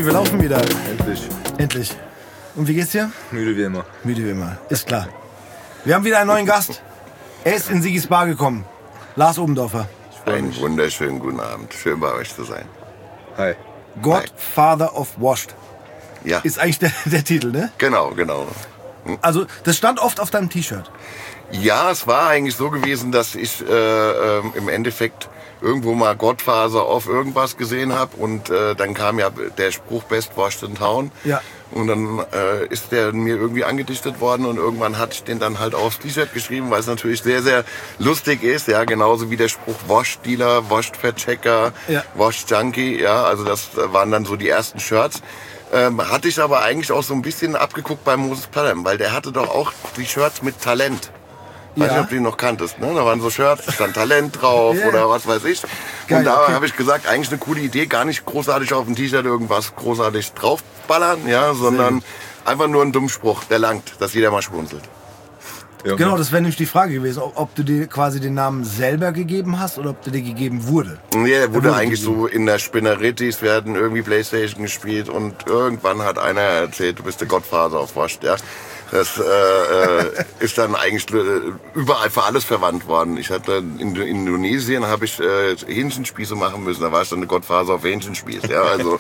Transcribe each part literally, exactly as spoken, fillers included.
Tobi, wir laufen wieder. Endlich. Endlich. Und wie geht's dir? Müde wie immer. Müde wie immer, ist klar. Wir haben wieder einen neuen Gast. Er ist in Sigis Bar gekommen. Lars Obendorfer. Einen wunderschönen guten Abend. Schön bei euch zu sein. Hi. Godfather of Washed. Ja. Ist eigentlich der, der Titel, ne? Genau, genau. Also, das stand oft auf deinem T-Shirt. Ja, es war eigentlich so gewesen, dass ich äh, äh, im Endeffekt irgendwo mal Godfather of irgendwas gesehen habe und äh, dann kam ja der Spruch Best Washed in Town. Ja. Und dann äh, ist der mir irgendwie angedichtet worden und irgendwann hatte ich den dann halt aufs T-Shirt geschrieben, weil es natürlich sehr, sehr lustig ist. Ja, genauso wie der Spruch Washed Dealer, Washed Verchecker, ja. Washed Junkie. Ja, also das waren dann so die ersten Shirts. Ähm, hatte ich aber eigentlich auch so ein bisschen abgeguckt bei Moses Pelham, weil der hatte doch auch die Shirts mit Talent. Weiß Ja. nicht, ob du ihn noch kanntest, ne? Da waren so Shirts, da stand Talent drauf Ja. oder was weiß ich. Geil, und da okay. habe ich gesagt, eigentlich eine coole Idee, gar nicht großartig auf dem T-Shirt irgendwas großartig draufballern, ja, sondern einfach nur einen dummen Spruch, der langt, dass jeder mal schmunzelt. Ja, Genau, das wäre nämlich die Frage gewesen, ob, ob du dir quasi den Namen selber gegeben hast oder ob der dir gegeben wurde. Nee, der wurde wurde eigentlich gegeben. so in der Spinnerittis, wir hatten irgendwie Playstation gespielt und irgendwann hat einer erzählt, du bist der Godfather of Washed, ja. Das äh, äh, ist dann eigentlich äh, überall für alles verwandt worden. Ich hatte in Indonesien habe ich äh, Hähnchenspieße machen müssen, da war ich dann der Godfather of Hähnchenspieß, ja, also.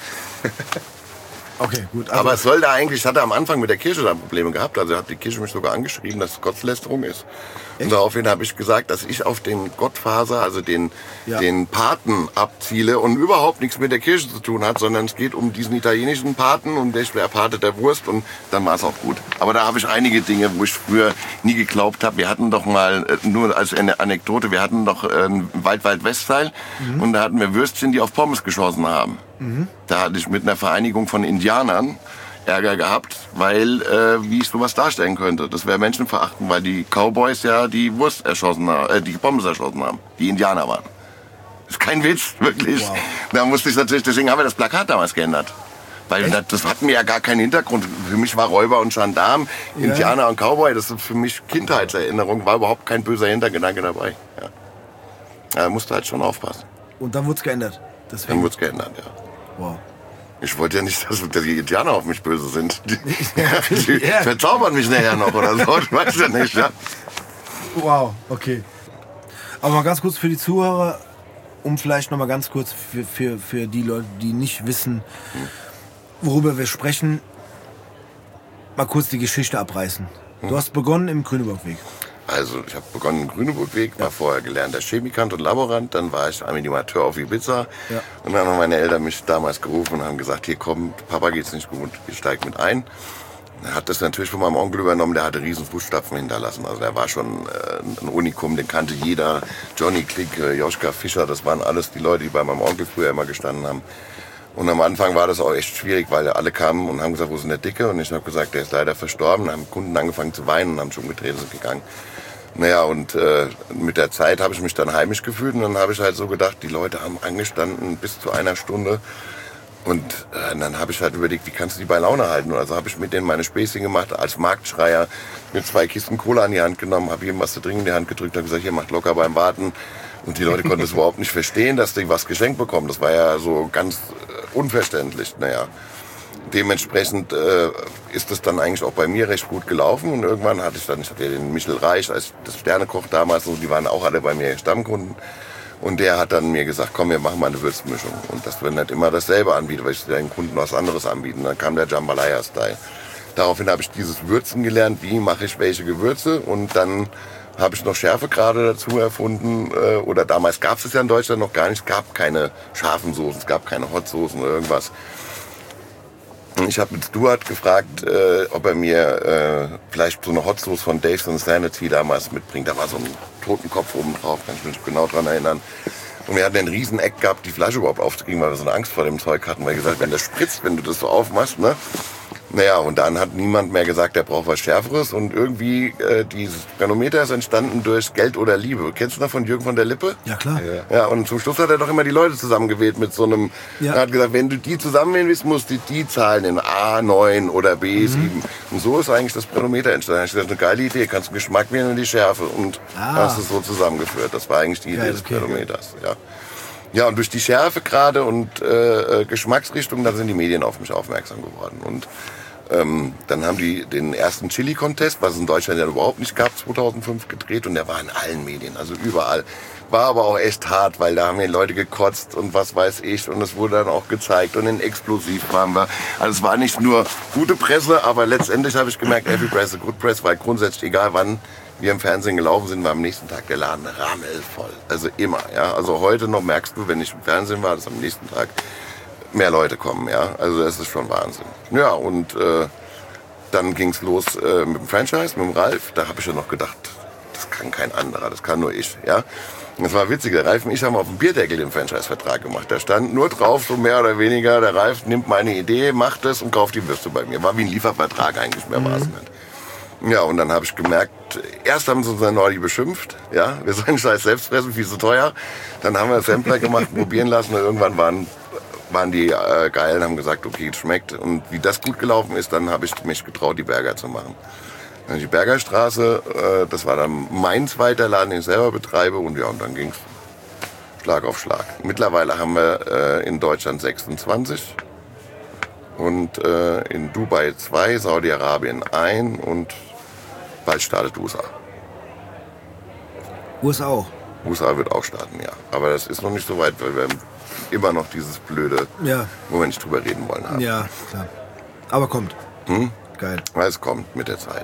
Okay, gut. Also, Aber es sollte eigentlich, ich hatte am Anfang mit der Kirche da Probleme gehabt, also hat die Kirche mich sogar angeschrieben, dass es Gotteslästerung ist. Und daraufhin habe ich gesagt, dass ich auf den Gottfaser, also den, Ja. den Paten abziele und überhaupt nichts mit der Kirche zu tun hat, sondern es geht um diesen italienischen Paten und der der Pate der Wurst und dann war es auch gut. Aber da habe ich einige Dinge, wo ich früher nie geglaubt habe. Wir hatten doch mal, äh, nur als eine Anekdote, wir hatten doch äh, einen Wald-Wald-West-Teil und da hatten wir Würstchen, die auf Pommes geschossen haben. Da hatte ich mit einer Vereinigung von Indianern Ärger gehabt, weil, äh, wie ich sowas darstellen könnte. Das wäre Menschenverachten, weil die Cowboys ja die Wurst erschossen haben, äh, die Pommes erschossen haben, die Indianer waren. Das ist kein Witz, wirklich. Wow. Da musste ich natürlich, deswegen haben wir das Plakat damals geändert. Weil das, das hatten wir ja gar keinen Hintergrund. Für mich war Räuber und Gendarm, Ja. Indianer und Cowboy, das ist für mich Kindheitserinnerung, war überhaupt kein böser Hintergedanke dabei. Ja. Ja, da musste halt schon aufpassen. und dann wurde es geändert. Dann Deswegen. wurde es geändert, ja. Wow. Ich wollte ja nicht, dass die Indianer auf mich böse sind. Die, die Ja. verzaubern mich nachher noch oder so. Ich weiß ja nicht. Ja. Wow, okay. Aber mal ganz kurz für die Zuhörer, um vielleicht noch mal ganz kurz für, für, für die Leute, die nicht wissen, worüber wir sprechen, mal kurz die Geschichte abreißen. Du hast begonnen im Grüneburgweg. Also ich habe begonnen im Grüneburgweg, war vorher gelernter Chemikant und Laborant, dann war ich Animateur auf Ibiza. Ja. Und dann haben meine Eltern mich damals gerufen und haben gesagt, hier komm, Papa geht's nicht gut, ich steig mit ein. Er hat das natürlich von meinem Onkel übernommen, der hatte riesen Fußstapfen hinterlassen. Also der war schon äh, ein Unikum, den kannte jeder. Johnny Klick, äh, Joschka Fischer, das waren alles die Leute, die bei meinem Onkel früher immer gestanden haben. Und am Anfang war das auch echt schwierig, weil alle kamen und haben gesagt, wo ist denn der Dicke? Und ich habe gesagt, der ist leider verstorben. Dann haben Kunden angefangen zu weinen und haben schon gedreht und sind gegangen. Naja, und äh, mit der Zeit habe ich mich dann heimisch gefühlt und dann habe ich halt so gedacht, die Leute haben angestanden bis zu einer Stunde. Und äh, dann habe ich halt überlegt, wie kannst du die bei Laune halten? Und also habe ich mit denen meine Späßchen gemacht, als Marktschreier, mir zwei Kisten Cola in die Hand genommen, habe jedem was zu trinken in die Hand gedrückt und gesagt, hier, macht locker beim Warten. Und die Leute konnten es überhaupt nicht verstehen, dass die was geschenkt bekommen. Das war ja so ganz äh, unverständlich. Naja, dementsprechend äh, ist es dann eigentlich auch bei mir recht gut gelaufen. Und irgendwann hatte ich dann, ich hatte ja den Michel Reich als das Sternekoch damals, und die waren auch alle bei mir Stammkunden. Und der hat dann mir gesagt, komm, wir machen mal eine Würzmischung. Und dass wir nicht immer dasselbe anbieten, weil ich den Kunden was anderes anbieten. Dann kam der Jambalaya-Style. Daraufhin habe ich dieses Würzen gelernt, wie mache ich welche Gewürze. Und dann habe ich noch Schärfegrade dazu erfunden. Äh, oder damals gab es es ja in Deutschland noch gar nicht. Es gab keine scharfen Soßen, es gab keine Hotsoßen oder irgendwas. Ich habe mit Stuart gefragt, äh, ob er mir äh, vielleicht so eine Hotsauce von Dave's Insanity damals mitbringt. Da war so ein Totenkopf oben drauf, kann ich mich genau dran erinnern. Und wir hatten einen riesen Eck gehabt, die Flasche überhaupt aufzukriegen, weil wir so eine Angst vor dem Zeug hatten. Weil gesagt, wenn das spritzt, wenn du das so aufmachst, ne? Naja, und dann hat niemand mehr gesagt, er braucht was Schärferes. Und irgendwie, äh, dieses Phänometer ist entstanden durch Geld oder Liebe. Kennst du noch von Jürgen von der Lippe? Ja, klar. Ja, ja, und zum Schluss hat er doch immer die Leute zusammengewählt mit so einem, Ja. er hat gesagt, wenn du die zusammenwählen willst, musst du die Zahlen in A neun oder B sieben. Mhm. Und so ist eigentlich das Pedometer entstanden. Ich dachte, das ist eine geile Idee, kannst du Geschmack wählen und die Schärfe. Und Ah. hast es so zusammengeführt. Das war eigentlich die Geil, Idee des okay. Pedometers. Ja. Ja, und durch die Schärfe gerade und äh, Geschmacksrichtung, da sind die Medien auf mich aufmerksam geworden. Und ähm, dann haben die den ersten Chili-Contest, was es in Deutschland ja überhaupt nicht gab, zweitausendfünf gedreht. Und der war in allen Medien, also überall. War aber auch echt hart, weil da haben die Leute gekotzt und was weiß ich. Und es wurde dann auch gezeigt. Und in Explosiv waren wir. Also es war nicht nur gute Presse, aber letztendlich habe ich gemerkt, every press is a good press, weil grundsätzlich egal wann wir im Fernsehen gelaufen sind, war am nächsten Tag der Laden rammelvoll. Also immer, ja. Also heute noch merkst du, wenn ich im Fernsehen war, dass am nächsten Tag mehr Leute kommen, ja. Also das ist schon Wahnsinn. Ja, und äh, dann ging's los äh, mit dem Franchise, mit dem Ralf. Da habe ich ja noch gedacht, das kann kein anderer, das kann nur ich, ja. Das war witzig, der Ralf und ich haben auf dem Bierdeckel den Franchise-Vertrag gemacht. Da stand nur drauf, so mehr oder weniger, der Ralf nimmt meine Idee, macht es und kauft die Würste bei mir. War wie ein Liefervertrag eigentlich, mehr war es nicht. Ja, und dann habe ich gemerkt, erst haben sie uns in Nordi beschimpft, ja, wir sollen Scheiß selbst fressen, viel zu teuer. Dann haben wir Sampler gemacht, probieren lassen und irgendwann waren, waren die äh, geil und haben gesagt, okay, es schmeckt. Und wie das gut gelaufen ist, dann habe ich mich getraut, die Burger zu machen. Dann die Bergerstraße, äh, das war dann mein zweiter Laden, den ich selber betreibe und ja, und dann ging's Schlag auf Schlag. Mittlerweile haben wir äh, in Deutschland sechsundzwanzig. Und äh, in Dubai zwei, Saudi-Arabien ein und bald startet U S A. U S A auch? U S A wird auch starten, ja. Aber das ist noch nicht so weit, weil wir immer noch dieses blöde, ja. wo wir nicht drüber reden wollen, haben. Ja, klar. Aber kommt. Hm? Geil. Weil es kommt mit der Zeit.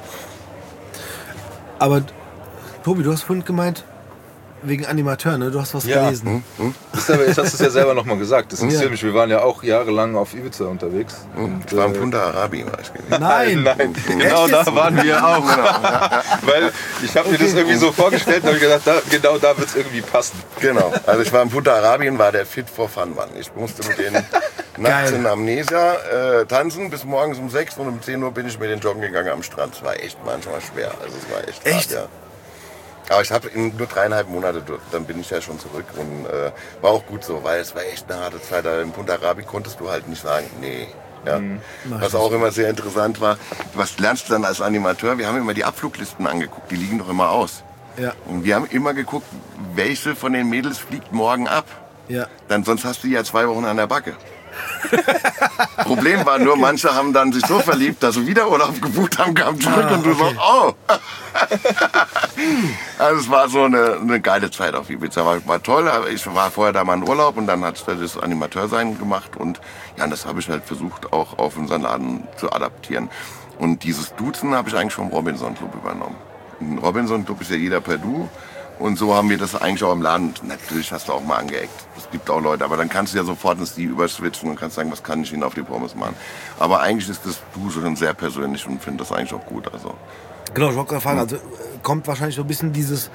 Aber, Tobi, du hast vorhin gemeint, wegen Animateur, ne? Du hast was ja. gelesen. Hm? Hm? Das aber, jetzt hast du es ja selber nochmal gesagt. Das interessiert Ja. mich. Wir waren ja auch jahrelang auf Ibiza unterwegs. Hm. Und, Ich war im äh, Punta Arabi, war ich gewesen. Nein! Nein, genau Echt? da waren wir auch. Weil ich habe mir das irgendwie so vorgestellt und habe gedacht, da, genau da wird es irgendwie passen. Genau. Also ich war im Punta Arabi und war der Fit for Fun Mann. Ich musste mit denen nachts Geil. in Amnesia äh, tanzen bis morgens um sechs und um zehn Uhr bin ich mit den joggen gegangen am Strand. Es war echt manchmal schwer. Also es war echt, Echt? hart, ja. Aber ich habe nur dreieinhalb Monate, dann bin ich ja schon zurück und äh, war auch gut so, weil es war echt eine harte Zeit. Aber im Punta Arabi konntest du halt nicht sagen, nee. Ja. Mhm. Was auch immer sehr interessant war, was lernst du dann als Animateur? Wir haben immer die Abfluglisten angeguckt, die liegen doch immer aus. Ja. Und wir haben immer geguckt, welche von den Mädels fliegt morgen ab. Ja. Dann, sonst hast du die ja zwei Wochen an der Backe. Problem war nur, manche haben dann sich so verliebt, dass sie wieder Urlaub gebucht haben, kamen zurück Ah, und du okay. so, oh. Also es war so eine, eine geile Zeit auf Ibiza, war, war toll. Ich war vorher da mal in Urlaub und dann hat ich das Animateursein gemacht und ja, das habe ich halt versucht auch auf unseren Laden zu adaptieren. Und dieses Duzen habe ich eigentlich vom Robinson Club übernommen. Im Robinson Club ist ja jeder per Du. Und so haben wir das eigentlich auch im Laden. Natürlich hast du auch mal angeeckt. Es gibt auch Leute, aber dann kannst du ja sofort ins Die überswitchen und kannst sagen, was kann ich Ihnen auf die Pommes machen. Aber eigentlich ist das Du schon sehr persönlich und finde das eigentlich auch gut. Also. Genau, ich wollte gerade fragen, also kommt wahrscheinlich so ein bisschen dieses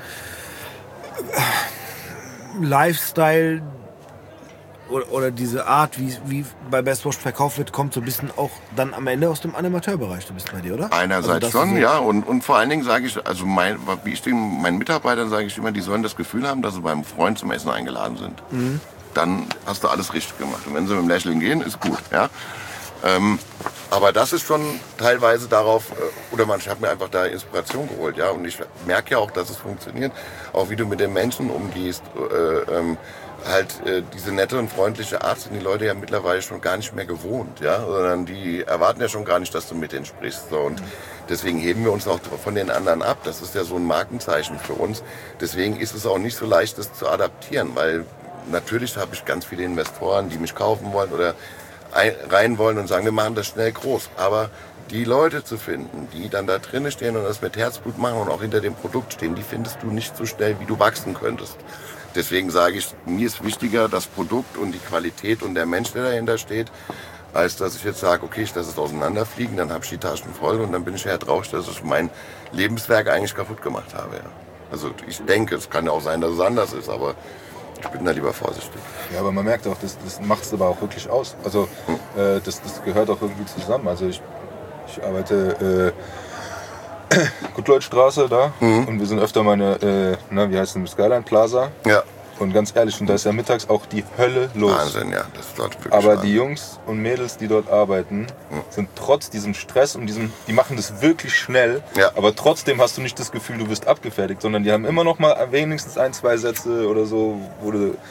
Lifestyle oder, oder diese Art, wie, wie bei Best Wash verkauft wird, kommt so ein bisschen auch dann am Ende aus dem Animateurbereich, du bist bei dir, oder? Einerseits also, schon, so ja. Und, und vor allen Dingen sage ich, also mein, wie ich den, meinen Mitarbeitern sage ich immer, die sollen das Gefühl haben, dass sie beim Freund zum Essen eingeladen sind. Mhm. Dann hast du alles richtig gemacht. Und wenn sie mit dem Lächeln gehen, ist gut, ja. Ähm, aber das ist schon teilweise darauf, oder man, ich habe mir einfach da Inspiration geholt, ja. Und ich merke ja auch, dass es funktioniert. Auch wie du mit den Menschen umgehst, äh, ähm, halt äh, diese nette und freundliche Art sind die Leute ja mittlerweile schon gar nicht mehr gewohnt, ja, sondern die erwarten ja schon gar nicht, dass du mit denen sprichst, so. Und deswegen heben wir uns auch von den anderen ab. Das ist ja so ein Markenzeichen für uns. Deswegen ist es auch nicht so leicht, das zu adaptieren, weil natürlich habe ich ganz viele Investoren, die mich kaufen wollen oder ein, rein wollen und sagen, wir machen das schnell groß. Aber die Leute zu finden, die dann da drinnen stehen und das mit Herzblut machen und auch hinter dem Produkt stehen, die findest du nicht so schnell, wie du wachsen könntest. Deswegen sage ich, mir ist wichtiger das Produkt und die Qualität und der Mensch, der dahinter steht, als dass ich jetzt sage, okay, ich lasse es auseinanderfliegen, dann habe ich die Taschen voll und dann bin ich ja traurig, dass ich mein Lebenswerk eigentlich kaputt gemacht habe. Ja. Also ich denke, es kann ja auch sein, dass es anders ist, aber ich bin da lieber vorsichtig. Ja, aber man merkt auch, das, das macht es aber auch wirklich aus. Also hm. äh, das, das gehört auch irgendwie zusammen. Also ich, ich arbeite äh, Gutleutstraße da mhm. und wir sind öfter mal in äh, na, wie heißt es, Skyline Plaza. Ja. Und ganz ehrlich, und da ist ja mittags auch die Hölle los. Wahnsinn, ja. Das ist dort wirklich Aber Wahnsinn. Die Jungs und Mädels, die dort arbeiten, mhm. sind trotz diesem Stress und diesem, die machen das wirklich schnell, ja. aber trotzdem hast du nicht das Gefühl, du wirst abgefertigt, sondern die haben immer noch mal wenigstens ein, zwei Sätze oder so, wo du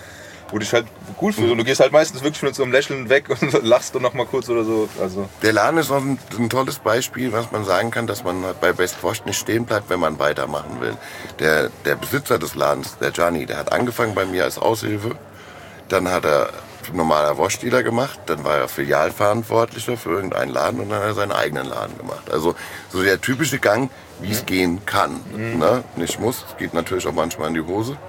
wo du dich halt gut fühlst. Und du gehst halt meistens wirklich mit so einem Lächeln weg und lachst dann noch mal kurz oder so. Also. Der Laden ist auch ein, ein tolles Beispiel, was man sagen kann, dass man bei Best Wurst nicht stehen bleibt, wenn man weitermachen will. Der, der Besitzer des Ladens, der Gianni, der hat angefangen bei mir als Aushilfe. Dann hat er normaler Wurstdealer gemacht, dann war er Filialverantwortlicher für irgendeinen Laden und dann hat er seinen eigenen Laden gemacht. Also so der typische Gang, wie es mhm. gehen kann. Mhm. Ne? Nicht muss, es geht natürlich auch manchmal in die Hose.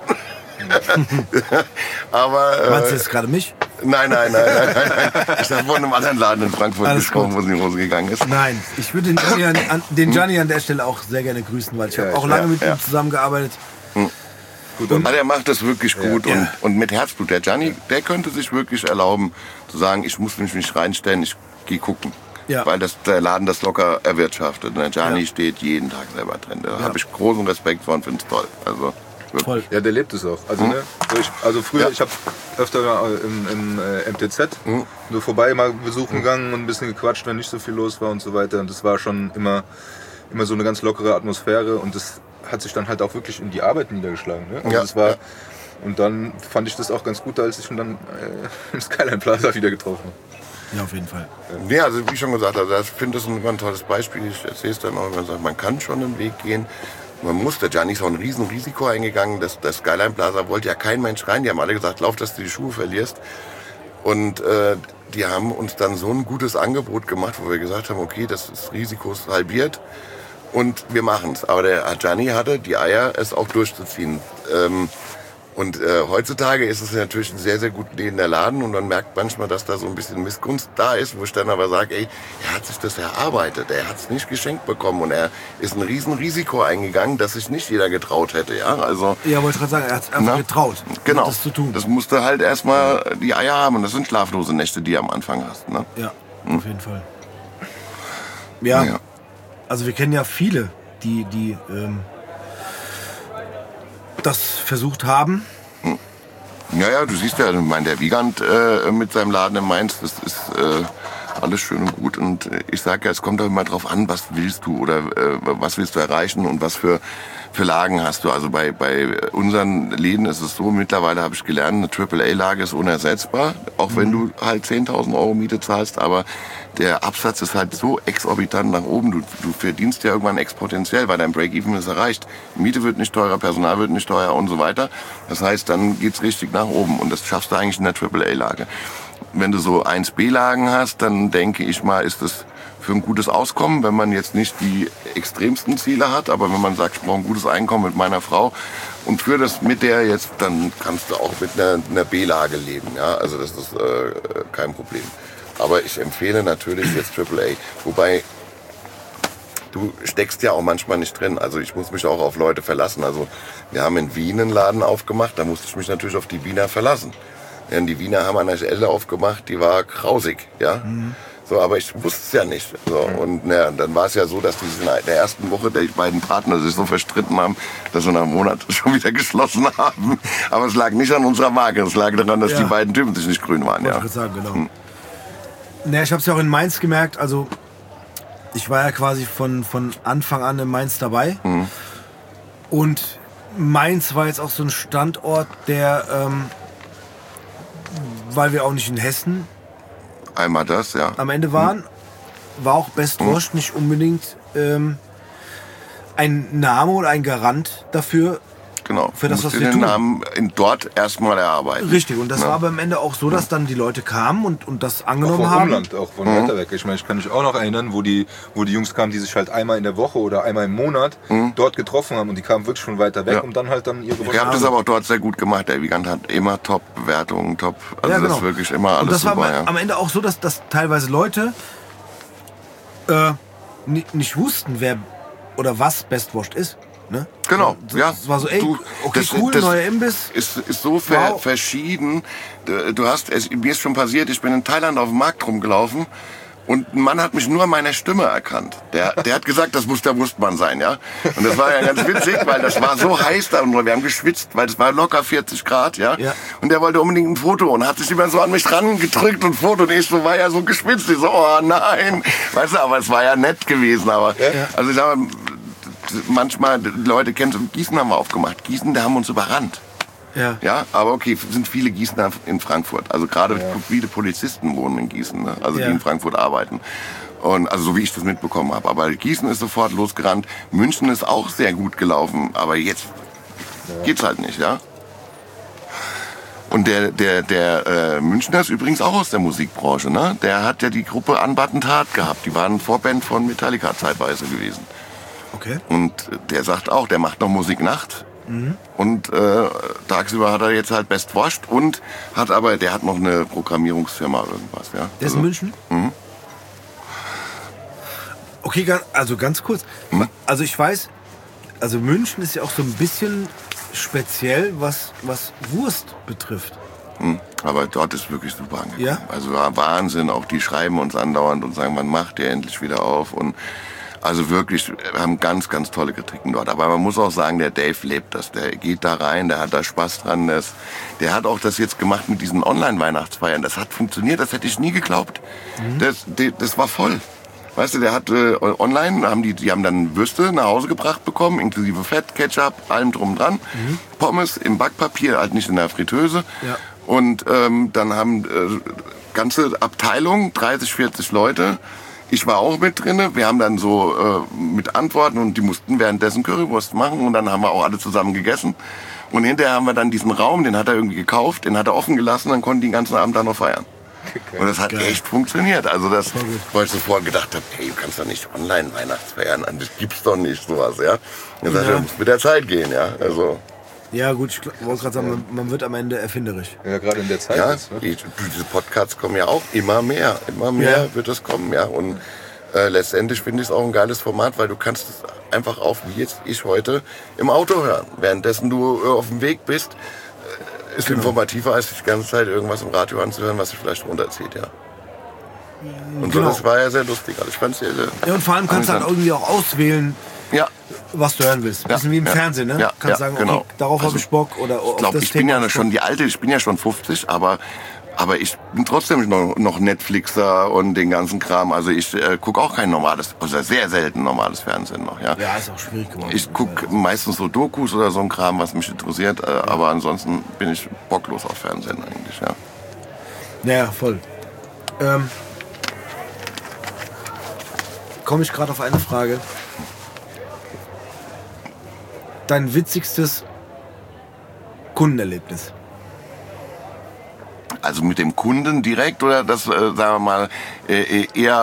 Aber, äh, meinst du jetzt gerade mich? Nein, nein, nein, nein, nein. Ich habe von einem anderen Laden in Frankfurt Alles gesprochen, wo es in die Hose gegangen ist. Nein, ich würde den Gianni an, den Gianni an der Stelle auch sehr gerne grüßen, weil ich ja, habe auch lange ja, mit ja. ihm zusammengearbeitet. Hm. Gut, und er macht das wirklich gut ja. und, und mit Herzblut. Der Gianni, der könnte sich wirklich erlauben, zu sagen, ich muss mich nicht reinstellen, ich gehe gucken. Ja. Weil das, der Laden das locker erwirtschaftet. Der Gianni ja. steht jeden Tag selber drin. Da ja. habe ich großen Respekt vor und finde es toll. Also, Voll. Ja, der lebt es auch. Also, hm? ne, so ich, also früher, ja. ich habe öfter im, im äh, M T Z hm? so vorbei mal besuchen hm. gegangen und ein bisschen gequatscht, wenn nicht so viel los war und so weiter. Und das war schon immer, immer so eine ganz lockere Atmosphäre und das hat sich dann halt auch wirklich in die Arbeit niedergeschlagen. Ne? Also ja. das war, und dann fand ich das auch ganz gut, als ich ihn dann äh, im Skyline Plaza wieder getroffen habe. Ja, auf jeden Fall. Ja, also wie schon gesagt, also ich finde das ein, ein tolles Beispiel. Ich erzähle es dann auch, wenn man sagt, man kann schon einen Weg gehen. Man muss, der Gianni ist auch ein riesen Risiko eingegangen. Das, das Skyline Plaza wollte ja kein Mensch rein. Die haben alle gesagt, lauf, dass du die Schuhe verlierst. Und äh, die haben uns dann so ein gutes Angebot gemacht, wo wir gesagt haben, okay, das ist Risiko ist halbiert. Und wir machen es. Aber der Gianni hatte die Eier, es auch durchzuziehen. Ähm, und äh, heutzutage ist es natürlich ein sehr, sehr gut lebender Laden. Und man merkt manchmal, dass da so ein bisschen Missgunst da ist, wo ich dann aber sage, ey, er hat sich das erarbeitet. Er hat es nicht geschenkt bekommen. Und er ist ein riesen Risiko eingegangen, das sich nicht jeder getraut hätte. Ja, also, ja, wollte ich gerade sagen, er hat es einfach na, getraut, genau, das zu tun. Das musste halt erstmal die Eier haben. Und das sind schlaflose Nächte, die du am Anfang hast. Ne? Ja, hm. auf jeden Fall. Ja. ja. Also wir kennen ja viele, die, die ähm, das versucht haben. Ja, ja, du siehst ja, ich meine, der Wiegand äh, mit seinem Laden in Mainz, das ist äh, alles schön und gut. Und äh, ich sage ja, es kommt auch immer drauf an, was willst du oder äh, was willst du erreichen und was für, für Lagen hast du. Also bei, bei unseren Läden ist es so, mittlerweile habe ich gelernt, eine Triple A-Lage ist unersetzbar, auch wenn du halt zehntausend Euro Miete zahlst, aber der Absatz ist halt so exorbitant nach oben. Du, du verdienst ja irgendwann exponentiell, weil dein Break-Even ist erreicht. Miete wird nicht teurer, Personal wird nicht teurer und so weiter. Das heißt, dann geht's richtig nach oben und das schaffst du eigentlich in der Triple A-Lage. Wenn du so eins B-Lagen hast, dann denke ich mal, ist das für ein gutes Auskommen, wenn man jetzt nicht die extremsten Ziele hat, aber wenn man sagt, ich brauche ein gutes Einkommen mit meiner Frau und für das mit der jetzt, dann kannst du auch mit einer, einer B-Lage leben. Ja? Also das ist äh, kein Problem. Aber ich empfehle natürlich jetzt Triple A. Wobei, du steckst ja auch manchmal nicht drin. Also ich muss mich auch auf Leute verlassen. Also wir haben in Wien einen Laden aufgemacht, da musste ich mich natürlich auf die Wiener verlassen. Ja, die Wiener haben eine Elle aufgemacht, die war grausig. Ja? Mhm. So, aber ich wusste es ja nicht. So, und na, dann war es ja so, dass die in der ersten Woche die beiden Partner sich so verstritten haben, dass wir nach einem Monat schon wieder geschlossen haben. Aber es lag nicht an unserer Marke, es lag daran, dass ja. die beiden Typen sich nicht grün waren. Ja. Ich sagen, genau. Hm. Na, ich habe es ja auch in Mainz gemerkt, also ich war ja quasi von, von Anfang an in Mainz dabei. Mhm. Und Mainz war jetzt auch so ein Standort, der, ähm, weil wir auch nicht in Hessen einmal das, ja. am Ende waren, mhm. war auch Best Wurst mhm. nicht unbedingt ähm, ein Name oder ein Garant dafür. Genau. Für das, was wir den tun. Namen dort erstmal erarbeiten. Richtig, und das ja. war aber am Ende auch so, dass dann die Leute kamen und, und das angenommen auch vom haben. Umland, auch von mhm. weiter weg. Ich meine, ich kann mich auch noch erinnern, wo die, wo die Jungs kamen, die sich halt einmal in der Woche oder einmal im Monat mhm. dort getroffen haben und die kamen wirklich von weiter weg, ja. um dann halt dann ihre Ihr habt das aber auch dort sehr gut gemacht. Der Wiegand hat immer Top-Bewertungen, Top, also ja, genau. das ist wirklich immer alles und das super. war ja. am Ende auch so, dass, dass teilweise Leute äh, nicht, nicht wussten, wer oder was Best Wurst ist. Ne? Genau, so, ja. Es war so, ey, du, okay, das, cool, das neuer Imbiss. Ist, ist so ver, wow. verschieden. Du hast, es, mir ist schon passiert, ich bin in Thailand auf dem Markt rumgelaufen und ein Mann hat mich nur an meiner Stimme erkannt. Der, der hat gesagt, das muss der Wurstmann sein, ja. Und das war ja ganz witzig, weil das war so heiß da und wir haben geschwitzt, weil es war locker vierzig Grad, ja? ja. Und der wollte unbedingt ein Foto und hat sich immer so an mich dran gedrückt und Foto und ich so war ja so geschwitzt. Ich so, oh nein. Weißt du, aber es war ja nett gewesen, aber, ja. also ich sag mal, manchmal, Leute kennen es, Gießen haben wir aufgemacht. Gießen, da haben uns überrannt. Ja. Ja, aber okay, sind viele Gießener in Frankfurt. Also gerade Ja. viele Polizisten wohnen in Gießen, ne? Also Ja. die in Frankfurt arbeiten. Und also so wie ich das mitbekommen habe. Aber Gießen ist sofort losgerannt. München ist auch sehr gut gelaufen, aber jetzt Ja. geht's halt nicht, ja. Und der, der, der äh, Münchner ist übrigens auch aus der Musikbranche, ne? Der hat ja die Gruppe Unbuttoned gehabt. Die waren Vorband von Metallica zeitweise gewesen. Okay. Und der sagt auch, der macht noch Musik Nacht. Und äh, tagsüber hat er jetzt halt Best Wurst und hat aber, der hat noch eine Programmierungsfirma irgendwas, ja. Der ist in München? Mhm. Okay, ga- also ganz kurz. Also ich weiß, also München ist ja auch so ein bisschen speziell, was, was Wurst betrifft. Hm. Aber dort ist wirklich super angekommen. Ja? Also war Wahnsinn, auch die schreiben uns andauernd und sagen, wann macht ihr endlich wieder auf? Und also wirklich, wir haben ganz, ganz tolle Kritiken dort. Aber man muss auch sagen, der Dave lebt das. Der geht da rein, der hat da Spaß dran. Das, der hat auch das jetzt gemacht mit diesen Online-Weihnachtsfeiern. Das hat funktioniert, das hätte ich nie geglaubt. Mhm. Das, die, das war voll. Weißt du, der hat äh, online, haben die, die haben dann Würste nach Hause gebracht bekommen, inklusive Fett, Ketchup, allem drum dran. Mhm. Pommes im Backpapier, halt nicht in der Fritteuse. Ja. Und ähm, dann haben äh, ganze Abteilung, dreißig, vierzig Leute. Ich war auch mit drinne. Wir haben dann so äh, mit Antworten und die mussten währenddessen Currywurst machen und dann haben wir auch alle zusammen gegessen. Und hinterher haben wir dann diesen Raum, den hat er irgendwie gekauft, den hat er offen gelassen, dann konnten die den ganzen Abend da noch feiern. Und das hat Geil. echt funktioniert. Also das, wo ich sofort gedacht habe, hey, du kannst doch nicht online Weihnachtsfeiern, das gibt's doch nicht, sowas, ja. Dann sag ich, Ja. du musst mit der Zeit gehen, ja. Also, Ja gut, ich gl- wollte gerade sagen, man, man wird am Ende erfinderisch. Ja, gerade in der Zeit ja, jetzt, ne? die, diese Podcasts kommen ja auch immer mehr, immer mehr Ja. wird es kommen, ja. Und äh, letztendlich finde ich es auch ein geiles Format, weil du kannst es einfach auch, wie jetzt ich heute, im Auto hören. Währenddessen du äh, auf dem Weg bist, äh, ist Genau. informativer, als die ganze Zeit irgendwas im Radio anzuhören, was sich vielleicht runterzieht, ja. Und Genau. so, das war ja sehr lustig. Also ich fand's sehr, sehr Ja, und vor allem kannst du halt amüsant. irgendwie auch auswählen, Ja, was du hören willst. Ein Ja, bisschen wie im ja, Fernsehen, ne? ja, kannst ja, sagen, genau. okay, darauf Also, habe ich Bock oder ich auf glaube, das ich bin Thema ja hab ich schon Bock. die Alte, ich bin ja schon fünfzig, aber, aber ich bin trotzdem noch, noch Netflixer und den ganzen Kram. Also ich äh, gucke auch kein normales, oder sehr selten normales Fernsehen noch. Ja, Ja, ist auch schwierig geworden. Ich gucke meistens so Dokus oder so ein Kram, was mich interessiert, äh, aber ansonsten bin ich bocklos auf Fernsehen eigentlich, ja. Ja, voll. Ähm, Komme ich gerade auf eine Frage. Dein witzigstes Kundenerlebnis? Also mit dem Kunden direkt oder das, äh, sagen wir mal, äh,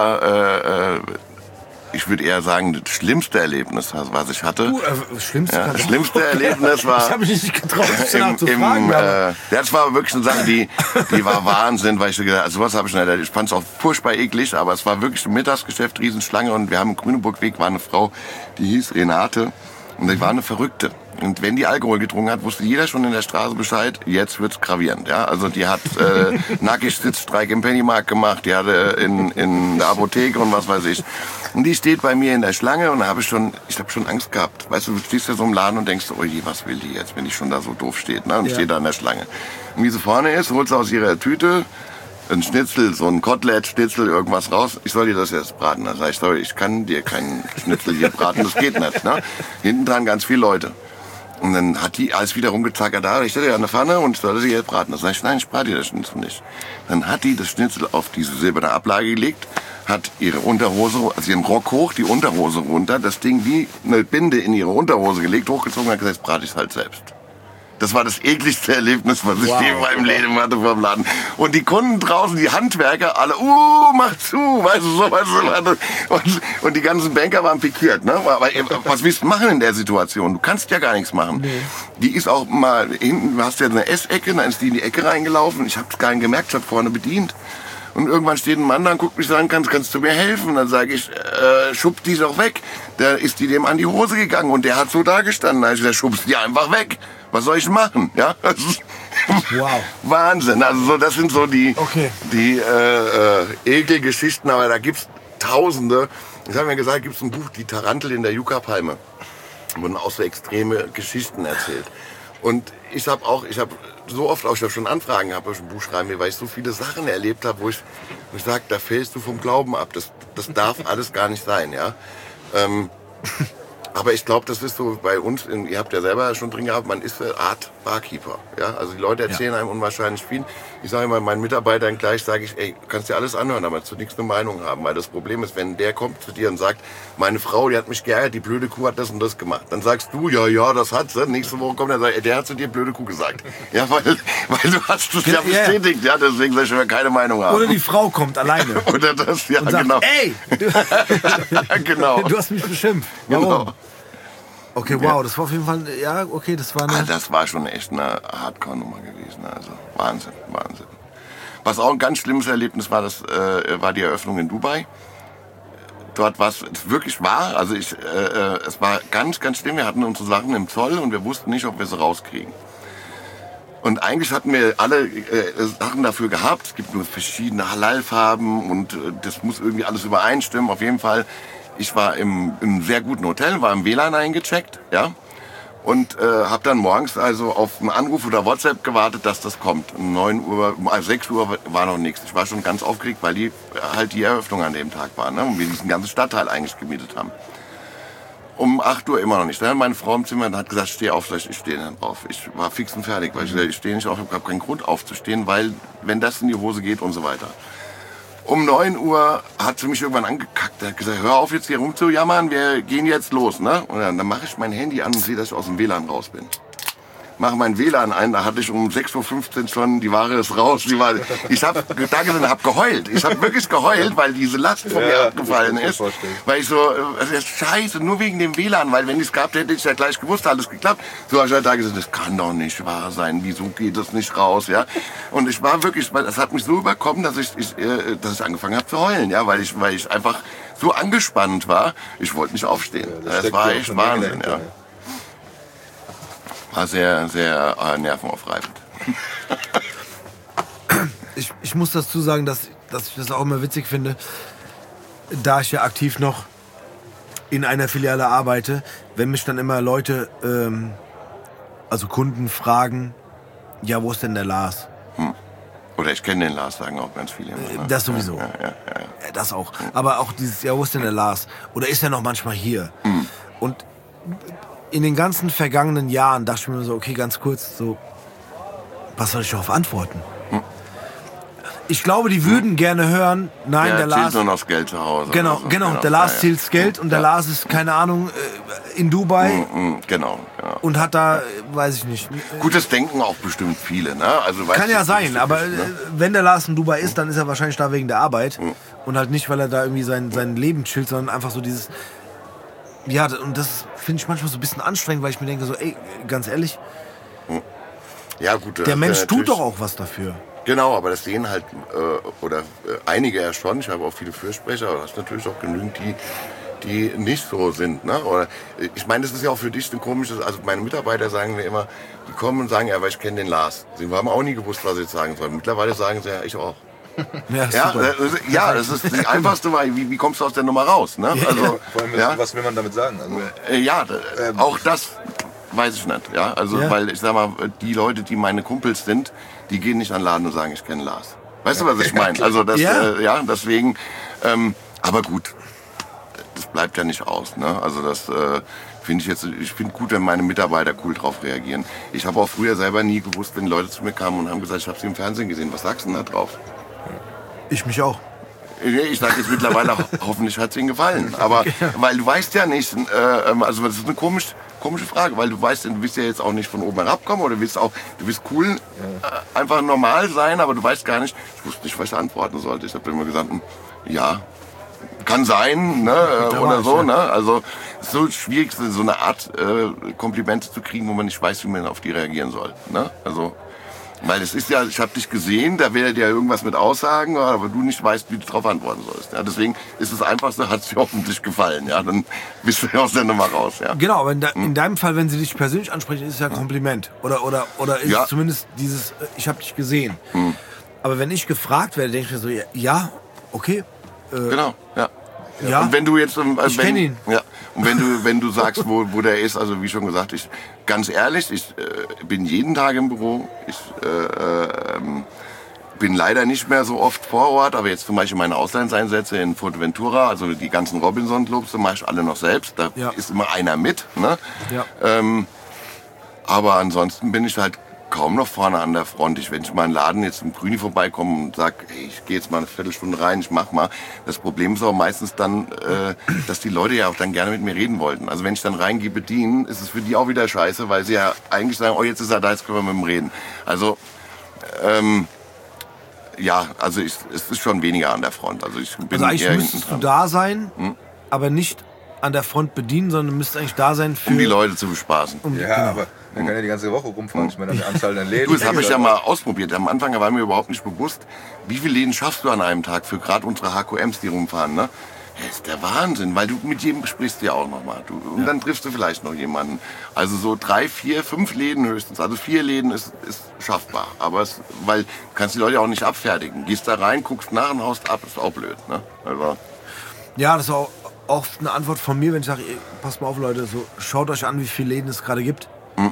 eher, äh, ich würde eher sagen, das schlimmste Erlebnis, was ich hatte. Du, äh, schlimmste, Ja, kannst das du- schlimmste Erlebnis war- Ich habe mich nicht getraut, dich danach Im, zu im, fragen. aber- äh, das war wirklich eine Sache, die, die war Wahnsinn, weil ich so gedacht, also was habe ich nicht, ich fand es auch furchtbar eklig, aber es war wirklich ein Mittagsgeschäft, Riesenschlange und wir haben im Grüneburgweg war eine Frau, die hieß Renate und die war eine Verrückte. Und wenn die Alkohol getrunken hat, wusste jeder schon in der Straße Bescheid, jetzt wird's gravierend. Ja? Also die hat äh, nackig Sitzstreik im Pennymarkt gemacht, die hatte in, in der Apotheke und was weiß ich. Und die steht bei mir in der Schlange und da habe ich schon, ich habe schon Angst gehabt. Weißt du, du stehst ja so im Laden und denkst, oh je, was will die jetzt, wenn die schon da so doof steht. Ne? Und ich Ja. stehe da in der Schlange. Und wie sie vorne ist, holt sie aus ihrer Tüte ein Schnitzel, so ein Kotelett, Schnitzel, irgendwas raus. Ich soll dir das jetzt braten. Da sag ich, sorry, ich kann dir keinen Schnitzel hier braten, das geht nicht. Ne? Hinten dran ganz viele Leute. Und dann hat die alles wieder rumgezackert, da, ich hätte ja eine Pfanne und ich sollte sie jetzt braten. Da sag ich, nein, ich brate dir das Schnitzel nicht. Dann hat die das Schnitzel auf diese silberne Ablage gelegt, hat ihre Unterhose, also ihren Rock hoch, die Unterhose runter, das Ding wie eine Binde in ihre Unterhose gelegt, hochgezogen und hat gesagt, jetzt brate ich es halt selbst. Das war das ekligste Erlebnis, was ich Wow. je in meinem Leben hatte vom Laden. Und die Kunden draußen, die Handwerker, alle, uh, mach zu, weißt du, so, weißt du. Und, und die ganzen Banker waren pikiert, ne? Aber was willst du machen in der Situation? Du kannst ja gar nichts machen. Nee. Die ist auch mal hinten, du hast ja eine Essecke, dann ist die in die Ecke reingelaufen. Ich hab's gar nicht gemerkt, ich hab vorne bedient. Und irgendwann steht ein Mann da und guckt mich so an, kannst, kannst du mir helfen? Dann sage ich, äh, schub die doch weg. Da ist die dem an die Hose gegangen und der hat so da gestanden. Da hab ich gesagt, schubst die einfach weg. Was soll ich machen? Ja, das ist Wow. Wahnsinn. Also so, das sind so die, Okay. die äh, äh, Ekelgeschichten, aber da gibt's Tausende. Ich habe mir gesagt, gibt's ein Buch, die Tarantel in der Yucca-Palme. Da wurden auch so extreme Geschichten erzählt. Und ich habe auch, ich habe so oft auch ich hab schon Anfragen gehabt, ich ein Buch schreiben will, weil ich so viele Sachen erlebt habe, wo ich, wo ich sage, da fällst du vom Glauben ab. Das, das darf alles gar nicht sein, ja. Ähm, Aber ich glaube, das ist so bei uns, in, ihr habt ja selber schon drin gehabt, man ist eine Art Barkeeper. Ja? Also die Leute erzählen ja. einem unwahrscheinlich viel. Ich sage immer meinen Mitarbeitern gleich, sage ich, ey, du kannst dir alles anhören, aber zu nichts eine Meinung haben. Weil das Problem ist, wenn der kommt zu dir und sagt, meine Frau, die hat mich geärgert, die blöde Kuh hat das und das gemacht. Dann sagst du, ja, ja, das hat sie. Nächste Woche kommt er und sagt, ey, der hat zu dir blöde Kuh gesagt. Ja, weil, weil du hast das ja bestätigt. Ja, deswegen soll ich schon keine Meinung haben. Oder die Frau kommt alleine. Oder das, ja, und sagt, genau. Ey, du, genau. du hast mich beschimpft. Warum? Genau. Okay, wow, das war auf jeden Fall, ja, okay, das war eine... Ah, das war schon echt eine Hardcore-Nummer gewesen, also Wahnsinn, Wahnsinn. Was auch ein ganz schlimmes Erlebnis war, das äh, war die Eröffnung in Dubai. Dort war es wirklich wahr, also ich, äh, es war ganz, ganz schlimm, wir hatten unsere Sachen im Zoll und wir wussten nicht, ob wir sie rauskriegen. Und eigentlich hatten wir alle äh, Sachen dafür gehabt, es gibt nur verschiedene Halal-Farben und äh, das muss irgendwie alles übereinstimmen, auf jeden Fall. Ich war im, im sehr guten Hotel, war im W L A N eingecheckt, ja, und äh, habe dann morgens also auf einen Anruf oder WhatsApp gewartet, dass das kommt. Um neun Uhr, also sechs Uhr war noch nichts. Ich war schon ganz aufgeregt, weil die halt die Eröffnung an dem Tag war, ne, und wir diesen ganzen Stadtteil eigentlich gemietet haben. Um acht Uhr immer noch nicht. Dann hat meine Frau im Zimmer und hat gesagt, steh auf, ich stehe dann auf. Ich war fix und fertig, weil ich, ich stehe nicht auf, ich habe keinen Grund aufzustehen, weil wenn das in die Hose geht und so weiter. Um neun Uhr hat sie mich irgendwann angekackt. Er hat gesagt, hör auf jetzt hier rumzujammern, wir gehen jetzt los. Ne? Und dann, dann mache ich mein Handy an und sehe, dass ich aus dem W L A N raus bin. Mache mein W L A N ein, da hatte ich um sechs Uhr fünfzehn schon, die Ware ist raus. Die war, ich habe da gesessen, habe geheult. Ich habe wirklich geheult, weil diese Last von ja, mir abgefallen ist. Weil ich so, also scheiße, nur wegen dem W L A N, weil wenn ich es gehabt hätte, hätte ich ja gleich gewusst, alles geklappt. So habe ich halt da gesagt, das kann doch nicht wahr sein, wieso geht das nicht raus, ja? Und ich war wirklich, das hat mich so überkommen, dass ich, ich, dass ich angefangen habe zu heulen, ja, weil ich, weil ich einfach so angespannt war, ich wollte nicht aufstehen. Ja, das, das war echt Wahnsinn, ja. War sehr, sehr äh, nervenaufreibend. ich, ich muss dazu sagen, dass, dass ich das auch immer witzig finde, da ich ja aktiv noch in einer Filiale arbeite, wenn mich dann immer Leute, ähm, also Kunden fragen, ja, wo ist denn der Lars? Hm. Oder ich kenne den Lars, sagen auch ganz viele. Immer, ne? Das sowieso. Ja, ja, ja, ja. Das auch. Aber auch dieses, ja, wo ist denn der Lars? Oder ist er noch manchmal hier? Hm. Und in den ganzen vergangenen Jahren dachte ich mir so, okay, ganz kurz, so, was soll ich darauf antworten? Hm. Ich glaube, die würden hm. gerne hören, nein, der, der Lars... Der nur noch das Geld zu Hause. Genau, so. genau, genau, der Lars ja, zählt das Geld und der ja. Lars ist, keine Ahnung, in Dubai. Hm, hm, genau, genau. Und hat da, weiß ich nicht... Gutes Denken auch bestimmt viele, ne? Also, kann ja sein, aber ist, ne? wenn der Lars in Dubai ist, dann ist er wahrscheinlich da wegen der Arbeit. Hm. Und halt nicht, weil er da irgendwie sein, sein Leben chillt, sondern einfach so dieses... Ja, und das finde ich manchmal so ein bisschen anstrengend, weil ich mir denke so, ey, ganz ehrlich, ja, gut, der Mensch tut doch auch was dafür. Genau, aber das sehen halt, äh, oder äh, einige ja schon, ich habe auch viele Fürsprecher, aber das ist natürlich auch genügend, die, die nicht so sind. Ne? Oder, ich meine, das ist ja auch für dich ein komisches, also meine Mitarbeiter sagen mir immer, die kommen und sagen, ja, aber ich kenne den Lars. Sie haben auch nie gewusst, was sie jetzt sagen sollen. Mittlerweile sagen sie, ja, ich auch. Ja, ja, das, ja, das ist das Einfachste, weil wie, wie kommst du aus der Nummer raus? Ne? Also, vor allem, ja? Was will man damit sagen? Also, äh, ja, ähm, auch das weiß ich nicht. Ja? Also, ja. Weil ich sag mal, die Leute, die meine Kumpels sind, die gehen nicht an den Laden und sagen, ich kenne Lars. Weißt du, was ich meine? Also, das, ja. Äh, ja, deswegen, ähm, aber gut, das bleibt ja nicht aus. Ne? Also, das äh, finde ich jetzt, ich finde gut, wenn meine Mitarbeiter cool drauf reagieren. Ich habe auch früher selber nie gewusst, wenn Leute zu mir kamen und haben gesagt, ich habe sie im Fernsehen gesehen, was sagst du denn da drauf? Ich mich auch. Ich sage jetzt mittlerweile, hoffentlich hat es Ihnen gefallen. Aber weil du weißt ja nicht, äh, also das ist eine komisch, komische Frage, weil du weißt, du willst ja jetzt auch nicht von oben herabkommen oder du willst auch, du willst cool, äh, einfach normal sein, aber du weißt gar nicht, ich wusste nicht, was ich antworten sollte. Ich habe immer gesagt, ja, kann sein, ne, äh, oder so, ne. Also es ist so schwierig, so eine Art äh, Komplimente zu kriegen, wo man nicht weiß, wie man auf die reagieren soll, ne. Also weil es ist ja, ich habe dich gesehen, da werdet ihr ja irgendwas mit aussagen, aber du nicht weißt, wie du darauf antworten sollst. Ja, deswegen ist es Einfachste, hat es dir hoffentlich gefallen. Ja, dann bist du ja aus der Nummer raus. Ja. Genau, aber in, de, in deinem Fall, wenn sie dich persönlich ansprechen, ist es ja ein Kompliment. Oder, oder, oder ist ja. es zumindest dieses, ich habe dich gesehen. Hm. Aber wenn ich gefragt werde, denke ich mir so, ja, okay. Äh, genau, ja. Ja, und wenn du jetzt, also ich kenne ihn. Ja, und wenn du, wenn du sagst, wo, wo der ist, also wie schon gesagt, ich, ganz ehrlich, ich äh, bin jeden Tag im Büro. Ich, äh, ähm, bin leider nicht mehr so oft vor Ort, aber jetzt zum Beispiel meine Auslandseinsätze in Fuerteventura, also die ganzen Robinson-Clubs, die mache ich alle noch selbst. Da Ja. ist immer einer mit. Ne? Ja. Ähm, aber ansonsten bin ich halt kaum noch vorne an der Front. Ich, wenn ich mal in den Laden jetzt im Grüni vorbeikomme und sage, hey, ich gehe jetzt mal eine Viertelstunde rein, ich mach mal. Das Problem ist auch meistens dann, äh, dass die Leute ja auch dann gerne mit mir reden wollten. Also wenn ich dann reingehe bedienen, ist es für die auch wieder scheiße, weil sie ja eigentlich sagen, oh, jetzt ist er da, jetzt können wir mit ihm reden. Also, ähm, ja, also ich, es ist schon weniger an der Front. Also ich bin Also eigentlich eher müsstest hinten du dran. da sein, aber nicht an der Front bedienen, sondern du müsstest eigentlich da sein für... Um die Leute zu bespaßen. um die- Ja, genau. aber dann kann ja die ganze Woche rumfahren. Ich meine, an der Anzahl der Läden. Du, das habe ich ja mal ausprobiert. Am Anfang war mir überhaupt nicht bewusst, wie viele Läden schaffst du an einem Tag für gerade unsere H Q Ms, die rumfahren. Ne? Das ist der Wahnsinn, weil du mit jedem sprichst ja auch nochmal. Und dann triffst du vielleicht noch jemanden. Also so drei, vier, fünf Läden höchstens. Also vier Läden ist, ist schaffbar. Aber es, weil du kannst die Leute auch nicht abfertigen. Gehst da rein, guckst nach und haust ab, ist auch blöd. Ne? Also, Ja, das ist auch oft eine Antwort von mir, wenn ich sage, ey, passt mal auf, Leute, so, schaut euch an, wie viele Läden es gerade gibt. Hm.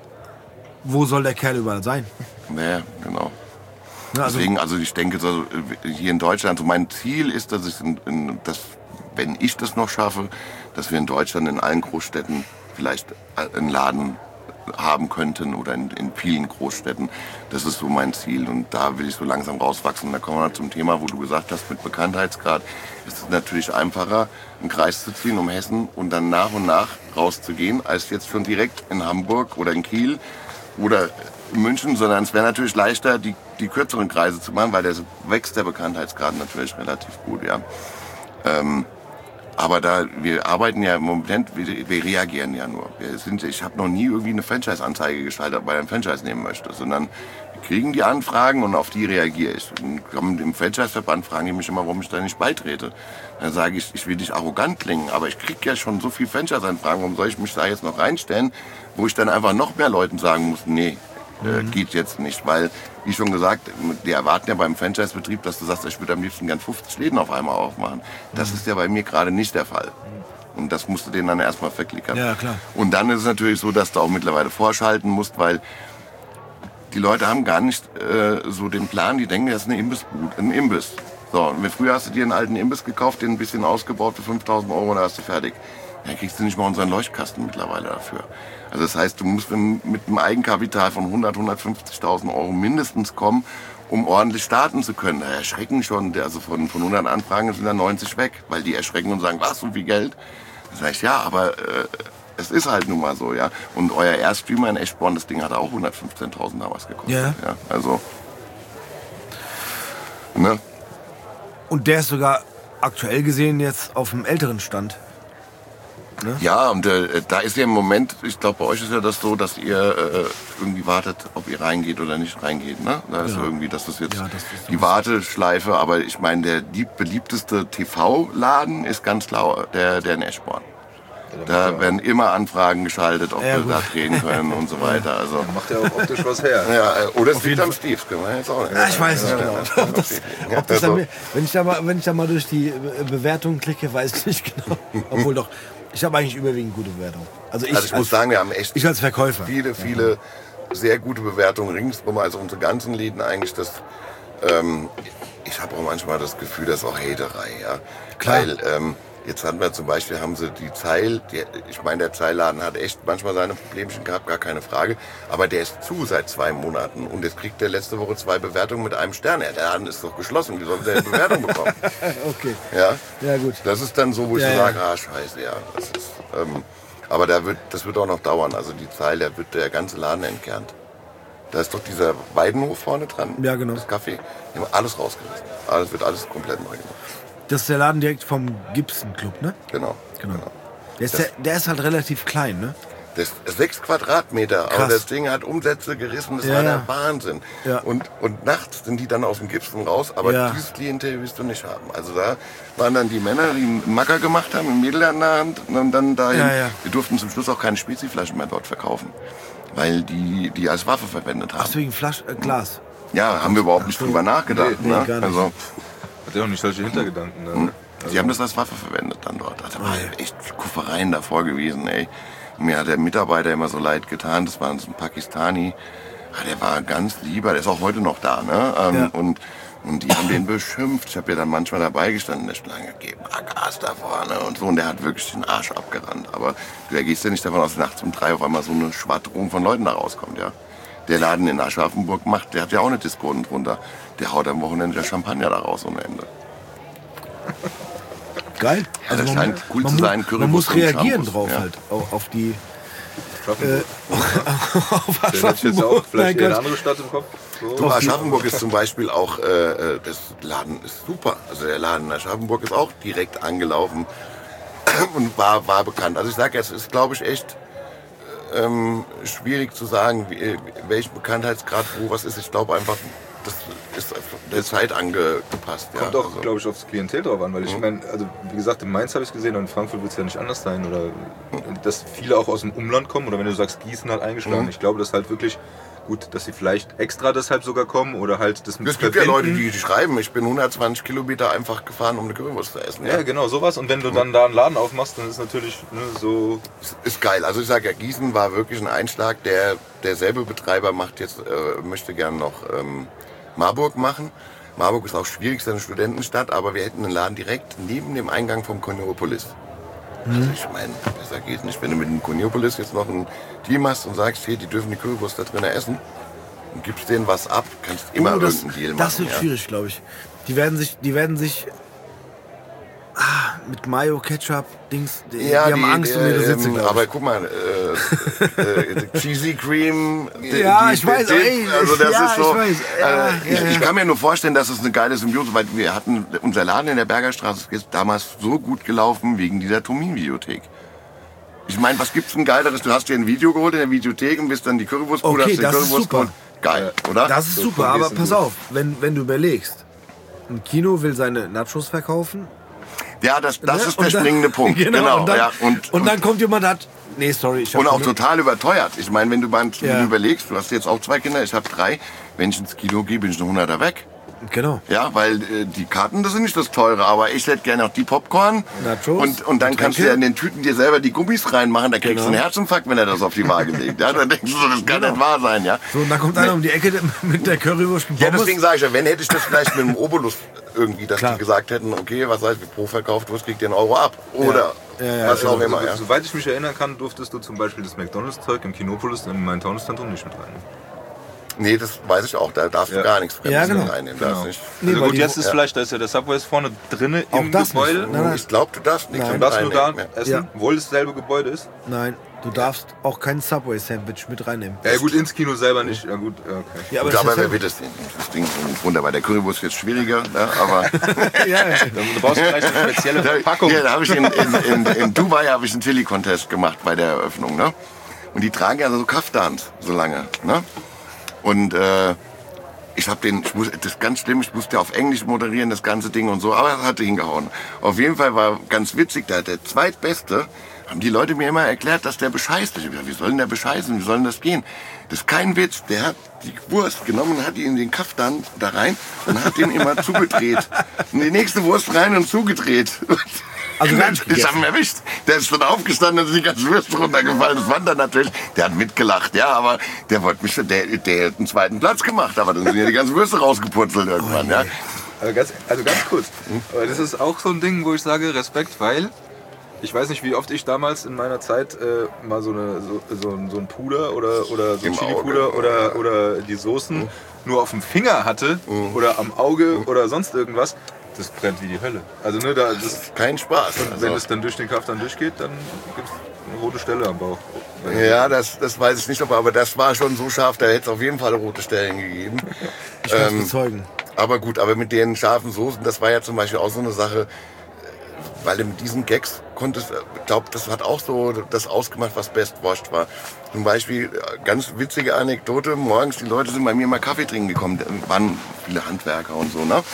Wo soll der Kerl überall sein? ne, genau. Ne, also, Deswegen, also ich denke, so, hier in Deutschland, so mein Ziel ist, dass ich, in, in, dass, wenn ich das noch schaffe, dass wir in Deutschland in allen Großstädten vielleicht einen Laden haben könnten oder in, in vielen Großstädten. Das ist so mein Ziel und da will ich so langsam rauswachsen. Und da kommen wir zum Thema, wo du gesagt hast, mit Bekanntheitsgrad ist es natürlich einfacher, einen Kreis zu ziehen um Hessen und dann nach und nach rauszugehen, als jetzt schon direkt in Hamburg oder in Kiel oder in München, sondern es wäre natürlich leichter, die, die kürzeren Kreise zu machen, weil der wächst der Bekanntheitsgrad natürlich relativ gut, ja. Ähm, aber da, wir arbeiten ja im Moment, wir, wir reagieren ja nur. Wir sind, ich habe noch nie irgendwie eine Franchise-Anzeige geschaltet, weil er ein Franchise nehmen möchte, sondern wir kriegen die Anfragen und auf die reagiere ich. Und kommen im Franchise-Verband, fragen die mich immer, warum ich da nicht beitrete. Dann sage ich, ich will nicht arrogant klingen, aber ich kriege ja schon so viel Franchise-Anfragen, warum soll ich mich da jetzt noch reinstellen, wo ich dann einfach noch mehr Leuten sagen muss, nee, äh, geht jetzt nicht, weil, wie schon gesagt, die erwarten ja beim Franchise-Betrieb, dass du sagst, ich würde am liebsten gern fünfzig Läden auf einmal aufmachen. Das ist ja bei mir gerade nicht der Fall. Und das musst du denen dann erstmal verklickern. Ja, klar. Und dann ist es natürlich so, dass du auch mittlerweile vorschalten musst, weil die Leute haben gar nicht äh, so den Plan, die denken, das ist eine Imbissbude, ein Imbiss. So, und früher hast du dir einen alten Imbiss gekauft, den ein bisschen ausgebaut für fünftausend Euro und da hast du fertig. Dann kriegst du nicht mal unseren Leuchtkasten mittlerweile dafür. Also das heißt, du musst mit einem Eigenkapital von hundert, hundertfünfzigtausend Euro mindestens kommen, um ordentlich starten zu können. Da erschrecken schon, also von, von hundert Anfragen sind dann neunzig weg, weil die erschrecken und sagen, was, so viel Geld? Da sag ich, ja, aber äh, es ist halt nun mal so, ja. Und euer Airstreamer in Eschborn, das Ding hat auch hundertfünfzehntausend damals gekostet. Ja. Ja, also, ne? und der ist sogar aktuell gesehen jetzt auf dem älteren Stand. Ja, und äh, da ist ja im Moment, ich glaube, bei euch ist ja das so, dass ihr äh, irgendwie wartet, ob ihr reingeht oder nicht reingeht. Ne? Da ist Genau. irgendwie, das ist jetzt Ja, das ist so. die Warteschleife. Aber ich meine, der die beliebteste T V-Laden ist ganz klar der, der in Eschborn. Da werden immer Anfragen geschaltet, ob Ja, wir gut. da drehen können und so weiter. Also, Macht ja auch optisch was her. ja, äh, oder es liegt jeden am Steve, können wir jetzt auch nicht. Ja, ich weiß nicht Ja, genau. ja, Ob das, ja, ob das also, dann, wenn, ich da mal, wenn ich da mal durch die Be- Bewertungen klicke, weiß ich nicht genau. Obwohl doch, ich habe eigentlich überwiegend gute Bewertungen. Also ich, also ich muss als, sagen, wir haben echt ich als Verkäufer. viele, viele sehr gute Bewertungen ringsrum, also unsere ganzen Läden eigentlich. Das, ähm, ich habe auch manchmal das Gefühl, das ist auch Haterei, ja. Klar. Weil ähm, jetzt hatten wir zum Beispiel, haben sie die Zeil, die, ich meine, der Zeilladen hat echt manchmal seine Problemchen gehabt, gar keine Frage, aber der ist zu seit zwei Monaten und jetzt kriegt der letzte Woche zwei Bewertungen mit einem Stern. Ja, der Laden ist doch geschlossen, wie soll der eine Bewertung bekommen? Okay, Ja, ja gut. das ist dann so, wo ich Ja, so ja. sage, ah, scheiße, ja. Das ist, ähm, aber da wird, das wird auch noch dauern. Also die Zeil, da wird der ganze Laden entkernt. Da ist doch dieser Weidenhof vorne dran. Ja, genau. Das Café. Die haben alles rausgerissen. Alles wird alles komplett neu gemacht. Das ist der Laden direkt vom Gibson Club, ne? Genau. Genau. Der ist, der, der ist halt relativ klein, ne? Das ist sechs Quadratmeter, Krass. aber das Ding hat Umsätze gerissen, das Ja, war der ja. Wahnsinn. Ja. Und, und nachts sind die dann aus dem Gipsen raus, aber Ja. dieses Klientel willst du nicht haben. Also da waren dann die Männer, die einen Macker gemacht haben, ein Mädel an der Hand und dann dahin. Ja, ja. Wir durften zum Schluss auch keine Speziflaschen mehr dort verkaufen, weil die die als Waffe verwendet haben. Ach, wegen Flasch, äh, Glas. Ja, haben wir überhaupt nicht drüber nachgedacht. Nee, nee, ne? gar nicht. Also, Hat ja auch nicht solche Hintergedanken. Ne? sie haben das als Waffe verwendet dann dort. Da war echt Kuffereien davor gewesen, ey. Mir hat der Mitarbeiter immer so leid getan. Das war so ein Pakistani. ah, der war ganz lieber, der ist auch heute noch da, ne? Ähm, Ja. und, und die haben den beschimpft. Ich habe ja dann manchmal dabei gestanden, der Schlange, gib mal Gas da vorne und so. Und der hat wirklich den Arsch abgerannt. Aber du gehst ja nicht davon aus, nachts um drei auf einmal so eine Schwadron von Leuten da rauskommt, ja. Der Laden in Aschaffenburg macht, der hat ja auch eine Disco unten drunter. Der haut am Wochenende der Champagner da raus ohne Ende. Geil. Ja, das scheint cool man zu mu- sein, Man Currywurst muss und reagieren Shampoos, drauf ja. halt, auf, auf die... Aschaffenburg. auf Der hat jetzt auch Aschaffenburg. vielleicht Mein eher eine Gott. andere Stadt im Kopf. So. Du, Aschaffenburg ist zum Beispiel auch, äh, das Laden ist super. Also der Laden in Aschaffenburg ist auch direkt angelaufen und war, war bekannt. Also ich sage, es ist, glaube ich, echt ähm, schwierig zu sagen, wie, welchen Bekanntheitsgrad wo was ist. Ich glaube einfach, das ist der Zeit angepasst. Ja. Kommt auch, Also, glaube ich, aufs Klientel drauf an, weil ich meine, also wie gesagt, in Mainz habe ich es gesehen und in Frankfurt wird es ja nicht anders sein. Oder dass viele auch aus dem Umland kommen oder wenn du sagst, Gießen hat eingeschlagen. Mhm. Ich glaube, das halt wirklich gut, dass sie vielleicht extra deshalb sogar kommen oder halt das mit es gibt ja Leute, die, die schreiben, ich bin hundertzwanzig Kilometer einfach gefahren, um eine Currywurst zu essen. Ja, genau, sowas. Und wenn du dann da einen Laden aufmachst, dann ist natürlich ne, so. Ist, ist geil. Also ich sage ja, Gießen war wirklich ein Einschlag. Der, derselbe Betreiber macht jetzt, äh, möchte gern noch ähm, Marburg machen. Marburg ist auch schwierig, ist eine Studentenstadt, aber wir hätten einen Laden direkt neben dem Eingang vom Koniopolis. Also ich meine, besser geht nicht. Wenn du mit dem Koniopolis jetzt noch ein Team hast und sagst, hier, die dürfen die Currywurst da drin essen und gibst denen was ab, kannst immer Oh, das, irgendeinen Deal machen. das wird ja. schwierig, glaube ich. Die werden sich, die werden sich ah, mit Mayo, Ketchup, Dings, die, Ja, die haben Angst um ihre Sitze, ähm, glaube aber ich. guck mal, äh, äh, Cheesy Cream. die- Ja, die- ich weiß, die- ey, also das ja, ist so. ich weiß, ja, äh, ich, ja, ich ja. kann mir nur vorstellen, dass es eine geile Symbiose, weil wir hatten unser Laden in der Bergerstraße ist damals so gut gelaufen wegen dieser Tomin-Videothek. Ich meine, was gibt's denn Geileres? Du hast dir ein Video geholt in der Videothek und bist dann die Currywurstbude, Okay, hast dir das ist Currywurst super. geholt. Geil, oder? Das ist So super, von aber Gießen pass gut. auf, wenn, wenn du überlegst, ein Kino will seine Nachos verkaufen. ja, das, das ne? ist der Und dann- springende Punkt. Genau, und, dann, ja. und, und dann kommt jemand, hat, nee, sorry, ich hab Und auch keine- total überteuert. Ich meine, wenn du mal wenn Ja. du überlegst, du hast jetzt auch zwei Kinder, ich habe drei. Wenn ich ins Kino gehe, bin ich ein Hunderter weg. Genau. Ja, weil äh, die Karten, das sind nicht das teure, aber ich hätte gerne auch die Popcorn. Nachos, Und, und dann kannst du Getränke. ja in den Tüten dir selber die Gummis reinmachen, da kriegst Genau. du einen Herzinfarkt, wenn er das auf die Waage legt. Ja, dann denkst du so, das kann nicht wahr sein, ja. So, und dann kommt einer um die Ecke mit der Currywurst und Ja, Pommes. deswegen sage ich ja, wenn hätte ich das vielleicht mit dem Obolus irgendwie, dass Klar. die gesagt hätten, okay, was heißt, pro verkauft Wurst kriegt ihr einen Euro ab. Oder Ja, ja, was ja, auch Also, immer, ja. Soweit ich mich erinnern kann, durftest du zum Beispiel das McDonalds-Zeug im Kinopolis in meinem Taunuszentrum nicht mit rein. Nee, das weiß ich auch, da darfst du Ja. gar nichts Fremdes Ja, genau. mit reinnehmen. Da ist nicht. Nee, Also weil gut, die- jetzt ist ja. vielleicht, da ist ja der Subway ist vorne drinne Auch im das Gebäude. nicht. Nein, nein. Ich glaube, du darfst nichts Nein. mit Darfst du da reinnehmen. essen, Ja. obwohl es dasselbe Gebäude ist? Nein, du darfst auch kein Subway-Sandwich mit reinnehmen. Ja gut, ins Kino selber nicht. Ja gut, ja, okay. Ja, Gut, das aber ist wer ja- wird das denn? Das Ding ist runter. Bei der Currywurst ist jetzt schwieriger, ne? Aber ja, ja. Du brauchst vielleicht eine spezielle Verpackung. hier, da habe ich in, in, in, in Dubai habe ich einen Chili-Contest gemacht bei der Eröffnung, ne? Und die tragen ja so Kaftans so lange, ne? Und äh, ich habe den, ich muss, das ist ganz schlimm, ich musste auf Englisch moderieren, das ganze Ding und so, aber es hatte hingehauen. Auf jeden Fall war ganz witzig, da der Zweitbeste, haben die Leute mir immer erklärt, dass der bescheißt. Ich hab gesagt, wie soll denn der bescheißen, wie soll denn das gehen? Das ist kein Witz, der hat die Wurst genommen und hat die in den Kaftan da rein und hat den immer zugedreht. In die nächste Wurst rein und zugedreht. Also gar nicht Ich gegessen. hab ihn erwischt. Der ist schon aufgestanden und ist die ganze Würste runtergefallen. Das fand er natürlich. Der hat mitgelacht, ja, aber der wollte mich, der, der hat einen zweiten Platz gemacht, aber dann sind ja die ganzen Würste rausgepurzelt irgendwann, ja. Also ganz, also ganz kurz. Aber das ist auch so ein Ding, wo ich sage Respekt, weil ich weiß nicht, wie oft ich damals in meiner Zeit äh, mal so, eine, so, so, ein, so ein Puder oder, oder so ein Im Chili-Puder Auge. oder, oder die Soßen nur auf dem Finger hatte oder am Auge oder sonst irgendwas. Das brennt wie die Hölle. Also ne, da, das, Kein Spaß. wenn Also, es dann durch den Kaftan durchgeht, dann gibt es eine rote Stelle am Bauch. ja, das, das weiß ich nicht, aber das war schon so scharf, da hätte es auf jeden Fall rote Stellen gegeben. Ich kann es Ähm, bezeugen. Aber gut, aber mit den scharfen Soßen, das war ja zum Beispiel auch so eine Sache, weil du mit diesen Gags konntest, ich glaube, das hat auch so das ausgemacht, was Best Washed war. Zum Beispiel, äh, ganz witzige Anekdote, morgens, die Leute sind bei mir mal Kaffee trinken gekommen, da waren viele Handwerker und so, ne?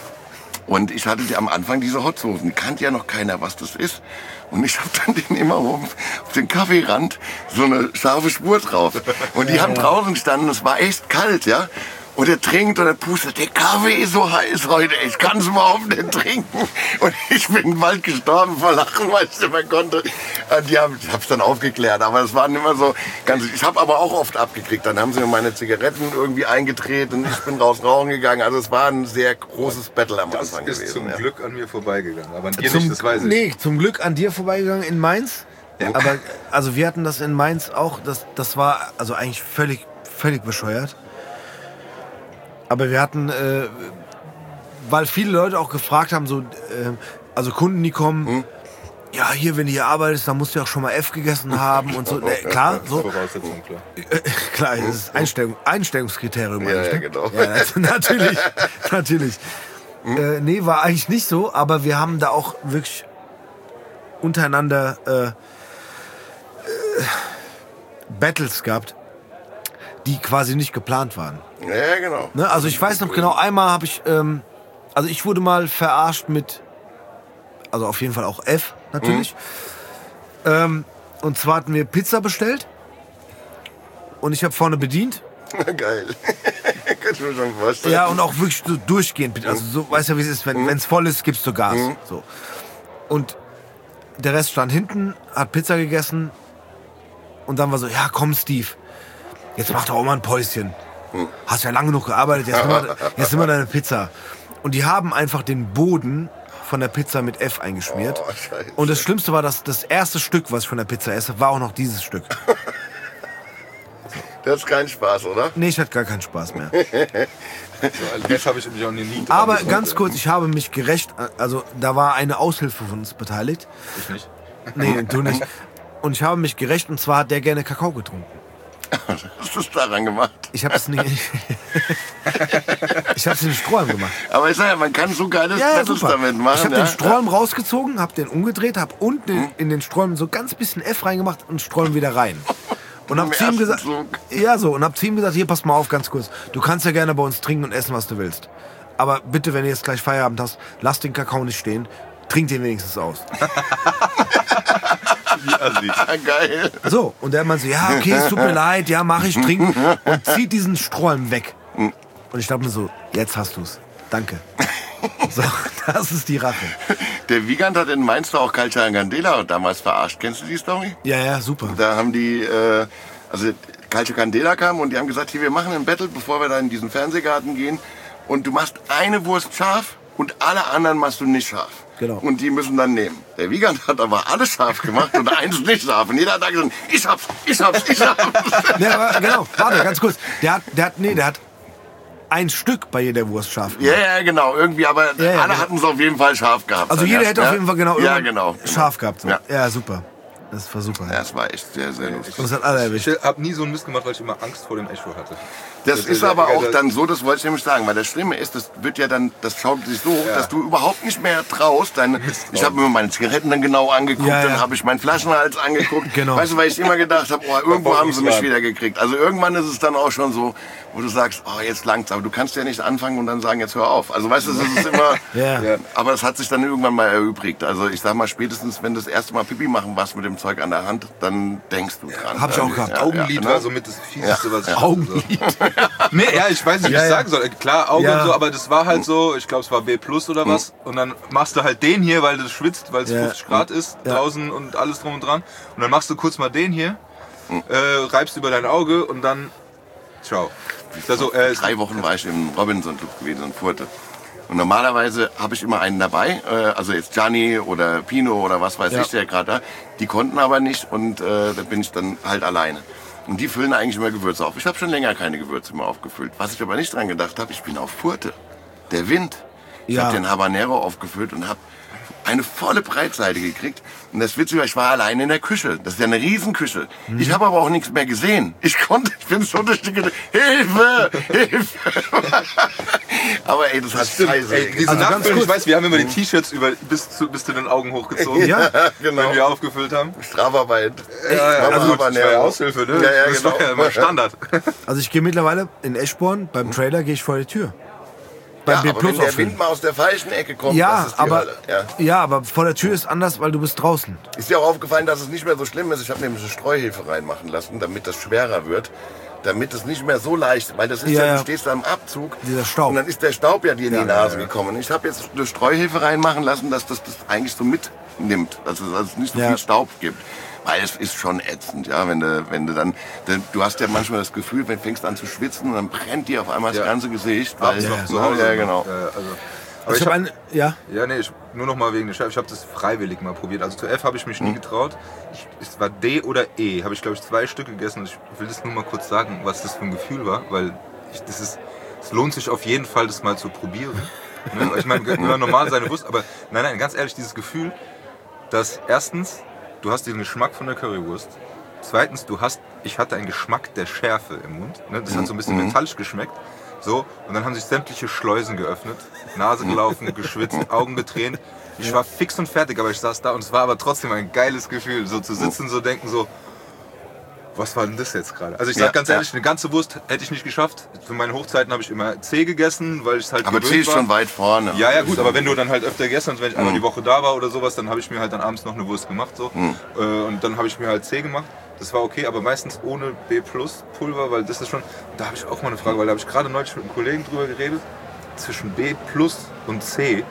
Und ich hatte am Anfang diese Hotsoßen, kannte ja noch keiner, was das ist. Und ich habe dann den immer oben auf den Kaffeerand so eine scharfe Spur drauf. Und die haben draußen gestanden, es war echt kalt, ja. Und er trinkt und er pustet, der Kaffee ist so heiß heute, ich kann es überhaupt nicht trinken. Und ich bin bald gestorben vor Lachen, weil ich nicht mehr konnte. Und die haben, ich habe es dann aufgeklärt, aber es waren immer so ganz, ich habe aber auch oft abgekriegt. Dann haben sie mir meine Zigaretten irgendwie eingedreht und ich bin raus rauchen gegangen. Also es war ein sehr großes Battle am Das Anfang ist gewesen. zum ja. Glück an mir vorbeigegangen, aber an dir Zum, nicht, das weiß ich. nee, zum Glück an dir vorbeigegangen in Mainz. Aber also wir hatten das in Mainz auch, das, das war also eigentlich völlig, völlig bescheuert. Aber wir hatten, äh, weil viele Leute auch gefragt haben, so, äh, also Kunden, die kommen, hm? ja, hier, wenn du hier arbeitest, dann musst du ja auch schon mal F gegessen haben und so. Äh, klar, so. Voraussetzung, klar. Äh, klar, das ist Einstellung, Einstellungskriterium. Ja, eigentlich, ja, ne? genau. Ja, das, natürlich, natürlich. Hm? Äh, nee, war eigentlich nicht so, aber wir haben da auch wirklich untereinander äh, äh, Battles gehabt, die quasi nicht geplant waren. Ja, genau. Ne? Also ich weiß noch genau, einmal habe ich, ähm, also ich wurde mal verarscht mit, also auf jeden Fall auch F natürlich. Mhm. Ähm, und zwar hatten wir Pizza bestellt und ich habe vorne bedient. Geil. Kann ich mir schon vorstellen. Ja, und auch wirklich so durchgehend. Also so, weißt ja, wie es ist, wenn es voll ist, gibst du Gas. Mhm. So. Und der Rest stand hinten, hat Pizza gegessen und dann war so, ja komm Steve, jetzt mach doch auch mal ein Päuschen. Hast ja lange genug gearbeitet, jetzt nimm mal, jetzt nimm mal deine Pizza. Und die haben einfach den Boden von der Pizza mit F eingeschmiert. Oh, Scheiße. Und das Schlimmste war, dass das erste Stück, was ich von der Pizza esse, war auch noch dieses Stück. Das ist kein Spaß, oder? Nee, ich hatte gar keinen Spaß mehr. So, als F habe ich mich auch nie dran Aber gefunden. ganz kurz, ich habe mich gerecht, also da war eine Aushilfe von uns beteiligt. Ich nicht. Nee, du nicht. Und ich habe mich gerecht, und zwar hat der gerne Kakao getrunken. Hast du es daran gemacht? Ich habe es nicht. Ich habe es in den Strohhalm gemacht. Aber ich sag ja, man kann so geiles Ja, ja, Battles super. damit machen. Ich habe ja. den Strohhalm rausgezogen, habe den umgedreht, habe unten in, in den Strohhalm so ganz bisschen F reingemacht und Strohhalm wieder rein. Und hab Im zu ihm ersten gesagt, Zug. ja so, und hab zu ihm gesagt, hier pass mal auf, ganz kurz. Du kannst ja gerne bei uns trinken und essen, was du willst. Aber bitte, wenn du jetzt gleich Feierabend hast, lass den Kakao nicht stehen. Trink den wenigstens aus. Wie assi. Ja, geil. So, und der meinte so, ja, okay, es tut mir leid, ja, mach ich, trinken. Und zieht diesen Strohhalm weg. Und ich dachte mir so, jetzt hast du's. Danke. So, das ist die Rache. Der Wiegand hat in Mainz auch Calcio Candela damals verarscht. Kennst du die Story? Ja, ja, super. Da haben die, äh, also Calcio Candela kam und die haben gesagt, hier, wir machen ein Battle, bevor wir da in diesen Fernsehgarten gehen. Und du machst eine Wurst scharf und alle anderen machst du nicht scharf. Genau. Und die müssen dann nehmen. Der Wiegand hat aber alles scharf gemacht und eins nicht scharf. Und jeder hat da gesagt, ich hab's, ich hab's, ich hab's. Nee, aber genau, warte, ganz kurz. Der hat, der hat, nee, der hat ein Stück bei jeder Wurst scharf gemacht. Ja, ja, genau, irgendwie, aber Ja, ja, alle genau. hatten es auf jeden Fall scharf gehabt. Also dann, jeder ja. hätte auf jeden Fall genau, Ja, irgendwann genau. scharf gehabt. So. Ja. Ja. super. Das war super. Ja, das war echt sehr, sehr lustig. Und das hat alle Ich erwischt. habe nie so einen Mist gemacht, weil ich immer Angst vor dem Echo hatte. Das Das ist ist aber ja- auch das- dann so, das wollte ich nämlich sagen, weil das Schlimme ist, das wird ja dann, das schaut sich so hoch, dass du überhaupt nicht mehr traust. Deine, ich habe mir meine Zigaretten dann genau angeguckt, Ja, ja. dann habe ich meinen Flaschenhals angeguckt. Genau. Weißt du, weil ich immer gedacht habe, oh, irgendwo Bevor haben sie mich ich wieder gekriegt. Also irgendwann ist es dann auch schon so, wo du sagst, oh, jetzt langt's, aber du kannst ja nicht anfangen und dann sagen, jetzt hör auf. Also weißt du, es ist immer, Ja. Ja. aber es hat sich dann irgendwann mal erübrigt. Also ich sag mal, spätestens wenn du das erste Mal Pipi machen warst mit dem Zeug an der Hand, dann denkst du dran. Hab ich auch gehabt. Ja, Augenlid ja, war ne? somit das Fieseste, was ich Augenlid. hatte. Nee, ja, ich weiß nicht, wie Ja, ich ja. sagen soll. Klar, Auge Ja. und so, aber das war halt so, ich glaube, es war B plus oder was. Und dann machst du halt den hier, weil du schwitzt, weil es Ja. fünfzig Grad ist Ja. draußen und alles drum und dran. Und dann machst du kurz mal den hier, äh, reibst über dein Auge und dann, ciao. Also, äh, Drei Wochen war ich im Robinson Club gewesen in Furte. Und normalerweise habe ich immer einen dabei, äh, also jetzt Gianni oder Pino oder was weiß Ja. ich, der gerade da. Die konnten aber nicht und äh, da bin ich dann halt alleine. Und die füllen eigentlich immer Gewürze auf. Ich habe schon länger keine Gewürze mehr aufgefüllt. Was ich aber nicht dran gedacht habe, ich bin auf Furte. Der Wind. Ich Ja. habe den Habanero aufgefüllt und habe eine volle Breitseite gekriegt. Und das Witzige war, ich war alleine in der Küche. Das ist ja eine Riesenküche. Mhm. Ich habe aber auch nichts mehr gesehen. Ich konnte, ich bin so durch die Küche. Hilfe! Hilfe! aber ey, das hat scheiße. ey, diese Also ganz Nachfüllen, ich kurz. weiß, wir haben immer die T-Shirts über bis zu, bis zu den Augen hochgezogen, Ja, genau. wenn wir aufgefüllt haben. Strafarbeit. Ja, ja, Mama also gut, das war ja Habanero. Aushilfe, ne? Ja, ja, das genau. war ja immer Standard. Also ich gehe mittlerweile in Eschborn, beim Trailer gehe ich vor die Tür. Ja, Beim B aber Plus wenn der auffüllen. Wind mal aus der falschen Ecke kommt, Ja, das ist die aber, Hölle. Ja. ja, aber vor der Tür ist anders, weil du bist draußen. Ist dir auch aufgefallen, dass es nicht mehr so schlimm ist? Ich habe nämlich eine Streuhefe reinmachen lassen, damit das schwerer wird. damit es nicht mehr so leicht, weil das ist Ja, ja, ja. du stehst da im Abzug Dieser Staub. und dann ist der Staub ja dir in Ja, die Nase ja, ja. gekommen. Ich habe jetzt eine Streuhefe reinmachen lassen, dass das das eigentlich so mitnimmt, also dass es nicht so Ja. viel Staub gibt. Weil es ist schon ätzend, ja, wenn du, wenn du dann, denn du hast ja manchmal das Gefühl, wenn du fängst an zu schwitzen und dann brennt dir auf einmal Ja. das ganze Gesicht. Weil, Abends noch ja, zu Hause. ja, genau. Äh, also, aber Ich ich habe hab, eine, ja, ja, nee, ich, nur noch mal wegen der Chef. Ich habe das freiwillig mal probiert. Also zu F habe ich mich nie getraut. Ich, es war D oder E. Habe ich, glaube ich, zwei Stück gegessen. Und ich will das nur mal kurz sagen, was das für ein Gefühl war. Weil ich, das ist, es lohnt sich auf jeden Fall, das mal zu probieren. Ne? Ich meine, immer normal seine Wurst. Aber nein, nein, ganz ehrlich, dieses Gefühl, dass erstens, du hast den Geschmack von der Currywurst. Zweitens, du hast, ich hatte einen Geschmack der Schärfe im Mund. Ne? Das hat so ein bisschen metallisch geschmeckt. So, und dann haben sich sämtliche Schleusen geöffnet, Nase gelaufen, geschwitzt, Augen getränt. Ich war fix und fertig, aber ich saß da und es war aber trotzdem ein geiles Gefühl, so zu sitzen, so denken, so, was war denn das jetzt gerade? Also ich sag Ja, ganz ja. ehrlich, eine ganze Wurst hätte ich nicht geschafft. Zu meinen Hochzeiten habe ich immer C gegessen, weil ich es halt Aber gewöhnt C ist war. schon weit vorne. Ja, ja, gut, aber wenn du dann halt öfter gegessen hast, wenn ich einmal Mhm. die Woche da war oder sowas, dann habe ich mir halt dann abends noch eine Wurst gemacht. So. Mhm. Äh, und dann habe ich mir halt C gemacht. Das war okay, aber meistens ohne B Plus Pulver, weil das ist schon. Da habe ich auch mal eine Frage, weil da habe ich gerade neulich mit einem Kollegen drüber geredet. Zwischen B Plus und C.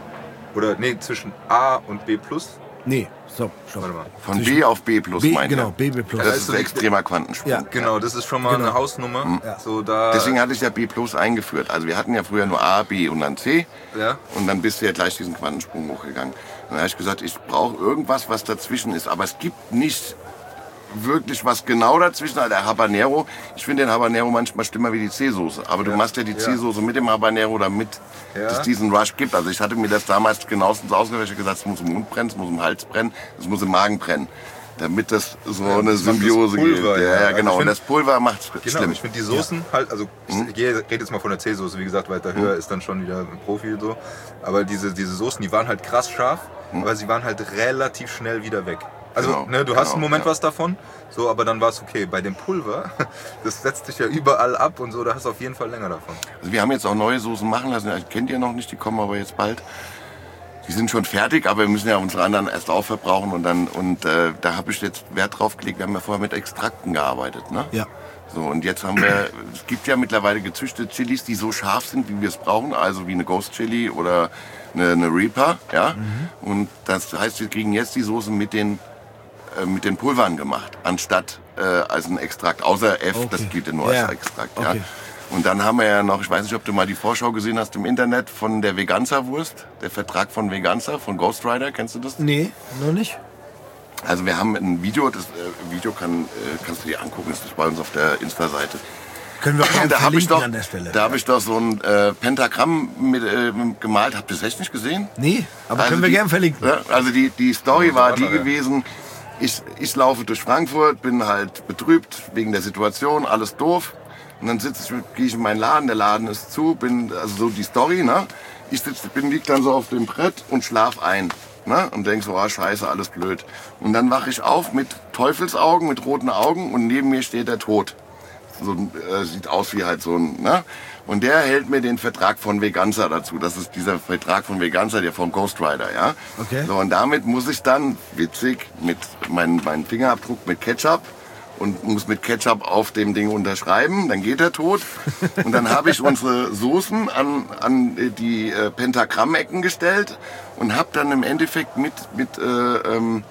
Oder nee, zwischen A und B Plus. nee, stopp, stopp. Warte mal. Von B auf B plus B, meint genau, er. B B plus. Das Ja, ist ist so ein die- extremer Quantensprung. Ja. Genau, das ist schon mal Genau. eine Hausnummer. Ja. So, da, Deswegen hatte ich ja B plus eingeführt. Also wir hatten ja früher nur A, B und dann C. Ja. Und dann bist du ja gleich diesen Quantensprung hochgegangen. Und dann habe ich gesagt, ich brauche irgendwas, was dazwischen ist. Aber es gibt nicht wirklich was genau dazwischen. Also der Habanero, ich finde den Habanero manchmal schlimmer wie die C-Soße. Aber du machst ja die C-Soße mit dem Habanero, damit Ja. es diesen Rush gibt. Also ich hatte mir das damals genauestens ausgewählt. Ich habe gesagt, es muss im Mund brennen, es muss im Hals brennen, es muss im Magen brennen. Damit das so Ja, eine das macht das Symbiose Pulver, gibt. Ja, ja. ja, Also genau. ich Und find- das Pulver macht es Genau, schlimm. ich finde die Soßen halt, also ich Mhm. gehe- rede jetzt mal von der C-Soße, wie gesagt, weiter höher ist dann schon wieder ein Profi und so. Aber diese, diese Soßen, die waren halt krass scharf, aber sie waren halt relativ schnell wieder weg. Also Genau, ne, du hast genau, einen Moment ja. was davon, so, aber dann war es okay. Bei dem Pulver, das setzt sich ja überall ab und so, da hast du auf jeden Fall länger davon. Also wir haben jetzt auch neue Soßen machen lassen. Die kennt ihr noch nicht, die kommen aber jetzt bald. Die sind schon fertig, aber wir müssen ja unsere anderen erst aufverbrauchen und dann und äh, da habe ich jetzt Wert drauf gelegt. Wir haben ja vorher mit Extrakten gearbeitet, ne? Ja. So und jetzt haben wir, es gibt ja mittlerweile gezüchtete Chilis, die so scharf sind, wie wir es brauchen, also wie eine Ghost Chili oder eine, eine Reaper, ja. Mhm. Und das heißt, wir kriegen jetzt die Soße mit den äh, mit den Pulvern gemacht, anstatt äh, als ein Extrakt, außer F, Okay. das geht ja nur Ja. als Extrakt, Okay. ja. Und dann haben wir ja noch, ich weiß nicht, ob du mal die Vorschau gesehen hast im Internet von der Veganza-Wurst, der Vertrag von Veganza, von Ghost Rider, kennst du das? Nee, noch nicht. Also wir haben ein Video, das äh, Video kann, äh, kannst du dir angucken, das ist bei uns auf der Insta-Seite. Können wir auch noch Da habe ich verlinken doch, an der Stelle. da habe ich doch so ein äh, Pentagramm mit, äh, gemalt. Habt ihr das echt nicht gesehen? Nee, aber Also können wir die- gerne verlinken. Ja, also die, die Story war die Warte, ja. gewesen, ich, ich laufe durch Frankfurt, bin halt betrübt wegen der Situation, alles doof. Und dann sitze ich, gehe ich in meinen Laden, der Laden ist zu, bin, also so die Story, ne? Ich sitze, bin, lieg dann so auf dem Brett und schlaf ein. Ne? Und denk so, ah, scheiße, alles blöd. Und dann wache ich auf mit Teufelsaugen, mit roten Augen und neben mir steht der Tod. So, ein, äh, sieht aus wie halt so ein, ne? Und der hält mir den Vertrag von Veganza dazu. Das ist dieser Vertrag von Veganza, der vom Ghost Rider, ja? Okay. So, und damit muss ich dann, witzig, mit meinem meinen Fingerabdruck mit Ketchup und muss mit Ketchup auf dem Ding unterschreiben, dann geht er tot. Und dann habe ich unsere Soßen an, an die äh, Pentagrammecken gestellt und habe dann im Endeffekt mit, mit, äh, ähm,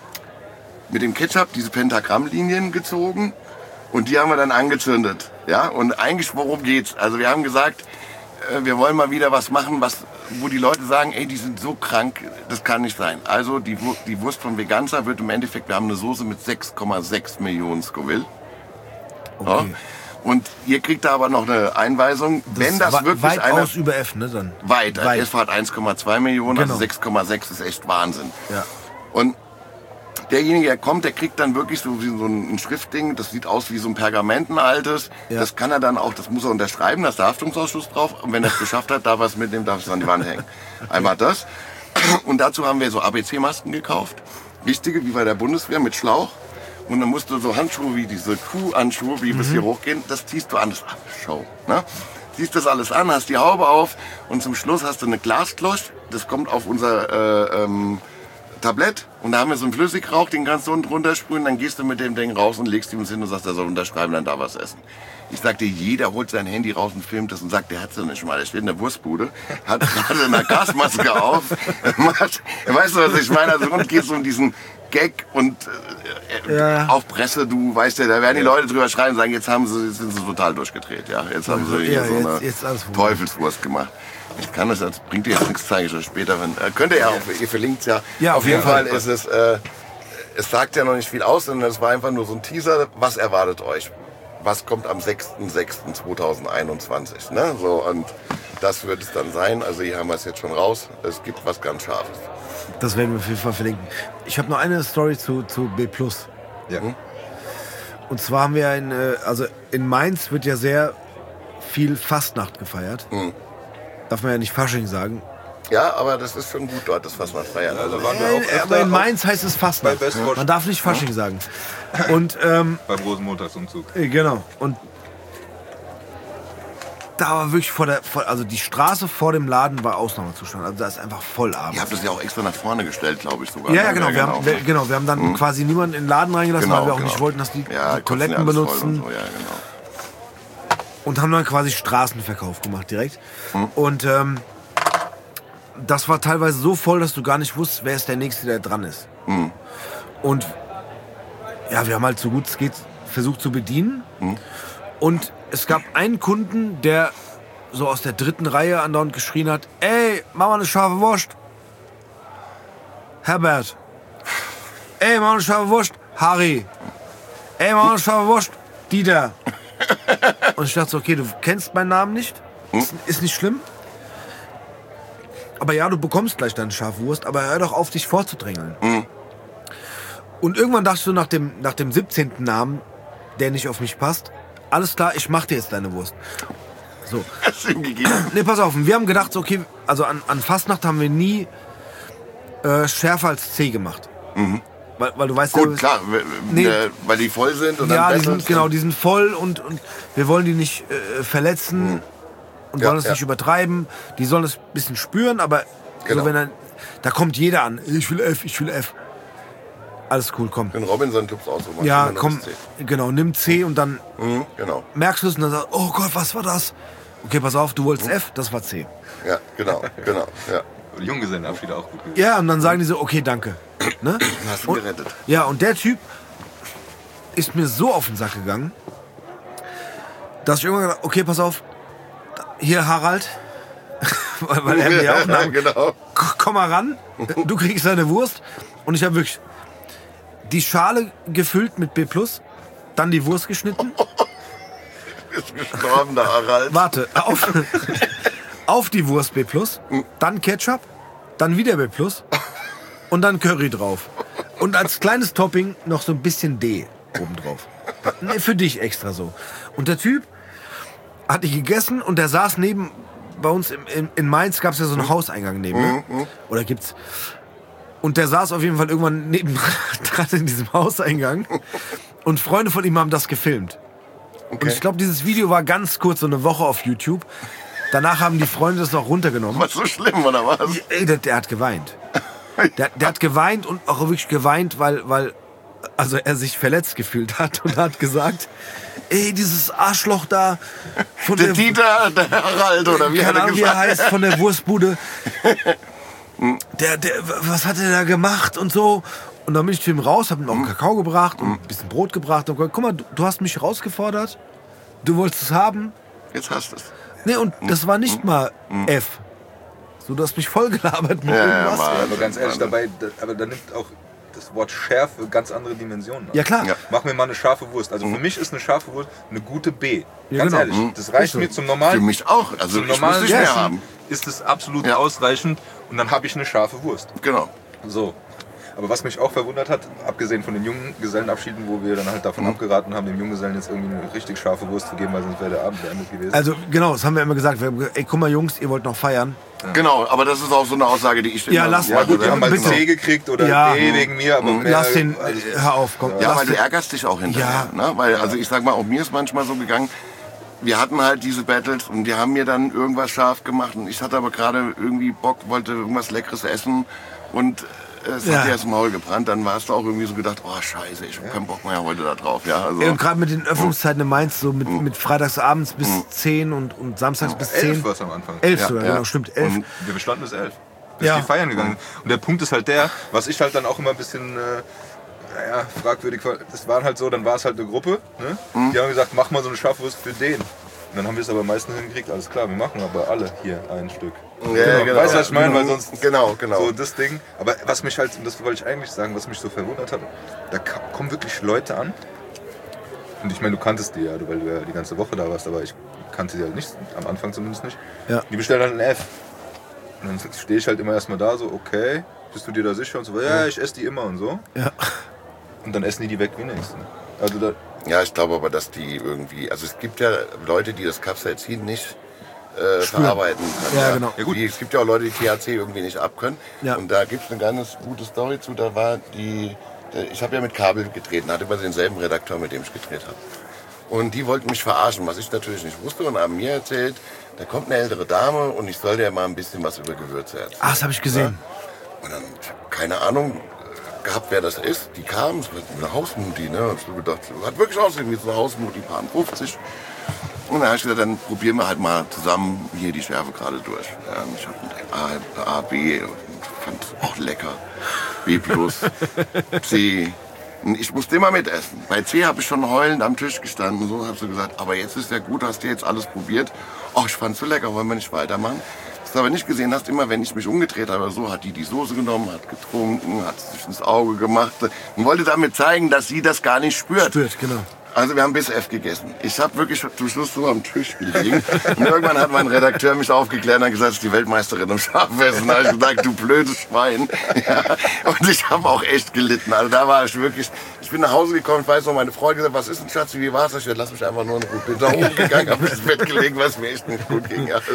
mit dem Ketchup diese Pentagrammlinien gezogen und die haben wir dann angezündet. Ja? Und eigentlich, worum geht's? Also wir haben gesagt, äh, wir wollen mal wieder was machen, was, wo die Leute sagen, ey, die sind so krank, das kann nicht sein. Also die, Wu- die Wurst von Veganza wird im Endeffekt, wir haben eine Soße mit sechs Komma sechs Millionen Scoville. Ja? Okay. Und ihr kriegt da aber noch eine Einweisung, wenn das wa- wirklich einer... weitaus über F, ne, dann. Weit, Weit. F hat eins Komma zwei Millionen, also Genau. sechs Komma sechs ist echt Wahnsinn. Ja. Und derjenige, der kommt, der kriegt dann wirklich so, wie so ein Schriftding, das sieht aus wie so ein Pergament, ein altes. Ja. Das kann er dann auch, das muss er unterschreiben, da ist der Haftungsausschuss drauf. Und wenn er es geschafft hat, darf er es mitnehmen, darf es an die Wand hängen. Einmal das. Und dazu haben wir so A B C-Masken gekauft. Richtige, wie bei der Bundeswehr, mit Schlauch. Und dann musst du so Handschuhe wie diese Kuhhandschuhe, wie bis hier hochgehen, das ziehst du an, das ist Show. Ne? Ziehst das alles an, hast die Haube auf und zum Schluss hast du eine Glasklosch. Das kommt auf unser äh, ähm, Tablett und da haben wir so einen Flüssigrauch, den kannst du unten runtersprühen, dann gehst du mit dem Ding raus und legst ihm ins hin und sagst, er soll unterschreiben, dann darf er es essen. Ich sag dir, jeder holt sein Handy raus und filmt das und sagt, der hat's ja nicht mal, der steht in der Wurstbude, hat gerade eine Gasmaske auf, macht, weißt du, was ich meine? Also und geht so um diesen Gag und äh, Ja. auf Presse, du weißt ja, da werden die Leute drüber schreien und sagen, jetzt haben sie, jetzt sind sie total durchgedreht, ja, jetzt haben sie hier Ja, so jetzt- eine jetzt alles vorbei. Teufelswurst gemacht. Ich kann das, das bringt dir jetzt nichts, zeige ich euch später. Wenn, äh, könnt ihr ja auch, ihr verlinkt es ja. Ja, auf jeden auf jeden Fall ist es, äh, es sagt ja noch nicht viel aus, sondern es war einfach nur so ein Teaser. Was erwartet euch? Was kommt am sechster sechster zweitausendeinundzwanzig? Ne? So, und das wird es dann sein. Also hier haben wir es jetzt schon raus. Es gibt was ganz Scharfes. Das werden wir auf jeden Fall verlinken. Ich habe noch eine Story zu, zu B plus. Ja. Und zwar haben wir in, äh, also in Mainz wird ja sehr viel Fastnacht gefeiert. Mhm. Darf man ja nicht Fasching sagen. Ja, aber das ist schon gut dort, das was man feiern. Also Also, waren wir auch Äh, öfter aber in auch Mainz heißt es Fastnacht. bei Westwatch. Man darf nicht Fasching sagen. Und ähm, beim Rosenmontagsumzug. äh, genau. Und da war wirklich vor der, vor, also die Straße vor dem Laden war Ausnahmezustand. Also da ist einfach voll abends. ihr habt das ja auch extra nach vorne gestellt, glaube ich sogar. Ja, ja, ne? genau. Wir haben, wir, genau. Wir haben dann quasi niemanden in den Laden reingelassen, Genau, weil wir auch genau. nicht wollten, dass die, Ja, die kosten Toiletten ja alles voll benutzen. Und, so. Ja, genau. Und haben dann quasi Straßenverkauf gemacht direkt. Hm. Und ähm, das war teilweise so voll, dass du gar nicht wusstest, wer ist der Nächste, der dran ist. Hm. Und ja, wir haben halt so gut es geht versucht zu bedienen. Hm. Und es gab einen Kunden, der so aus der dritten Reihe andauernd geschrien hat, ey, mach mal eine scharfe Wurst. Herbert. Ey, mach mal eine scharfe Wurst. Harry. Ey, mach mal eine scharfe Wurst. Dieter. Und ich dachte so, okay, du kennst meinen Namen nicht. Ist, ist nicht schlimm. Aber ja, du bekommst gleich deine scharfe Wurst, aber hör doch auf, dich vorzudrängeln. Mhm. Und irgendwann dachtest du nach dem, nach dem siebzehnten Namen, der nicht auf mich passt, alles klar, ich mach dir jetzt deine Wurst. So. Hast du ihm gegeben? Nee, pass auf, wir haben gedacht, so, okay, also an, an Fastnacht haben wir nie äh, schärfer als C gemacht. Weil, weil du weißt Gut, ja, klar, w- Nee. äh, weil die voll sind und ja, dann die besser sind, genau, die sind voll und, und wir wollen die nicht äh, verletzen und Ja, wollen es ja. nicht übertreiben. Die sollen es ein bisschen spüren, aber Genau. so, wenn dann, da kommt jeder an. Ich will F, ich will F. Alles cool, komm. Den Robinson-Tipps aussuchen. Ja, Nur komm, das C. genau, nimm C und dann Mhm, genau. merkst du es und dann sagst oh Gott, was war das? Okay, pass auf, du wolltest F, das war C. Ja, genau, genau. Ja. Junggesellenabschied auch gut gewesen. Ja, und dann sagen die so, okay, danke. Ne? Hast du Und- gerettet. Ja, und der Typ ist mir so auf den Sack gegangen, dass ich irgendwann gedacht, okay, pass auf, hier Harald, weil, weil er mir ja auch Ja, Namen, genau. K- komm mal ran, du kriegst deine Wurst. Und ich habe wirklich die Schale gefüllt mit B plus, dann die Wurst geschnitten, Ist gestorben, der Harald. warte, auf, auf die Wurst B plus, dann Ketchup, dann wieder B plus und dann Curry drauf. Und als kleines Topping noch so ein bisschen D obendrauf. Nee, für dich extra so. Und der Typ hat die gegessen und der saß neben, bei uns im, in, in Mainz gab es ja so einen Hauseingang neben, ne? Oder gibt's. Und der saß auf jeden Fall irgendwann neben dran in diesem Hauseingang und Freunde von ihm haben das gefilmt. Und ich glaube, dieses Video war ganz kurz, so eine Woche auf YouTube. Danach haben die Freunde das noch runtergenommen. Was so schlimm, oder was? Ey, der, der hat geweint. Der, der hat geweint und auch wirklich geweint, weil, weil also er sich verletzt gefühlt hat und hat gesagt, ey, dieses Arschloch da von Der der, Dieter, der Harald, oder wie hat keine er Ahnung, wie er gesagt? heißt, von der Wurstbude. Der, der, was hat er da gemacht und so. Und dann bin ich zu ihm raus, hab ihm noch einen Kakao gebracht und ein bisschen Brot gebracht. Und gesagt, guck mal, du, du hast mich rausgefordert, du wolltest es haben. Jetzt hast du es. Nee, und das war nicht mal F. So, du hast mich voll gelabert mit Ja, ja, irgendwas. Mann. Aber ganz ehrlich, dabei, da, aber da nimmt auch das Wort Schärfe ganz andere Dimensionen an. Ja, klar. Ja. Mach mir mal eine scharfe Wurst. Also für mich ist eine scharfe Wurst eine gute B. Ja, Ganz genau. ehrlich, das reicht so. mir zum Für normalen, mich auch. Also zum ich muss normalen nicht mehr Essen haben. ist es absolut Ja. ausreichend und dann habe ich eine scharfe Wurst. Genau. So. Aber was mich auch verwundert hat, abgesehen von den Junggesellenabschieden, wo wir dann halt davon abgeraten haben, dem Junggesellen jetzt irgendwie eine richtig scharfe Wurst zu geben, weil sonst wäre der Abend beendet gewesen. Also genau, das haben wir immer gesagt. Wir haben gesagt, ey, guck mal Jungs, ihr wollt noch feiern. Genau, aber das ist auch so eine Aussage, die ich Ja, immer- lass ja mal gut, wir haben mal bitte. C gekriegt oder Ja. D wegen mir, aber mehr, Lass den, also, äh, hör auf, komm. Ja, lass weil du den, ärgerst dich auch hinterher. Ja. Ne? Weil, also ich sag mal, auch mir ist manchmal so gegangen, wir hatten halt diese Battles und die haben mir dann irgendwas scharf gemacht und ich hatte aber gerade irgendwie Bock, wollte irgendwas Leckeres essen und es Ja. hat dir das Maul gebrannt, dann hast du auch irgendwie so gedacht, oh scheiße, ich hab keinen Bock mehr heute da drauf. Ja, also, Ey, und gerade mit den Öffnungszeiten in Mainz, so mit, mit freitagsabends bis zehn und, und samstags bis zehn. Elf war es am Anfang. Elf Ja, sogar, ja. genau, stimmt, elf. Und Wir bestanden bis elf. Bis Ja. die feiern gegangen. Und der Punkt ist halt der, was ich halt dann auch immer ein bisschen, äh, naja, fragwürdig war, das waren halt so, dann war es halt eine Gruppe, ne? Die haben gesagt, mach mal so eine Schafwurst für den. Und dann haben wir es aber meistens hingekriegt, alles klar, wir machen aber alle hier ein Stück. Ja, genau. Weißt du, was ich meine? Weil sonst Genau, genau. so das Ding. Aber was mich halt, und das wollte ich eigentlich sagen, was mich so verwundert hat, da ka- kommen wirklich Leute an. Und ich meine, du kanntest die ja, weil du ja die ganze Woche da warst, aber ich kannte die halt nicht, am Anfang zumindest nicht. Ja. Die bestellen halt ein F. Und dann stehe ich halt immer erstmal da, so, okay, bist du dir da sicher? Und so, ja, ich esse die immer und so. Ja. Und dann essen die die weg wie nichts. Also da, Ja, ich glaube aber, dass die irgendwie, also es gibt ja Leute, die das Capsaicin nicht äh, verarbeiten können. Ja, genau. Ja, gut. Die, es gibt ja auch Leute, die T H C irgendwie nicht abkönnen. Ja. Und da gibt es eine ganz gute Story zu. Da war die, ich habe ja mit Kabel gedreht und hatte immer denselben Redakteur, mit dem ich gedreht habe. Und die wollten mich verarschen, was ich natürlich nicht wusste, und haben mir erzählt, da kommt eine ältere Dame und ich soll dir mal ein bisschen was über Gewürze erzählen. Ah, das habe ich gesehen. Und dann, ich hab keine Ahnung äh, gehabt, wer das ist. Die kam, es war eine Hausmutti, ne? Und ich hab gedacht, hat wirklich ausgesehen wie so eine Hausmutti, paar fünfzig. Und dann habe ich gesagt, dann probieren wir halt mal zusammen hier die Schärfe gerade durch. Ja, und ich habe A, A, B, und fand es auch lecker. B plus, C. Und ich musste immer mitessen. Bei C habe ich schon heulend am Tisch gestanden. So habe ich so gesagt, aber jetzt ist ja gut, hast du jetzt alles probiert. Oh, ich fand's so lecker, wollen wir nicht weitermachen? Was du aber nicht gesehen hast, immer wenn ich mich umgedreht habe, so hat die die Soße genommen, hat getrunken, hat sich ins Auge gemacht und wollte damit zeigen, dass sie das gar nicht spürt. Spürt, genau. Also wir haben bis F gegessen. Ich habe wirklich zum Schluss so am Tisch gelegen. Und irgendwann hat mein Redakteur mich aufgeklärt und hat gesagt, das ist die Weltmeisterin im Schafessen. Da habe ich gesagt, du blödes Schwein. Ja. Und ich habe auch echt gelitten. Also da war ich wirklich, ich bin nach Hause gekommen, ich weiß noch, meine Frau hat gesagt, was ist denn Schatz, wie war's? Ich dachte, lass mich einfach nur in Ruhe. Bin da hochgegangen, habe ins Bett gelegen, was mir echt nicht gut ging. Also.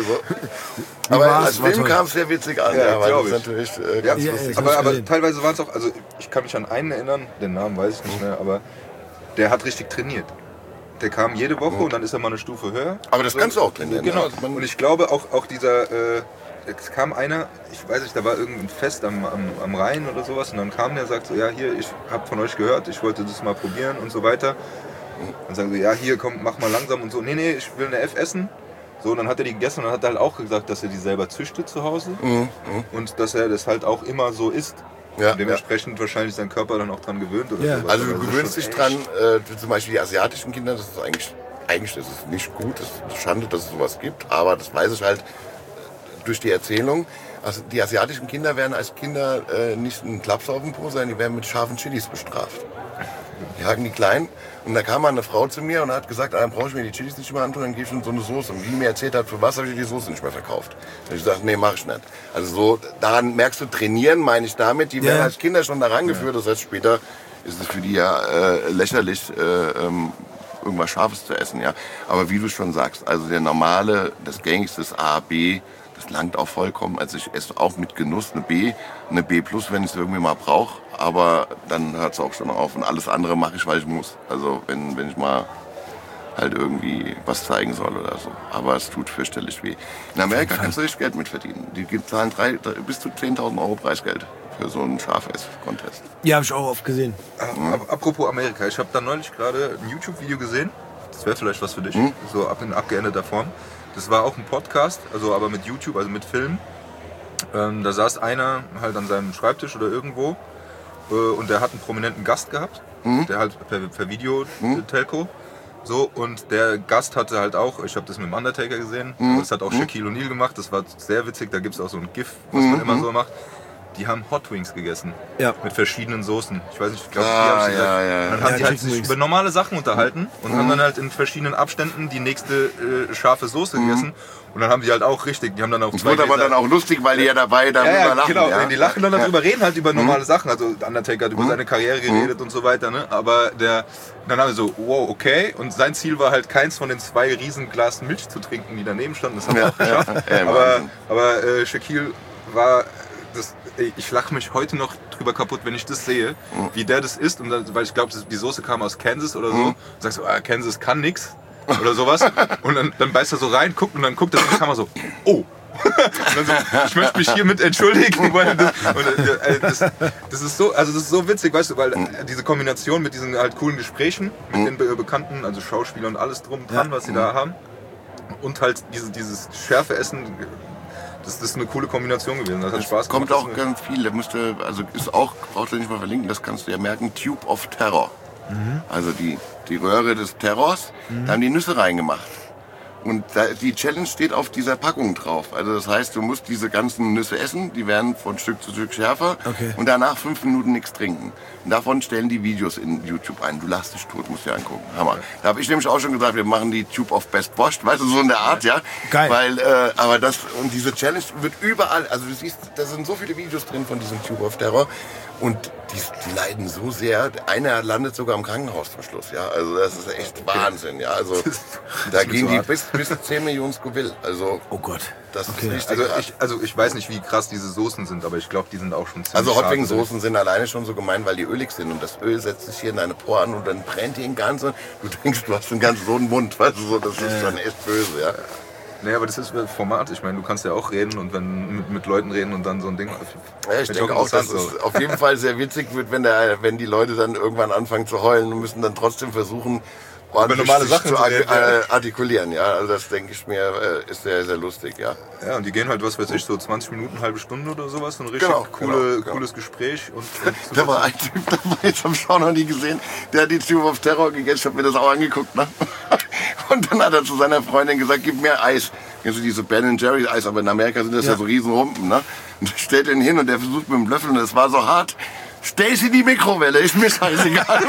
Aber war's? als War Film toll. kam es sehr witzig an. Ja, Ja, weil das glaub ist ich. natürlich äh, ja, ganz Ja, lustig. ja, aber, aber gesehen. teilweise waren es auch, also ich kann mich an einen erinnern, den Namen weiß ich nicht mehr, aber der hat richtig trainiert. Der kam jede Woche und dann ist er mal eine Stufe höher. Aber das kannst du auch trainieren, Genau. ne? Also man- Und ich glaube auch, auch dieser, äh, es kam einer, ich weiß nicht, da war irgendein Fest am, am, am Rhein oder sowas und dann kam der und sagt so, ja hier, ich habe von euch gehört, ich wollte das mal probieren und so weiter. Dann sagen sie, ja hier, komm, mach mal langsam und so. Nee, nee, ich will eine F essen. So, und dann hat er die gegessen und dann hat er halt auch gesagt, dass er die selber züchtet zu Hause Mhm, und dass er das halt auch immer so isst. Ja, Und dementsprechend wahrscheinlich sein Körper dann auch dran gewöhnt oder Ja. sowas. Also Aber du das ist gewöhnst schon dich echt- dran, äh, zum Beispiel die asiatischen Kinder, das ist eigentlich, eigentlich ist es nicht gut, das ist eine Schande, dass es sowas gibt, aber das weiß ich halt äh, durch die Erzählung. Also die asiatischen Kinder werden als Kinder äh, nicht einen Klaps auf den Po, sondern die werden mit scharfen Chilis bestraft. Die haken die klein. Und da kam mal eine Frau zu mir und hat gesagt, ah, dann brauche ich mir die Chilis nicht mehr antun, dann gebe ich in so eine Soße. Und wie die mir erzählt hat, für was habe ich die Soße nicht mehr verkauft. Da habe ich gesagt, nee, mach ich nicht. Also so, daran merkst du, trainieren meine ich damit. Die werden Ja. als Kinder schon daran geführt. Das heißt, später ist es für die ja äh, lächerlich, äh, ähm, irgendwas Scharfes zu essen. Ja. Aber wie du schon sagst, also der normale, das gängigste ist A, B, das langt auch vollkommen. Also ich esse auch mit Genuss eine B, eine B plus, wenn ich es irgendwie mal brauche. Aber dann hört es auch schon auf. Und alles andere mache ich, weil ich muss. Also wenn, wenn ich mal halt irgendwie was zeigen soll oder so. Aber es tut fürchterlich weh. In Amerika kannst du richtig Geld mit verdienen. Die zahlen drei, drei, bis zu zehntausend Euro Preisgeld für so einen Schafess-Contest. Ja, habe ich auch oft gesehen. Ap- Apropos Amerika, ich habe da neulich gerade ein YouTube-Video gesehen. Das wäre vielleicht was für dich, Hm? so ab in abgeänderter Form. Das war auch ein Podcast, also aber mit YouTube, also mit Film. Ähm, da saß einer halt an seinem Schreibtisch oder irgendwo äh, und der hat einen prominenten Gast gehabt, Hm? der halt per, per Video-Telco. So, und der Gast hatte halt auch, ich habe das mit dem Undertaker gesehen, Hm? das hat auch Shaquille O'Neal gemacht, das war sehr witzig, da gibt es auch so ein GIF, was man immer so macht. Die haben Hot Wings gegessen. Ja. Mit verschiedenen Soßen. Ich weiß nicht, ich glaube, Ah, die haben ja, ja, Und dann ja. haben Ja, die halt Chicken sich Wings. über normale Sachen unterhalten und haben dann halt in verschiedenen Abständen die nächste äh, scharfe Soße gegessen. Und dann haben die halt auch richtig, die haben dann auch Es zwei wurde aber Gläser- dann auch lustig, weil die ja dabei darüber ja, ja, lachen. genau. ja? Die lachen dann darüber, reden halt über normale Sachen. Also Undertaker hat über seine Karriere geredet und so weiter. Ne? Aber der, dann haben wir so, wow, okay. Und sein Ziel war halt, keins von den zwei Riesenglas Milch zu trinken, die daneben standen. Das hat er Ja, auch geschafft. ja, ja, aber Wahnsinn. aber äh, Shaquille war, das, ey, ich lache mich heute noch drüber kaputt, wenn ich das sehe, wie der das isst. Und dann, weil ich glaube, die Soße kam aus Kansas oder so. Und sagst du, ah, Kansas kann nix. Oder sowas. Und dann, dann beißt er so rein, guckt und dann guckt er in die Kamera so, oh. Und dann so, ich möchte mich hiermit entschuldigen. Weil das, und, äh, das, das ist so, also das ist so witzig, weißt du, weil äh, diese Kombination mit diesen halt coolen Gesprächen mit den Be Bekannten, also Schauspieler und alles drum dran, was sie da haben, und halt diese, dieses scharfe Essen. Das, das ist eine coole Kombination gewesen. Das hat Spaß gemacht. Kommt auch ganz viel. Da musste, also ist auch, brauchst du nicht mal verlinken, das kannst du ja merken, Tube of Terror. Mhm. Also die, die Röhre des Terrors, mhm. da haben die Nüsse reingemacht. Und da, die Challenge steht auf dieser Packung drauf. Also das heißt, du musst diese ganzen Nüsse essen, die werden von Stück zu Stück schärfer okay. und danach fünf Minuten nichts trinken. Und davon stellen die Videos in YouTube ein. Du lachst dich tot, musst dir angucken. Hammer. Ja. Da habe ich nämlich auch schon gesagt, wir machen die Tube of Best Washed, weißt du, so in der Art, ja. Geil. Weil, äh, aber das, und diese Challenge wird überall, also du siehst, da sind so viele Videos drin von diesem Tube of Terror. Und die, die leiden so sehr. Einer landet sogar im Krankenhaus zum Schluss. Ja, also das ist echt Wahnsinn. Ja, also da gehen die bis, bis zehn Millionen Scoville. Also oh Gott. Das okay. ist richtig. Also ich, also ich weiß nicht, wie krass diese Soßen sind, aber ich glaube, die sind auch schon ziemlich. Also Hotwing-Soßen sind alleine schon so gemein, weil die ölig sind und das Öl setzt sich hier in deine Poren und dann brennt die in ganz und du denkst, du hast einen ganz so einen Mund. Weißt du, so, das ist schon echt böse. Ja. Nee, aber das ist Format. Ich meine, du kannst ja auch reden und wenn mit, mit Leuten reden und dann so ein Ding. Ja, ich denke auch, dass es auf jeden Fall sehr witzig wird, wenn, der, wenn die Leute dann irgendwann anfangen zu heulen und müssen dann trotzdem versuchen, ordentlich normale Sachen zu zu reden, ja. artikulieren. Ja, also das denke ich mir ist sehr, sehr lustig. Ja. Ja, und die gehen halt, was weiß ich, so zwanzig Minuten, halbe Stunde oder sowas. So ein richtig genau, coole, genau, cooles genau. Gespräch. Und, und so da war ein Typ dabei, ich habe schon noch nie gesehen, der hat die Tube of Terror gegessen, ich habe mir das auch angeguckt. Ne? Und dann hat er zu seiner Freundin gesagt, gib mir Eis. Kennst du diese Ben Jerry Eis, aber in Amerika sind das ja, ja so riesen Humpen. Ne? Und der stellt ihn hin und der versucht mit dem Löffel und es war so hart. Stell's in die Mikrowelle, ist mir scheißegal.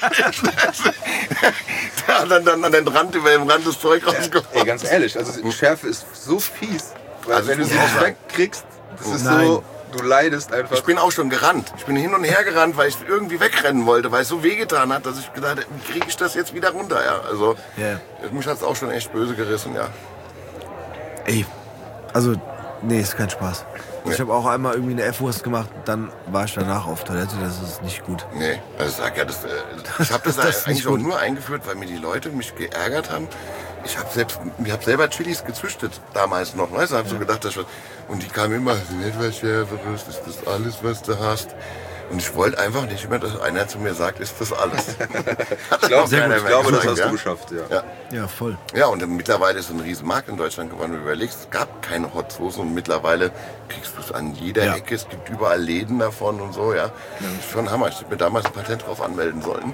Der hat dann, dann an den Rand, über den Rand das Zeug rausgeholt. Ey, ganz ehrlich, also Schärfe ist so fies. Weil also wenn du sie nicht wegkriegst, das ist Nein. so, du leidest einfach. Ich bin auch schon gerannt. Ich bin hin und her gerannt, weil ich irgendwie wegrennen wollte, weil es so wehgetan hat, dass ich gedacht habe, wie kriege ich das jetzt wieder runter? Ja, also yeah. mich hat es auch schon echt böse gerissen, ja. Ey, also, nee, ist kein Spaß. Ich habe auch einmal irgendwie eine F-Wurst gemacht, dann war ich danach auf Toilette, das ist nicht gut. Nee, also sag ja, das, äh, ich habe das, das eigentlich auch nur eingeführt, weil mir die Leute mich geärgert haben. Ich habe selbst, ich habe selber Chilis gezüchtet, damals noch, weißt du, hab ja. so gedacht, dass ich, und die kamen immer, nicht was Schärferes, ist das alles, was du hast? Und ich wollte einfach nicht mehr, dass einer zu mir sagt, ist das alles. ich glaube, ich glaube das hast ja? du geschafft, ja. ja. Ja, voll. Ja, und mittlerweile ist es ein Riesenmarkt in Deutschland geworden. Wenn du überlegst, es gab keine Hot Soße und mittlerweile kriegst du es an jeder ja. Ecke. Es gibt überall Läden davon und so, ja. ja. Das ist schon Hammer. Ich hätte mir damals ein Patent drauf anmelden sollen.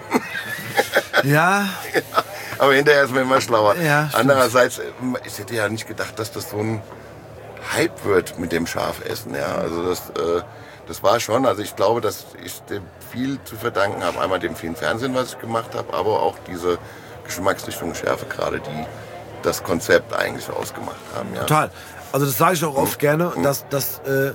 Ja. ja. Aber hinterher ist man immer schlauer. Ja, andererseits, ich hätte ja nicht gedacht, dass das so ein Hype wird mit dem Schafessen, ja. Also das... Äh, Das war schon, also ich glaube, dass ich dem viel zu verdanken habe. Einmal dem vielen Fernsehen, was ich gemacht habe, aber auch diese Geschmacksrichtung Schärfe gerade, die das Konzept eigentlich ausgemacht haben. Ja. Total. Also das sage ich auch oft mhm. gerne, dass, dass äh,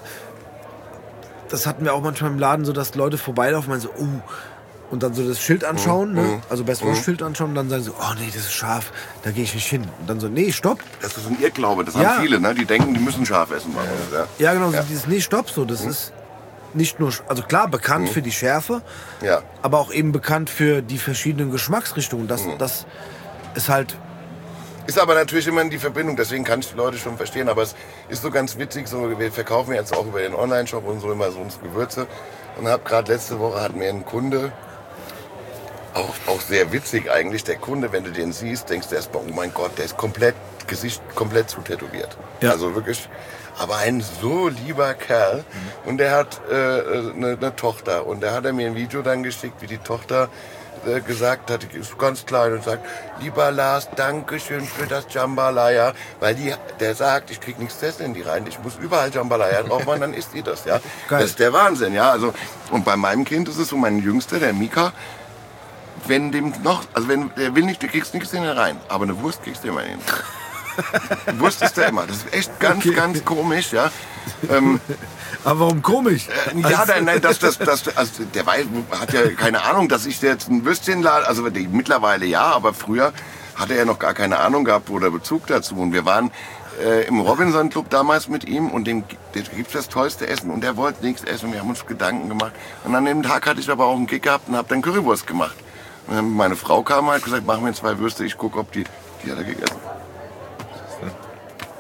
das hatten wir auch manchmal im Laden so, dass Leute vorbeilaufen und meinen so, oh, und dann so das Schild anschauen, mhm. ne? Also Best Wash Schild anschauen und dann sagen so, oh nee, das ist scharf, da gehe ich nicht hin. Und dann so, nee, stopp. Das ist ein Irrglaube, das ja. haben viele, ne? Die denken, die müssen scharf essen. Ja, ja. ja genau, ja. So dieses, nee, stopp, so, das mhm. ist nicht nur, also klar, bekannt mhm. für die Schärfe, ja. aber auch eben bekannt für die verschiedenen Geschmacksrichtungen. Das, mhm. das ist halt... Ist aber natürlich immer die Verbindung, deswegen kann ich die Leute schon verstehen, aber es ist so ganz witzig, so, wir verkaufen jetzt auch über den Online-Shop und so immer so unsere Gewürze und hab gerade letzte Woche hat mir ein Kunde, auch, auch sehr witzig eigentlich, der Kunde, wenn du den siehst, denkst du erstmal, oh mein Gott, der ist komplett, Gesicht komplett zutätowiert. Ja. Also wirklich... Aber ein so lieber Kerl mhm. und der hat äh, eine, eine Tochter und der hat er mir ein Video dann geschickt, wie die Tochter äh, gesagt hat, die ist ganz klein und sagt, lieber Lars, danke schön für das Jambalaya, weil die, der sagt, ich krieg nichts zu essen in die rein, ich muss überall Jambalaya drauf machen, dann isst die das, ja. Geil. Das ist der Wahnsinn, ja. Also und bei meinem Kind ist es so, mein Jüngster, der Mika, wenn dem noch, also wenn der will nicht, du kriegst nichts in den rein, aber eine Wurst kriegst du immer hin. Wurst ist der immer. Das ist echt ganz, okay. ganz komisch, ja. Ähm, Aber warum komisch? Äh, ja, nein, nein, das, das, das, also der weiß, hat ja keine Ahnung, dass ich jetzt ein Würstchen lade. Also die, mittlerweile ja, aber früher hatte er noch gar keine Ahnung gehabt oder Bezug dazu. Und wir waren äh, im Robinson Club damals mit ihm und dem, dem gibt das tollste Essen. Und der wollte nichts essen. Wir haben uns Gedanken gemacht. Und an dem Tag hatte ich aber auch einen Kick gehabt und habe dann Currywurst gemacht. Und dann meine Frau kam halt gesagt, machen wir zwei Würste, ich gucke, ob die, die hat er gegessen.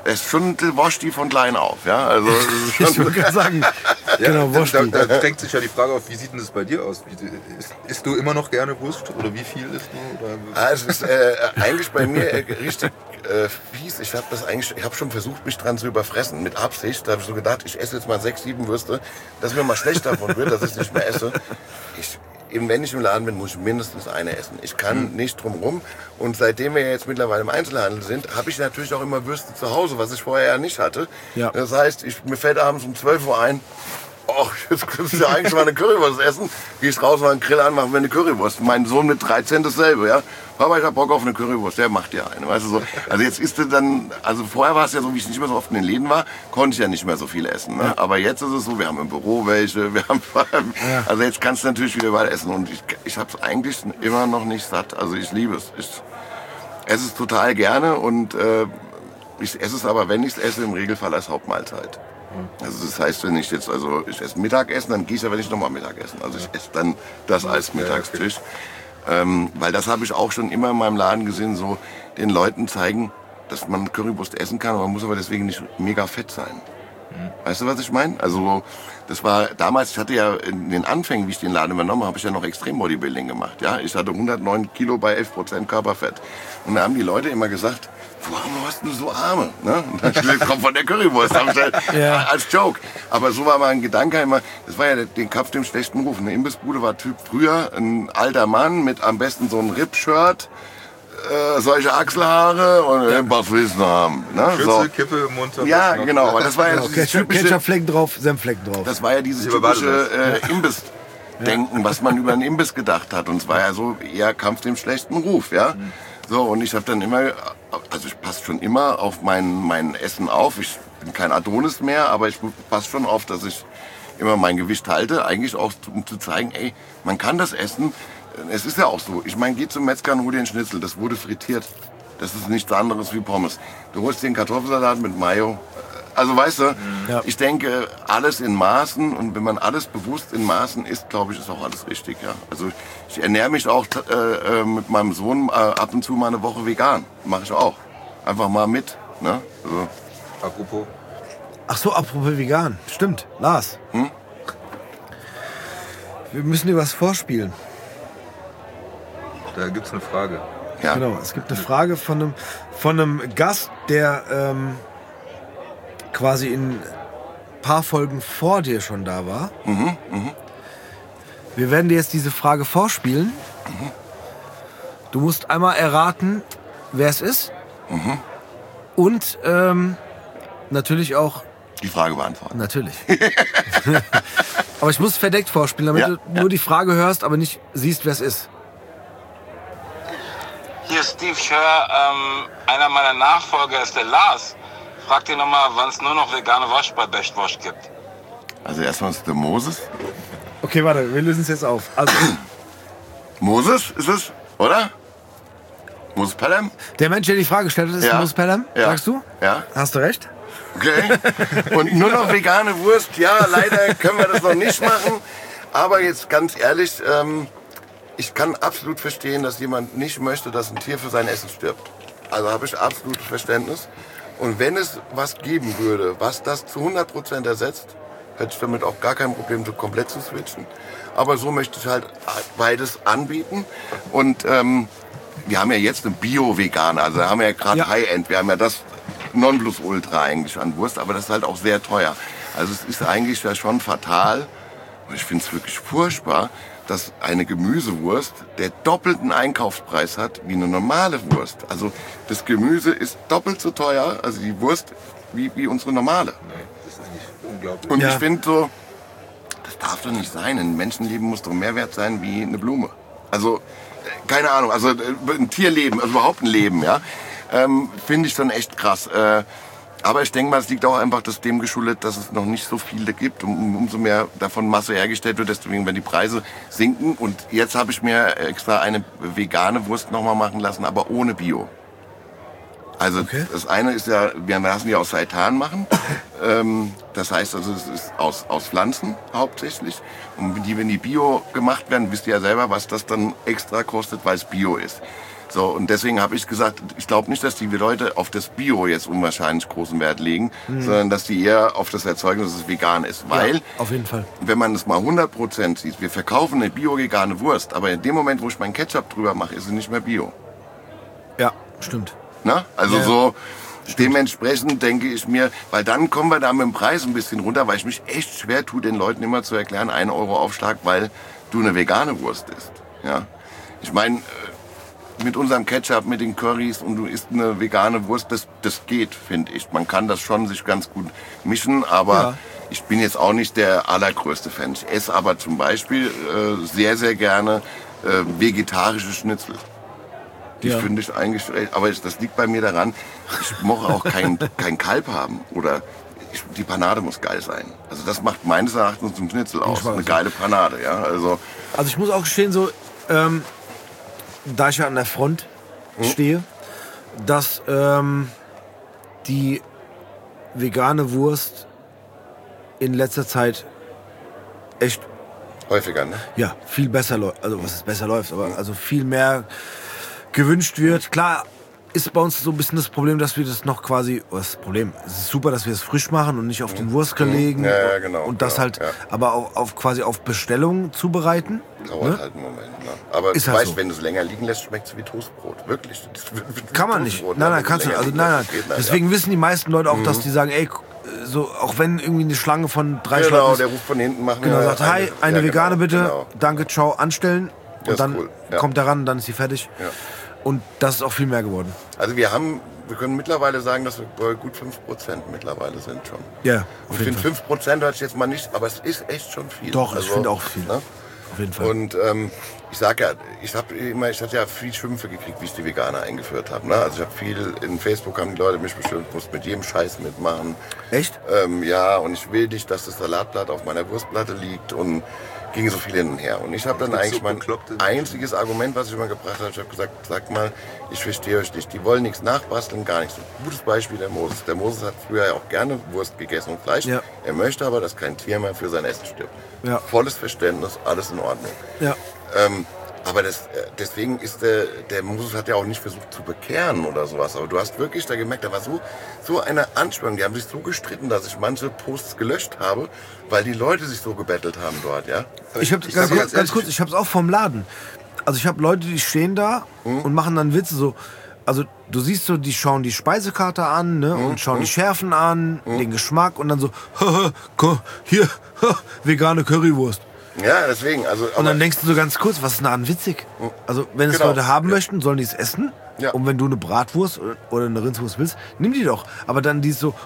er ist schon der Woschti von klein auf. Ja? Also, Ich würde gerade sagen, Ja, genau, da, Woschti. da, da drängt sich ja die Frage auf, wie sieht denn das bei dir aus? Wie, isst, isst du immer noch gerne Wurst oder wie viel isst du? Oder? Ah, es ist äh, eigentlich bei mir äh, richtig äh, fies. Ich habe das eigentlich, ich habe schon versucht, mich dran zu überfressen. Mit Absicht. Da habe ich so gedacht, ich esse jetzt mal sechs, sieben Würste, dass mir mal schlecht davon wird, dass ich es nicht mehr esse. Ich, eben wenn ich im Laden bin, muss ich mindestens eine essen. Ich kann nicht drum rum. Und seitdem wir jetzt mittlerweile im Einzelhandel sind, habe ich natürlich auch immer Würste zu Hause, was ich vorher ja nicht hatte. Ja. Das heißt, ich, mir fällt abends um zwölf Uhr ein, ach, jetzt könntest du ja eigentlich mal eine Currywurst essen. Geh ich raus, mal einen Grill an, machen wir eine Currywurst. Mein Sohn mit dreizehn dasselbe, ja. Papa, ich hab Bock auf eine Currywurst, der macht dir eine, weißt du so. Also jetzt ist er dann, also vorher war es ja so, wie ich nicht mehr so oft in den Läden war, konnte ich ja nicht mehr so viel essen, ne? Aber jetzt ist es so, wir haben im Büro welche, wir haben, Ja. also jetzt kannst du natürlich wieder überall essen und ich, ich hab's eigentlich immer noch nicht satt, also ich liebe es. Ich esse es total gerne und äh, ich esse es aber, wenn ich es esse, im Regelfall als Hauptmahlzeit. Also das heißt, wenn ich jetzt, also ich esse Mittagessen, dann gehe ich aber nicht nochmal Mittagessen. Also ich esse dann das als Mittagstisch. Ähm, weil das habe ich auch schon immer in meinem Laden gesehen, so den Leuten zeigen, dass man Currywurst essen kann, man muss aber deswegen nicht mega fett sein. Weißt du, was ich meine? Also das war damals, ich hatte ja in den Anfängen, wie ich den Laden übernommen habe, habe ich ja noch Extrem-Bodybuilding gemacht. Ja? Ich hatte hundertneun Kilo bei elf Prozent Körperfett. Und da haben die Leute immer gesagt, warum hast du so Arme? Ne? Und dann das kommt von der Currywurst, hab ich halt, Ja. als Joke. Aber so war mein Gedanke immer, das war ja der, den Kampf dem schlechten Ruf. Eine Imbissbude war Typ früher ein alter Mann mit am besten so einem Rip-Shirt, äh, solche Achselhaare und ja. was willst du haben? Ne? Schürze, So. Kippe im Mund. Ja, genau, aber das war ja Genau, dieses Ketchup, typische, Ketchupflecken drauf, Senfflecken drauf. das war ja dieses Lieber typische äh, Imbiss-Denken, was man über einen Imbiss gedacht hat. Und es war ja so eher Kampf dem schlechten Ruf, ja. So, und ich habe dann immer, also ich passe schon immer auf mein, mein Essen auf. Ich bin kein Adonis mehr, aber ich passe schon auf, dass ich immer mein Gewicht halte. Eigentlich auch, um zu zeigen, ey, man kann das essen. Es ist ja auch so. Ich meine, geh zum Metzger und hol dir einen Schnitzel. Das wurde frittiert. Das ist nichts anderes wie Pommes. Du holst dir einen Kartoffelsalat mit Mayo. Also weißt du, Ja. ich denke, alles in Maßen, und wenn man alles bewusst in Maßen isst, glaube ich, ist auch alles richtig. Ja. Also ich ernähre mich auch äh, äh, mit meinem Sohn äh, ab und zu mal eine Woche vegan. Mache ich auch. Einfach mal mit. Ne? Also, Apropos. Ach so, apropos vegan. Stimmt, Lars. Hm? Wir müssen dir was vorspielen. Da gibt's eine Frage. ja. Genau, es gibt eine Frage von einem, von einem Gast, der ähm, quasi in ein paar Folgen vor dir schon da war. Mhm, mhm. Wir werden dir jetzt diese Frage vorspielen. Mhm. Du musst einmal erraten, wer es ist. Mhm. Und ähm, natürlich auch, Die Frage beantworten. natürlich. Aber ich muss verdeckt vorspielen, damit Ja, du ja. nur die Frage hörst, aber nicht siehst, wer es ist. Hier ist Steve, ich höre, ähm, einer meiner Nachfolger ist der Lars. Frag dir nochmal, wann es nur noch vegane Wasch bei Bechtwasch gibt. Also erstmal ist der Moses. Okay, warte, wir lösen es jetzt auf. Also, Moses ist es, oder? Moses Pelham? der Mensch, der die Frage gestellt hat, ist Ja. Moses Pelham, Ja. sagst du? Ja. Hast du recht? Okay. Und nur noch vegane Wurst. Ja, leider können wir das noch nicht machen. Aber jetzt ganz ehrlich, ähm, ich kann absolut verstehen, dass jemand nicht möchte, dass ein Tier für sein Essen stirbt. Also habe ich absolutes Verständnis. Und wenn es was geben würde, was das zu hundert Prozent ersetzt, hätte ich damit auch gar kein Problem, so komplett zu switchen. Aber so möchte ich halt beides anbieten. Und ähm, wir haben ja jetzt eine Bio-Vegane, also wir haben ja gerade Ja. High-End, wir haben ja das Nonplusultra eigentlich an Wurst, aber das ist halt auch sehr teuer. Also es ist eigentlich ja schon fatal, und ich finde es wirklich furchtbar, dass eine Gemüsewurst der doppelten Einkaufspreis hat wie eine normale Wurst. Also das Gemüse ist doppelt so teuer, also die Wurst, wie, wie unsere normale. Nee, das ist eigentlich unglaublich. Und Ja. ich finde so, das darf doch nicht sein. Ein Menschenleben muss doch mehr wert sein wie eine Blume. Also, äh, keine Ahnung, also äh, ein Tierleben, also überhaupt ein Leben, ja, ähm, finde ich schon echt krass. Äh, aber ich denke mal, es liegt auch einfach das dem geschuldet, dass es noch nicht so viele gibt. Um, um- umso mehr davon Masse hergestellt wird, deswegen werden die Preise sinken. Und jetzt habe ich mir extra eine vegane Wurst nochmal machen lassen, aber ohne Bio. Also Okay. das eine ist ja, wir lassen die aus Seitan machen. ähm, das heißt also, es ist aus, aus Pflanzen hauptsächlich. Und die, wenn die Bio gemacht werden, wisst ihr ja selber, was das dann extra kostet, weil es Bio ist. So, und deswegen habe ich gesagt, ich glaube nicht, dass die Leute auf das Bio jetzt unwahrscheinlich großen Wert legen, mhm. sondern dass die eher auf das Erzeugen, dass es vegan ist. Weil, ja, auf jeden Fall. wenn man es mal hundert Prozent sieht, wir verkaufen eine bio-vegane Wurst, aber in dem Moment, wo ich meinen Ketchup drüber mache, ist sie nicht mehr bio. Ja, stimmt. Na? Also ja, so... Stimmt. Dementsprechend denke ich mir, weil dann kommen wir da mit dem Preis ein bisschen runter, weil ich mich echt schwer tue, den Leuten immer zu erklären, ein Euro Aufschlag, weil du eine vegane Wurst isst. Ja? Ich meine, mit unserem Ketchup, mit den Currys und du isst eine vegane Wurst, das, das geht, finde ich. Man kann das schon sich ganz gut mischen, aber ja. ich bin jetzt auch nicht der allergrößte Fan. Ich esse aber zum Beispiel äh, sehr, sehr gerne äh, vegetarische Schnitzel. Die ja. finde ich eigentlich, aber das liegt bei mir daran, ich mochte auch kein, kein Kalb haben oder ich, die Panade muss geil sein. Also das macht meines Erachtens zum Schnitzel aus, eine geile Panade. Ja? Also, also ich muss auch gestehen, so, ähm, da ich ja an der Front hm? stehe, dass ähm, die vegane Wurst in letzter Zeit echt häufiger, ne? Ja, viel besser läuft, also was ist besser läuft, aber also viel mehr gewünscht wird. Klar ist bei uns so ein bisschen das Problem, dass wir das noch quasi, oh, das Problem, es ist super, dass wir es frisch machen und nicht auf den Wurstgrill legen. Ja, ja, genau, und das genau, halt, ja. aber auf, auf quasi auf Bestellung zubereiten. Dauert ne? halt einen Moment. Ne? Aber ist du halt weißt, so. wenn du es länger liegen lässt, schmeckt es wie Toastbrot. Wirklich. Kann man nicht. Nein, nein, kannst du. Also nein, nein. Deswegen wissen die meisten Leute auch, mhm. dass die sagen, ey, so, auch wenn irgendwie eine Schlange von drei genau, Schlangen ist. Der ruft von hinten, machen genau, sagt, hi, eine, eine ja, vegane genau, bitte, genau. danke, ciao, anstellen. Und das dann cool. ja. kommt er ran und dann ist sie fertig. Ja. Und das ist auch viel mehr geworden. Also wir haben, wir können mittlerweile sagen, dass wir bei gut fünf Prozent mittlerweile sind schon. Ja, auf ich finde fünf Prozent hört sich jetzt mal nicht, aber es ist echt schon viel. Doch, also, ich finde auch viel. Ne? Auf jeden Fall. Und ähm, ich sag ja, ich habe immer, ich hatte ja viel Schimpfe gekriegt, wie ich die Veganer eingeführt habe. Ne? Also ich habe viel, in Facebook haben die Leute mich bestimmt, ich muss mit jedem Scheiß mitmachen. Echt? Ähm, ja, und ich will nicht, dass das Salatblatt auf meiner Wurstplatte liegt und ging so viel hin und her. Und ich habe dann eigentlich so mein einziges Argument, was ich immer gebracht habe, ich habe gesagt, sag mal, ich verstehe euch nicht. Die wollen nichts nachbasteln, gar nichts. Ein gutes Beispiel der Moses. Der Moses hat früher ja auch gerne Wurst gegessen und Fleisch. Ja. Er möchte aber, dass kein Tier mehr für sein Essen stirbt. Ja. Volles Verständnis, alles in Ordnung. Ja. Ähm, aber das, deswegen ist der, der Moses hat ja auch nicht versucht zu bekehren oder sowas. Aber du hast wirklich da gemerkt, da war so, so eine Anspannung. Die haben sich so gestritten, dass ich manche Posts gelöscht habe, weil die Leute sich so gebettelt haben dort, ja. Ich habe ganz, ganz, ganz kurz, ich habe es auch vom Laden. Also ich habe Leute, die stehen da hm? und machen dann Witze so. Also du siehst so, die schauen die Speisekarte an, ne, hm? und schauen hm? die Schärfen an, hm? den Geschmack und dann so, hier, vegane Currywurst. Ja, deswegen. Also, und dann denkst du so ganz kurz, was ist denn daran witzig? Also wenn es genau. Leute haben ja. möchten, sollen die es essen. Ja. Und wenn du eine Bratwurst oder eine Rindswurst willst, nimm die doch. Aber dann die so,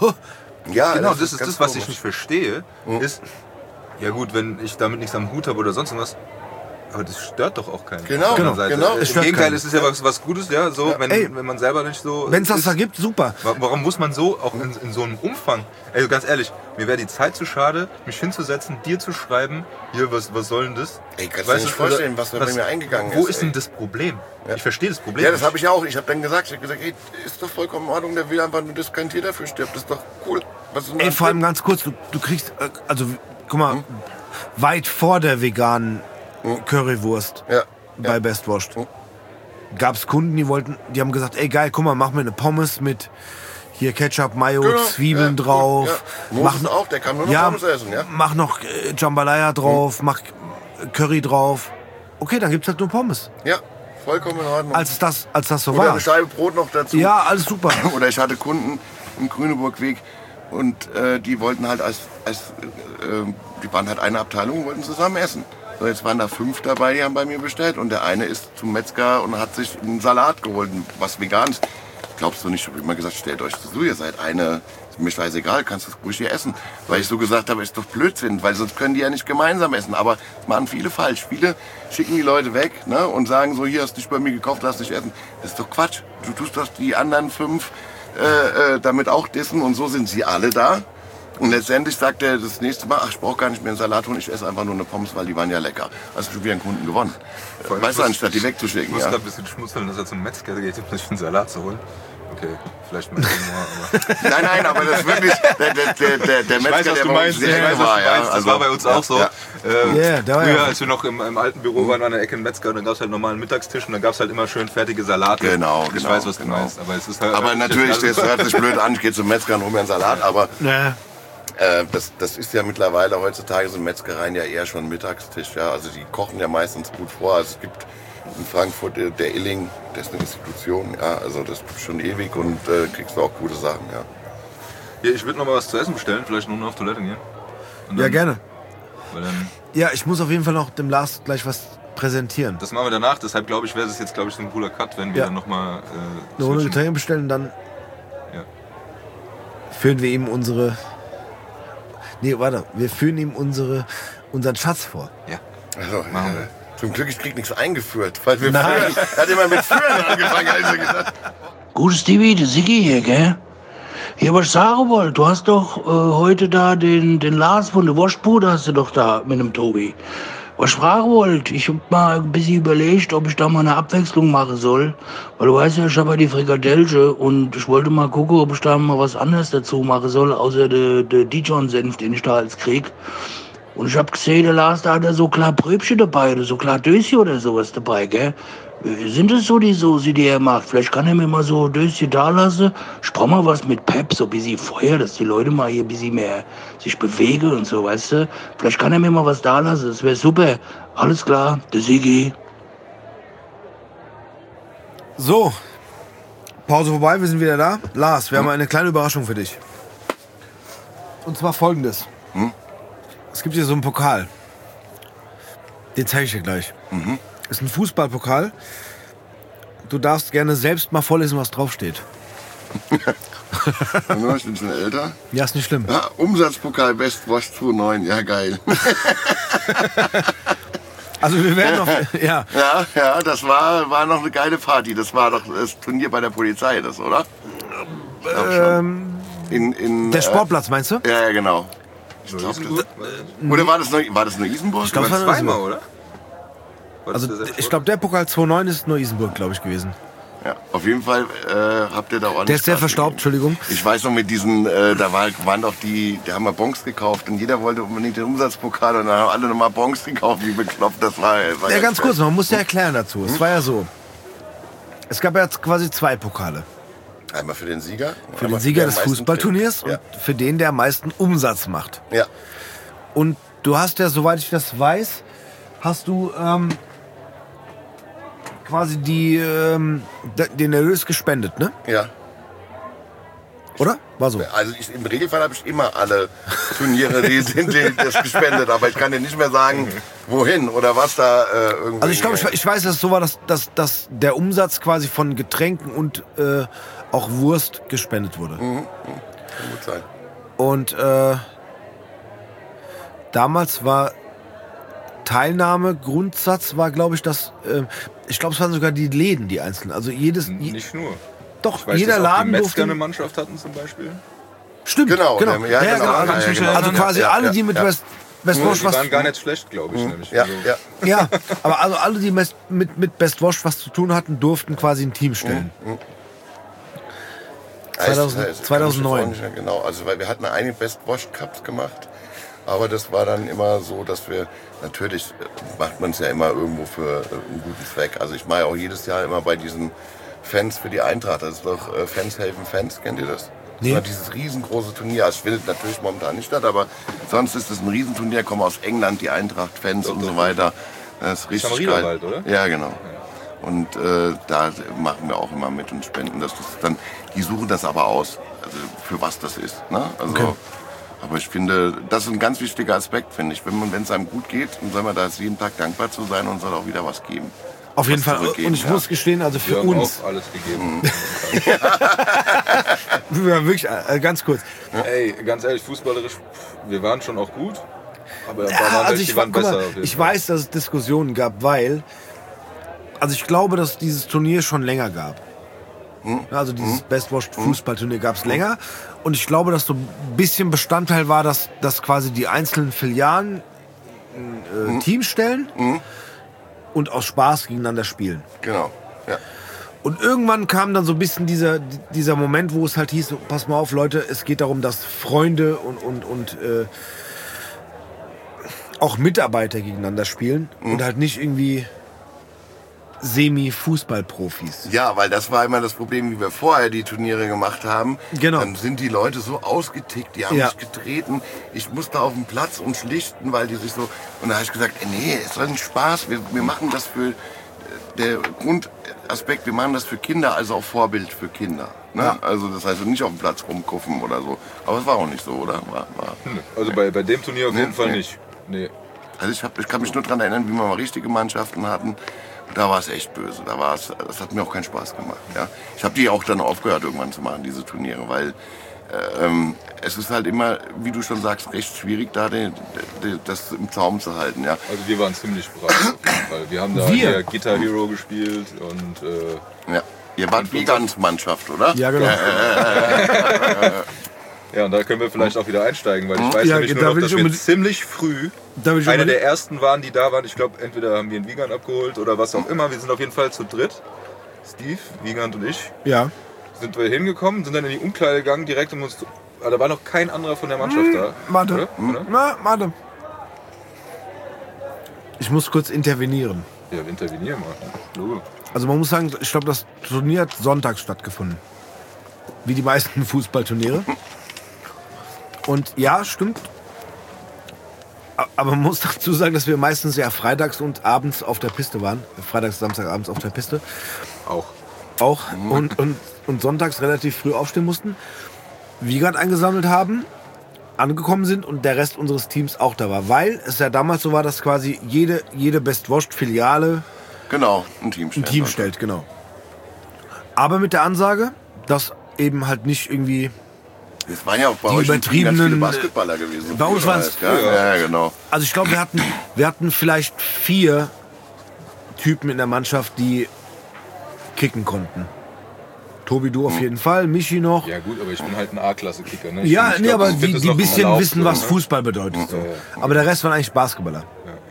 ja, genau, das ist das, was ich nicht verstehe, mhm. ist, ja gut, wenn ich damit nichts am Hut habe oder sonst was, aber das stört doch auch keinen. Genau, genau. genau. Im Gegenteil, es ist ja was, was Gutes, ja, so, ja. Wenn, Ey, wenn man selber nicht so... Wenn es das da gibt, super. Warum muss man so, auch in, in so einem Umfang, ey, ganz ehrlich, mir wäre die Zeit zu schade, mich hinzusetzen, dir zu schreiben, hier, was, was soll denn das? Ey, kannst du dir nicht vorstellen, was da bei mir eingegangen ist? Wo ist denn das Problem? Ja. Ich verstehe das Problem Ja, das habe ich auch. Ich habe dann gesagt, ich habe gesagt, ey, ist doch vollkommen in Ordnung, der will einfach nur, dass kein Tier dafür stirbt. Das ist doch cool. Was ist Ey, vor allem ganz kurz, du, du kriegst, also, guck mal, hm? weit vor der veganen Currywurst ja, bei ja. Best Wurst gab es Kunden, die wollten, die haben gesagt, ey geil, guck mal, mach mir eine Pommes mit hier Ketchup, Mayo, genau, Zwiebeln ja, drauf. Ja. Mach noch, auch, der kann nur noch ja, Pommes essen, ja. Mach noch äh, Jambalaya drauf, mhm. mach Curry drauf. Okay, dann gibt's halt nur Pommes. Ja, vollkommen in Ordnung. Als das, als das so Oder war. eine Scheibe Brot noch dazu. Ja, alles super. Oder ich hatte Kunden im Grüneburgweg und äh, die wollten halt als, als äh, die waren halt eine Abteilung und wollten zusammen essen. So, jetzt waren da fünf dabei, die haben bei mir bestellt. Und der eine ist zum Metzger und hat sich einen Salat geholt, was Veganes. Glaubst du nicht, ich habe immer gesagt, stellt euch zu, ihr seid eine, ist mir scheißegal, kannst du es ruhig hier essen. Weil ich so gesagt habe, ist doch Blödsinn, weil sonst können die ja nicht gemeinsam essen. Aber das machen viele falsch. Viele schicken die Leute weg, ne, und sagen so, hier hast du dich bei mir gekauft, lass dich essen. Das ist doch Quatsch. Du tust doch die anderen fünf äh, äh, damit auch dissen und so sind sie alle da. Und letztendlich sagt er das nächste Mal, ach, ich brauche gar nicht mehr einen Salat holen, ich esse einfach nur eine Pommes, weil die waren ja lecker. Hast du wieder einen Kunden gewonnen. Weißt du, anstatt die wegzuschicken. Ich muss ja. gerade ein bisschen schmunzeln, dass er zum Metzger geht, um sich einen Salat zu holen. Okay, vielleicht mal aber Nein, nein, aber das ist wirklich der, der, der, der, der Metzger, ich weiß, was der du bei meinst. uns Ich in der weiß, Ecke was war. du Ja. meinst. Das Also, war bei uns ja, auch so. Ja. Ähm, Yeah, da war früher, ja. als wir noch im, im alten Büro waren, an der Ecke im Metzger, und dann gab es halt normalen Mittagstisch und dann gab es halt immer schön fertige Salate. Genau, Ich genau, weiß, was du genau. meinst. Aber, es ist halt Aber natürlich, das hört sich blöd an, ich gehe zum Metzger und hole mir einen Salat, aber Ja. äh, das, das ist ja mittlerweile, heutzutage sind Metzgereien ja eher schon Mittagstisch. Ja? Also die kochen ja meistens gut vor. Also es gibt in Frankfurt äh, der Illing, der ist eine Institution, ja? Also das gibt schon ewig und äh, kriegst du auch gute Sachen. Ja. Ja, ich würde noch mal was zu essen bestellen, vielleicht nur noch auf Toilette gehen. Und Ja, dann- gerne. Weil dann, Ja, ich muss auf jeden Fall noch dem Lars gleich was präsentieren. das machen wir danach, deshalb glaube ich, wäre es jetzt glaube ich so ein cooler Cut, wenn wir Ja. dann nochmal äh, Eine Runde switchen. Getränke bestellen, dann Ja. führen wir ihm unsere... Nee, warte. Wir führen ihm unsere, unseren Schatz vor. Ja. Also, Machen wir. äh, zum Glück, ich krieg nichts eingeführt. Weil wir Nein. führen, er hat immer mit Führen angefangen, also gesagt. Gut, Stevie, der Siggi hier, gell? Ja, was ich sagen wollte, du hast doch äh, heute da den, den Lars von der Wurstbude, hast du doch da mit dem Tobi. Was ich fragen wollte, ich hab mal ein bisschen überlegt, ob ich da mal eine Abwechslung machen soll. Weil du weißt ja, ich habe ja die Frikadellche und ich wollte mal gucken, ob ich da mal was anderes dazu machen soll, außer der, der Dijon-Senf, den ich da als krieg. Und ich hab gesehen, der Lars, da hat er so klar Bröbchen dabei oder so klar Döschen oder sowas dabei, gell? Sind das so die Soße, die er macht? Vielleicht kann er mir mal so Döschen da lassen. Ich brauch mal was mit Pep, so ein bisschen Feuer, dass die Leute mal hier ein bisschen mehr sich bewegen und so, weißt du? Vielleicht kann er mir mal was da lassen, das wäre super. Alles klar, der Sigi. So. Pause vorbei, wir sind wieder da. Lars, wir haben eine kleine Überraschung für dich. Und zwar folgendes. Es gibt hier so einen Pokal. Den zeige ich dir gleich. Ist ein Fußballpokal. Du darfst gerne selbst mal vorlesen, was draufsteht. Also, ich bin schon älter. Ja, ist nicht schlimm. Ja, Umsatzpokal Best Wash zweitausendneun, ja geil. Also wir werden noch... Ja, Ja, ja, das war, war noch eine geile Party. Das war doch das Turnier bei der Polizei, das, oder? Ich glaub schon. ähm, In, in, der äh, Sportplatz, meinst du? Ja, ja, genau. So Isenburg? Oder war das nur, war das nur Isenburg? Ich glaub, Das war das war zweimal, so. oder? War das Also der selbst- ich glaube, der Pokal zweitausendneun ist Neu-Isenburg, glaube ich, gewesen. Ja, auf jeden Fall äh, habt ihr da ordentlich Der ist sehr Spaß verstaubt, gegeben. Entschuldigung. Ich weiß noch mit diesen, äh, da war, waren doch die, da haben wir Bons gekauft und jeder wollte unbedingt den Umsatzpokal und dann haben alle nochmal Bons gekauft, wie bekloppt das war. Das war Ja, ganz kurz, geil. man muss ja erklären dazu. Es war ja so. Es gab ja quasi zwei Pokale. Einmal für den Sieger. Für den Sieger des Fußballturniers Ja. und für den, der am meisten Umsatz macht. ja. Und du hast ja, soweit ich das weiß, hast du ähm, quasi die, ähm, de- den Erlös gespendet, ne? Ja. Oder? War so. Also ich, im Regelfall habe ich immer alle Turniere, die sind die, das gespendet, aber ich kann dir nicht mehr sagen, wohin oder was da äh, irgendwie. Also ich glaube, ich, ich weiß, dass es so war, dass, dass, dass der Umsatz quasi von Getränken und äh, auch Wurst gespendet wurde. Kann gut sein. Und äh, damals war Teilnahme, Grundsatz war, glaube ich, dass, äh, ich glaube, es waren sogar die Läden, die einzelnen. Also jedes, je, Nicht nur. doch, Ich weiß, jeder dass auch Laden die Metzger durfte... eine Mannschaft hatten zum Beispiel. Stimmt, Genau, genau. ähm, ja, genau, Also, ja, ja, genau. also quasi Ja, alle, ja, die mit ja. West, Best Wash Die was... waren gar nicht schlecht, glaube ich. Nämlich. Ja, Also, ja. Ja, aber also alle, die mes- mit, mit Best Wash was zu tun hatten, durften quasi ein Team stellen. zweitausend Heißt, äh, zweitausendneun. kann ich mich auch nicht mehr Genau, also weil wir hatten einige Best Wash Cups gemacht, aber das war dann immer so, dass wir, natürlich äh, macht man es ja immer irgendwo für äh, einen guten Zweck. Also ich mache auch jedes Jahr immer bei diesen Fans für die Eintracht, das ist doch äh, Fans helfen Fans, kennt ihr das? Nee. Das war dieses riesengroße Turnier, es findet natürlich momentan nicht statt, aber sonst ist es ein Riesenturnier, kommen aus England die Eintracht-Fans und so weiter. Das ist richtig am geil. Riederwald, oder? Ja, genau. Und äh, da machen wir auch immer mit und spenden das. das ist dann, die suchen das aber aus, also für was das ist. Ne? Also, Okay. Aber ich finde, das ist ein ganz wichtiger Aspekt, finde ich. Wenn man, wenn es einem gut geht, dann soll man da jeden Tag dankbar zu sein und soll auch wieder was geben. Auf jeden was Fall. zurückgeben, Und ich ja. muss gestehen, also für Wir haben uns, auch alles gegeben. ja, wirklich, äh, ganz kurz. Ey, ganz ehrlich, fußballerisch, wir waren schon auch gut. Aber da Ja, waren also welche, ich, die wa- waren guck besser. mal, auf jeden ich Fall. weiß, dass es Diskussionen gab, weil, also ich glaube, dass dieses Turnier schon länger gab. Hm. Also dieses Best Washed Fußballturnier gab es länger. Und ich glaube, dass so ein bisschen Bestandteil war, dass, dass quasi die einzelnen Filialen ein äh, Team stellen und aus Spaß gegeneinander spielen. Genau, ja. Und irgendwann kam dann so ein bisschen dieser, dieser Moment, wo es halt hieß, pass mal auf Leute, es geht darum, dass Freunde und, und, und äh, auch Mitarbeiter gegeneinander spielen mhm. und halt nicht irgendwie Semi-Fußballprofis. Ja, weil das war immer das Problem, wie wir vorher die Turniere gemacht haben. Genau. Dann sind die Leute so ausgetickt, die haben Ja. mich getreten. Ich musste auf den Platz und schlichten, weil die sich so... Und da habe ich gesagt, nee, es soll ein Spaß. Wir, wir machen das für... Der Grundaspekt, wir machen das für Kinder, also auch Vorbild für Kinder. Ne? Ja. Also das heißt nicht auf dem Platz rumkuffen oder so. Aber es war auch nicht so, oder? War, war. Also bei, bei dem Turnier auf jeden Nee, Fall nee. nicht. Nee. Also ich, hab, ich kann mich nur daran erinnern, wie wir mal richtige Mannschaften hatten. Da war es echt böse. Da war es, das hat mir auch keinen Spaß gemacht. Ja? Ich habe die auch dann aufgehört, irgendwann zu machen, diese Turniere, weil ähm, es ist halt immer, wie du schon sagst, recht schwierig, da den, den, das im Zaum zu halten. Ja? Also wir waren ziemlich brav auf jeden Fall. Wir haben da Wir? hier Guitar Hero gespielt und äh, Ja. Ihr wart Vegan-Mannschaft, oder? Ja, genau. ja, und da können wir vielleicht auch wieder einsteigen, weil ich weiß Ja, nämlich da nur noch, will dass ich wir unbedingt- ziemlich früh Da will ich einer unbedingt- der ersten waren, die da waren. Ich glaube, entweder haben wir einen Wiegand abgeholt oder was auch immer. Wir sind auf jeden Fall zu dritt. Steve, Wiegand und ich Ja. sind wir hingekommen, sind dann in die Umkleide gegangen, direkt um uns zu... Aber da war noch kein anderer von der Mannschaft da. Warte. Oder? Oder? Na, warte. Ich muss kurz intervenieren. Ja, wir intervenieren mal. Logo. Also man muss sagen, ich glaube, das Turnier hat sonntags stattgefunden. Wie die meisten Fußballturniere. Und ja, stimmt. A- Aber man muss dazu sagen, dass wir meistens ja freitags und abends auf der Piste waren. Freitags, Samstagabends auf der Piste. Auch. Auch. Und, und, und sonntags relativ früh aufstehen mussten. Wiegand eingesammelt haben, angekommen sind und der Rest unseres Teams auch da war. Weil es ja damals so war, dass quasi jede, jede Best Washed Filiale Genau, ein Team ein stellen. Team stellt, genau. Aber mit der Ansage, dass eben halt nicht irgendwie... Es waren ja auch bei Die euch im Team ganz übertriebenen- viele Basketballer gewesen. Bei uns früher waren's- halt, ja, ja, genau. Also ich glaube, wir hatten, wir hatten vielleicht vier Typen in der Mannschaft, die kicken konnten. Tobi, du auf jeden Fall, Michi noch. Ja gut, aber ich bin halt ein A-Klasse-Kicker. Ne? Ich Ja, ich nee, glaub, aber ich die, find das die noch bisschen erlaubt, wissen, so, was ne? Fußball bedeutet. So. Ja, ja. Aber der Rest waren eigentlich Basketballer.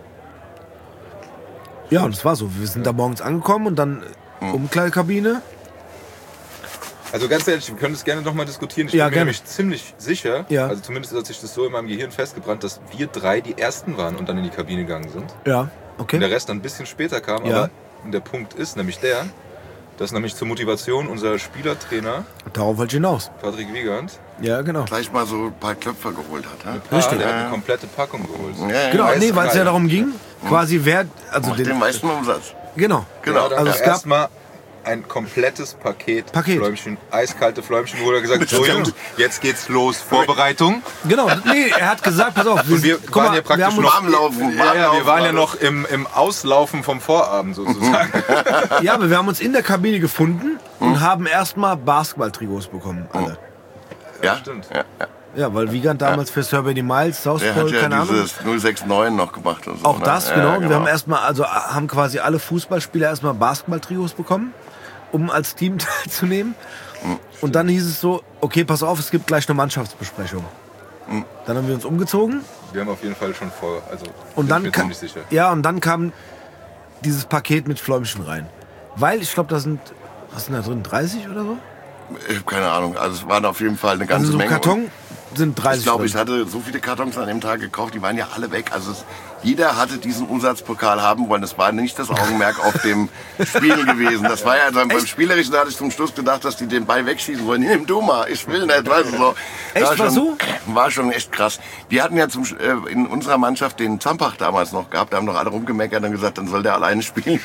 Ja, und es war so. Wir sind da morgens angekommen und dann Umkleidekabine. Also ganz ehrlich, wir können das gerne nochmal diskutieren. Ich Ja, bin mir gerne. nämlich ziemlich sicher, Ja. also zumindest hat sich das so in meinem Gehirn festgebrannt, dass wir drei die Ersten waren und dann in die Kabine gegangen sind. Ja, Und der okay. Rest dann ein bisschen später kam. Ja. Aber der Punkt ist nämlich der, dass nämlich zur Motivation unser Spielertrainer Darauf wollte ich hinaus. Patrick Wiegand Ja, genau. Gleich mal so ein paar Klöpfer geholt hat. Ja? Richtig. Der hat eine komplette Packung geholt. Ja, ja. Genau, Weiß nee, weil es ja frei. darum ging, quasi wer, also Macht den den, meisten Umsatz. genau, Genau. Ja, da Also also es gab- erstmal ein komplettes Paket, Paket. Fläumchen, eiskalte Fläumchen, wo er gesagt so Jungs, jetzt geht's los, Vorbereitung. genau, nee, er hat gesagt, pass auf, Und wir guck waren mal, ja praktisch wir haben uns, noch Warmlaufen, Ja, ja, wir Warmlaufen waren ja war noch im, im Auslaufen vom Vorabend sozusagen. ja, aber wir haben uns in der Kabine gefunden und haben erstmal Basketball-Trikots bekommen, alle. Ja, Stimmt. Ja, ja. Ja, weil Wiegand damals für Survey Miles, Der Southpol, hat ja keine Ahnung. dieses null sechs neun noch gemacht und so. Auch ne? das, Ja, genau. ja, Und wir haben erstmal, also haben quasi alle Fußballspieler erstmal Basketball-Trikots bekommen, um als Team teilzunehmen. Und dann hieß es so, okay, pass auf, es gibt gleich eine Mannschaftsbesprechung. Dann haben wir uns umgezogen Wir haben auf jeden Fall schon vor, also und sind dann, wir ka- ziemlich sicher. ja, und dann kam dieses Paket mit Fläumchen rein. Weil ich glaube, da sind, was sind da drin, dreißig oder so? Ich habe keine Ahnung. Also es waren auf jeden Fall eine ganze Also so ein Menge. Karton sind dreißig Ich glaube, drin. ich hatte so viele Kartons an dem Tag gekauft, die waren ja alle weg. Also es, jeder hatte diesen Umsatzpokal haben wollen. Das war nicht das Augenmerk auf dem Spiel gewesen. Das war ja dann beim Spielerischen, da hatte ich zum Schluss gedacht, dass die den Ball wegschießen wollen. Nimm du mal, ich will nicht. Weißt du, so. Echt, war war schon, so? War schon echt krass. Wir hatten ja zum, Sch- äh, in unserer Mannschaft den Zampach damals noch gehabt. Da haben doch alle rumgemeckert und gesagt, dann soll der alleine spielen.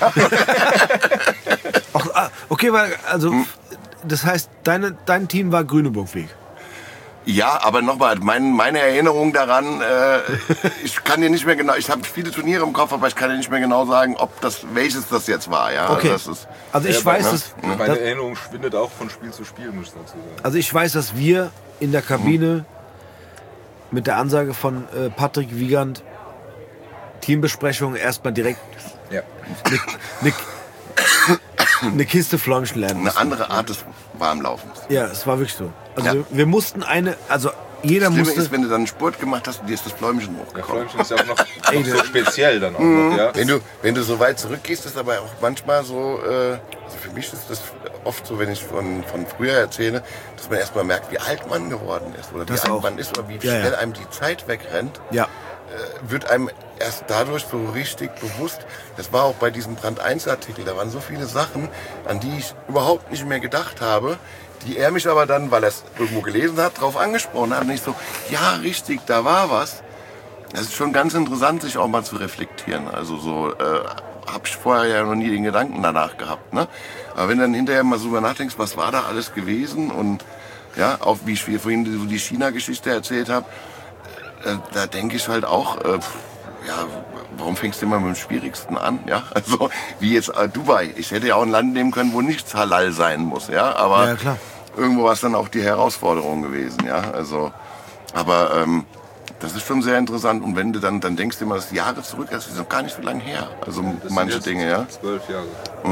Ach, ah, okay, weil, also, das heißt, deine, dein Team war Grüneburg-Weg. Ja, aber nochmal, mein, meine Erinnerung daran, äh, ich kann dir nicht mehr genau, ich habe viele Turniere im Kopf, aber ich kann dir nicht mehr genau sagen, ob das, welches das jetzt war. Ja? Okay. Also, das ist, Also ich Ja, weiß, ne? dass, Meine dass, Erinnerung schwindet auch von Spiel zu Spiel, muss ich dazu sagen. also ich weiß, dass wir in der Kabine mit der Ansage von äh, Patrick Wiegand Teambesprechung erstmal direkt Ja. eine, eine Kiste Fläumchen lernen Eine mussten. andere Art des Warmlaufens. Ja, es war wirklich so. Also Ja. wir, wir mussten eine, also jeder Das Schlimme musste... ist, wenn du dann Sport gemacht hast und dir ist das Fläumchen Der hochgekommen. Fläumchen ist ja auch noch, noch so speziell dann auch noch, ja. Wenn du, wenn du so weit zurückgehst, ist aber auch manchmal so, äh, also für mich ist das oft so, wenn ich von, von früher erzähle, dass man erstmal merkt, wie alt man geworden ist oder wie Das alt auch. man ist oder wie Ja, schnell ja. einem die Zeit wegrennt. Ja. äh, wird einem erst dadurch so richtig bewusst. Das war auch bei diesem Brand eins Artikel, da waren so viele Sachen, an die ich überhaupt nicht mehr gedacht habe, die er mich aber dann, weil er es irgendwo gelesen hat, darauf angesprochen hat. Und ich so, ja richtig, da war was. Das ist schon ganz interessant, sich auch mal zu reflektieren. Also so äh, habe ich vorher ja noch nie den Gedanken danach gehabt. Ne? Aber wenn du dann hinterher mal so drüber nachdenkst, was war da alles gewesen und ja, auch wie ich vorhin so die China-Geschichte erzählt habe, äh, da denke ich halt auch, äh, ja, warum fängst du immer mit dem Schwierigsten an? Ja, also wie jetzt äh, Dubai. Ich hätte ja auch ein Land nehmen können, wo nichts halal sein muss. Ja, aber Ja, klar. irgendwo war es dann auch die Herausforderung gewesen. Ja, also, aber ähm, das ist schon sehr interessant. Und wenn du dann, dann denkst du immer, das ist Jahre zurück, das ist noch gar nicht so lange her. Also Das sind manche jetzt Dinge, ja. Zwölf Jahre.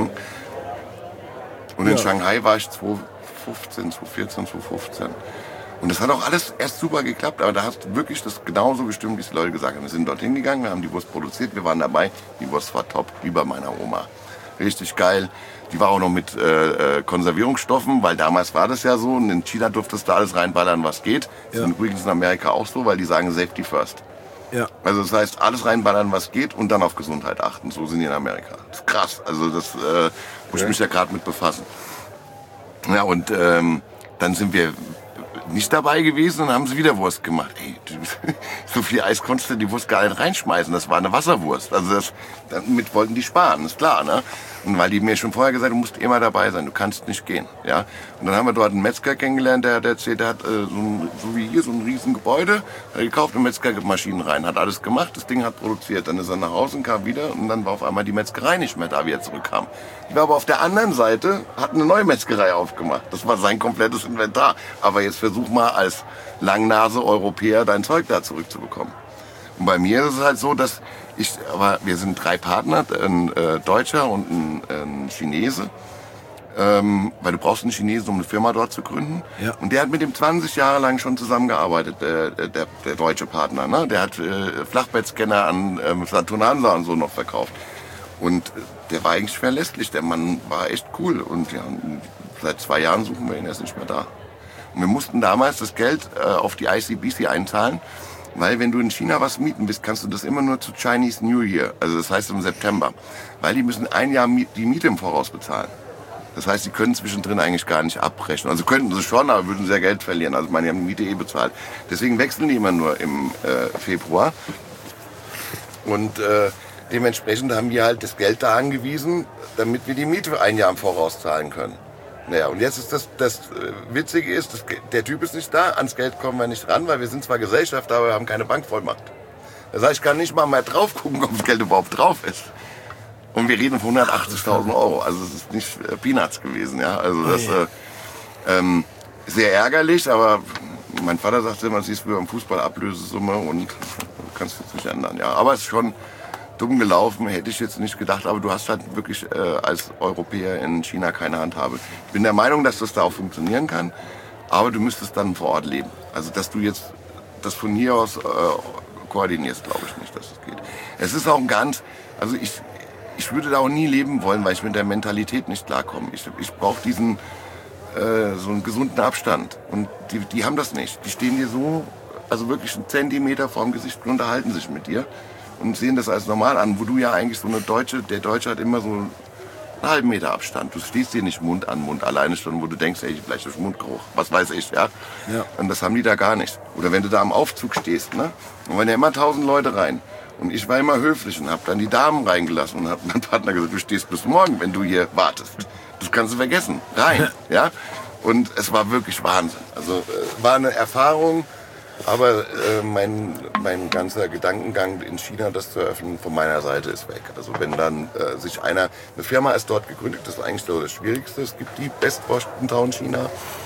Und in Ja. Shanghai war ich zwanzig fünfzehn, zwanzig vierzehn, zwanzig fünfzehn. Und das hat auch alles erst super geklappt, aber da hast du wirklich das genauso gestimmt, wie es die Leute gesagt haben. Wir sind dorthin gegangen, wir haben die Wurst produziert, wir waren dabei. Die Wurst war top, wie bei meiner Oma. Richtig geil. Die war auch noch mit äh, äh, Konservierungsstoffen, weil damals war das ja so. Und in China durftest du alles reinballern, was geht. Das Ja. ist übrigens in Amerika auch so, weil die sagen Safety first. Ja. Also das heißt, alles reinballern, was geht und dann auf Gesundheit achten. So sind die in Amerika. Das ist krass. Also das äh, muss ich mich ja gerade mit befassen. Ja, und ähm, dann sind wir nicht dabei gewesen und haben sie wieder Wurst gemacht. Ey, so viel Eis konntest du die Wurst gar nicht reinschmeißen. Das war eine Wasserwurst. Also das, damit wollten die sparen, ist klar, ne? Und weil die mir schon vorher gesagt haben, du musst immer dabei sein, du kannst nicht gehen, ja? Und dann haben wir dort einen Metzger kennengelernt, der, der erzählt, der hat äh, so, ein, so wie hier so ein riesen Gebäude, hat er gekauft und Metzgermaschinen rein, hat alles gemacht, das Ding hat produziert. Dann ist er nach Hause und kam wieder und dann war auf einmal die Metzgerei nicht mehr da, wie er zurückkam. Die war aber auf der anderen Seite, hat eine neue Metzgerei aufgemacht. Das war sein komplettes Inventar. Aber jetzt versuch mal als Langnase-Europäer dein Zeug da zurückzubekommen. Und bei mir ist es halt so, dass ich, aber wir sind drei Partner, ein äh, Deutscher und ein, ein Chinese. Ähm, weil du brauchst einen Chinesen, um eine Firma dort zu gründen. Ja. Und der hat mit dem zwanzig Jahre lang schon zusammengearbeitet, äh, der, der deutsche Partner. Ne? Der hat äh, Flachbettscanner an ähm, Saturn Hansa und so noch verkauft. Und äh, der war eigentlich verlässlich, der Mann war echt cool. Und ja, seit zwei Jahren suchen wir ihn, er ist nicht mehr da. Und wir mussten damals das Geld äh, auf die I C B C einzahlen, weil wenn du in China was mieten willst, kannst du das immer nur zu Chinese New Year, also das heißt im September. Weil die müssen ein Jahr die Miete im Voraus bezahlen. Das heißt, sie können zwischendrin eigentlich gar nicht abbrechen. Also könnten sie schon, aber würden sehr Geld verlieren. Also ich meine, die haben die Miete eh bezahlt. Deswegen wechseln die immer nur im äh, Februar. Und äh, dementsprechend haben wir halt das Geld da angewiesen, damit wir die Miete ein Jahr im Voraus zahlen können. Naja, und jetzt ist das, das äh, Witzige ist, das, der Typ ist nicht da, ans Geld kommen wir nicht ran, weil wir sind zwar Gesellschafter, aber wir haben keine Bankvollmacht. Das heißt, ich kann nicht mal mehr drauf gucken, ob das Geld überhaupt drauf ist. Und wir reden von hundertachtzigtausend Euro, also es ist nicht äh, Peanuts gewesen, ja. Also das äh, ähm, sehr ärgerlich, aber mein Vater sagte immer, sie ist wie beim Fußball Ablösesumme und du kannst jetzt nicht ändern, ja. Aber es ist schon dumm gelaufen, hätte ich jetzt nicht gedacht, aber du hast halt wirklich äh, als Europäer in China keine Handhabe. Ich bin der Meinung, dass das da auch funktionieren kann, aber du müsstest dann vor Ort leben. Also dass du jetzt das von hier aus äh, koordinierst, glaube ich nicht, dass es geht. Es ist auch ein ganz, also ich Ich würde da auch nie leben wollen, weil ich mit der Mentalität nicht klarkomme. Ich, ich brauche diesen äh, so einen gesunden Abstand. Und die, die haben das nicht. Die stehen dir so, also wirklich einen Zentimeter vorm Gesicht und unterhalten sich mit dir und sehen das als normal an. Wo du ja eigentlich so eine Deutsche, der Deutsche hat immer so einen halben Meter Abstand. Du stehst dir nicht Mund an Mund alleine schon, wo du denkst, ey, vielleicht ist Mundgeruch, was weiß ich, ja? Ja. Und das haben die da gar nicht. Oder wenn du da am Aufzug stehst, ne? Und wenn ja immer tausend Leute rein. Und ich war immer höflich und habe dann die Damen reingelassen und habe meinem Partner gesagt, du stehst bis morgen, wenn du hier wartest. Das kannst du vergessen. Rein, ja? Und es war wirklich Wahnsinn. Also äh, war eine Erfahrung, aber äh, mein, mein ganzer Gedankengang in China, das zu eröffnen, von meiner Seite ist weg. Also wenn dann äh, sich einer, eine Firma ist dort gegründet, das ist eigentlich so das Schwierigste. Es gibt die Best Washington Town China.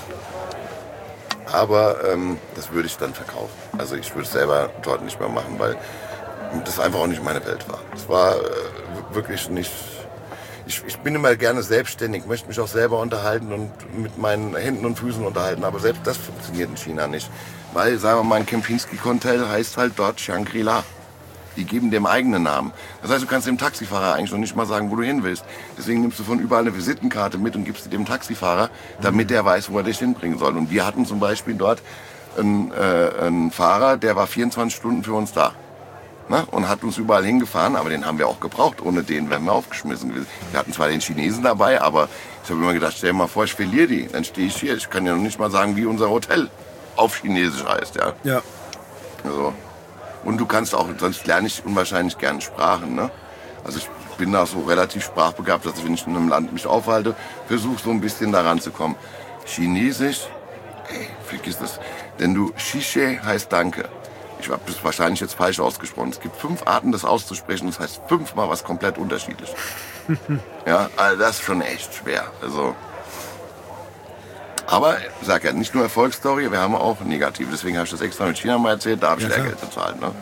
Aber ähm, das würde ich dann verkaufen. Also ich würde es selber dort nicht mehr machen, weil das einfach auch nicht meine Welt war. Es war äh, wirklich nicht, ich, ich bin immer gerne selbstständig, möchte mich auch selber unterhalten und mit meinen Händen und Füßen unterhalten. Aber selbst das funktioniert in China nicht. Weil, sagen wir mal, ein Kempinski-Hotel heißt halt dort Shangri-La. Die geben dem eigenen Namen. Das heißt, du kannst dem Taxifahrer eigentlich noch nicht mal sagen, wo du hin willst. Deswegen nimmst du von überall eine Visitenkarte mit und gibst sie dem Taxifahrer, damit der weiß, wo er dich hinbringen soll. Und wir hatten zum Beispiel dort einen, äh, einen Fahrer, der war vierundzwanzig Stunden für uns da. Na? Und hat uns überall hingefahren, aber den haben wir auch gebraucht. Ohne den wären wir aufgeschmissen gewesen. Wir hatten zwar den Chinesen dabei, aber ich habe immer gedacht, stell dir mal vor, ich verliere die. Dann stehe ich hier. Ich kann ja noch nicht mal sagen, wie unser Hotel auf Chinesisch heißt. Ja. Ja. Also. Und du kannst auch, sonst lerne ich unwahrscheinlich gerne Sprachen. Ne? Also ich bin da so relativ sprachbegabt, dass ich, wenn ich in einem Land mich aufhalte, versuche so ein bisschen daran zu kommen. Chinesisch, ey, vergiss das. Denn du, Xishe heißt Danke. Ich habe das wahrscheinlich jetzt falsch ausgesprochen. Es gibt fünf Arten, das auszusprechen. Das heißt fünfmal was komplett unterschiedlich. Ja, also das ist schon echt schwer. Also, aber, ich sag ja, nicht nur Erfolgsstory, wir haben auch negative. Deswegen habe ich das extra mit China mal erzählt, da habe ich Ja, Lehrgeld bezahlt. Ne?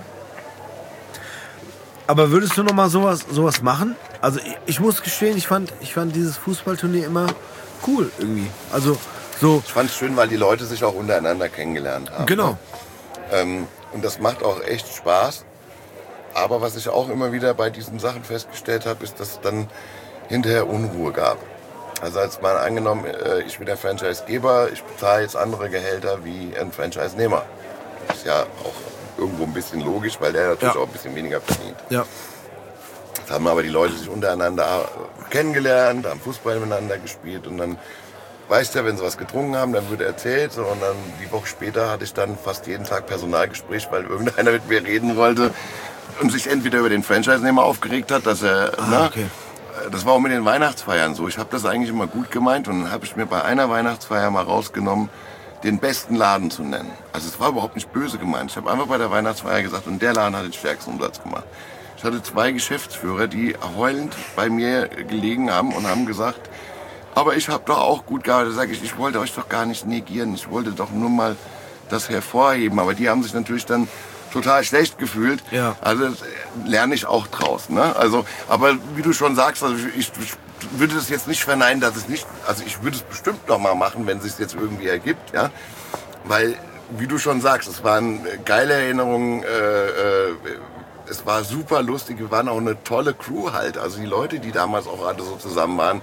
Aber würdest du noch mal sowas, sowas machen? Also ich, ich muss gestehen, ich fand, ich fand dieses Fußballturnier immer cool irgendwie. Also so. Ich fand es schön, weil die Leute sich auch untereinander kennengelernt haben. Genau. Ne? Ähm, und das macht auch echt Spaß. Aber was ich auch immer wieder bei diesen Sachen festgestellt habe, ist, dass es dann hinterher Unruhe gab. Also als mal angenommen, ich bin der Franchise-Geber, ich bezahle jetzt andere Gehälter wie ein Franchise-Nehmer. Das ist ja auch irgendwo ein bisschen logisch, weil der natürlich Ja. auch ein bisschen weniger verdient. Ja. Jetzt haben aber die Leute sich untereinander kennengelernt, haben Fußball miteinander gespielt und dann weißt ja, wenn sie was getrunken haben, dann wird erzählt so, und dann die Woche später hatte ich dann fast jeden Tag Personalgespräch, weil irgendeiner mit mir reden wollte und sich entweder über den Franchise-Nehmer aufgeregt hat, dass er, Ah, ne, okay. das war auch mit den Weihnachtsfeiern so. Ich habe das eigentlich immer gut gemeint und dann habe ich mir bei einer Weihnachtsfeier mal rausgenommen, den besten Laden zu nennen. Also es war überhaupt nicht böse gemeint. Ich habe einfach bei der Weihnachtsfeier gesagt, und der Laden hat den stärksten Umsatz gemacht. Ich hatte zwei Geschäftsführer, die heulend bei mir gelegen haben und haben gesagt, aber ich habe doch auch gut gearbeitet. Da sage ich, ich wollte euch doch gar nicht negieren. Ich wollte doch nur mal das hervorheben. Aber die haben sich natürlich dann total schlecht gefühlt. Ja. Also das lerne ich auch draus. Ne? Also, aber wie du schon sagst, also ich, ich würde es jetzt nicht verneinen, dass es nicht, also ich würde es bestimmt noch mal machen, wenn es sich jetzt irgendwie ergibt, ja, weil wie du schon sagst, es waren geile Erinnerungen, äh, äh, es war super lustig, wir waren auch eine tolle Crew halt, also die Leute, die damals auch alle so zusammen waren,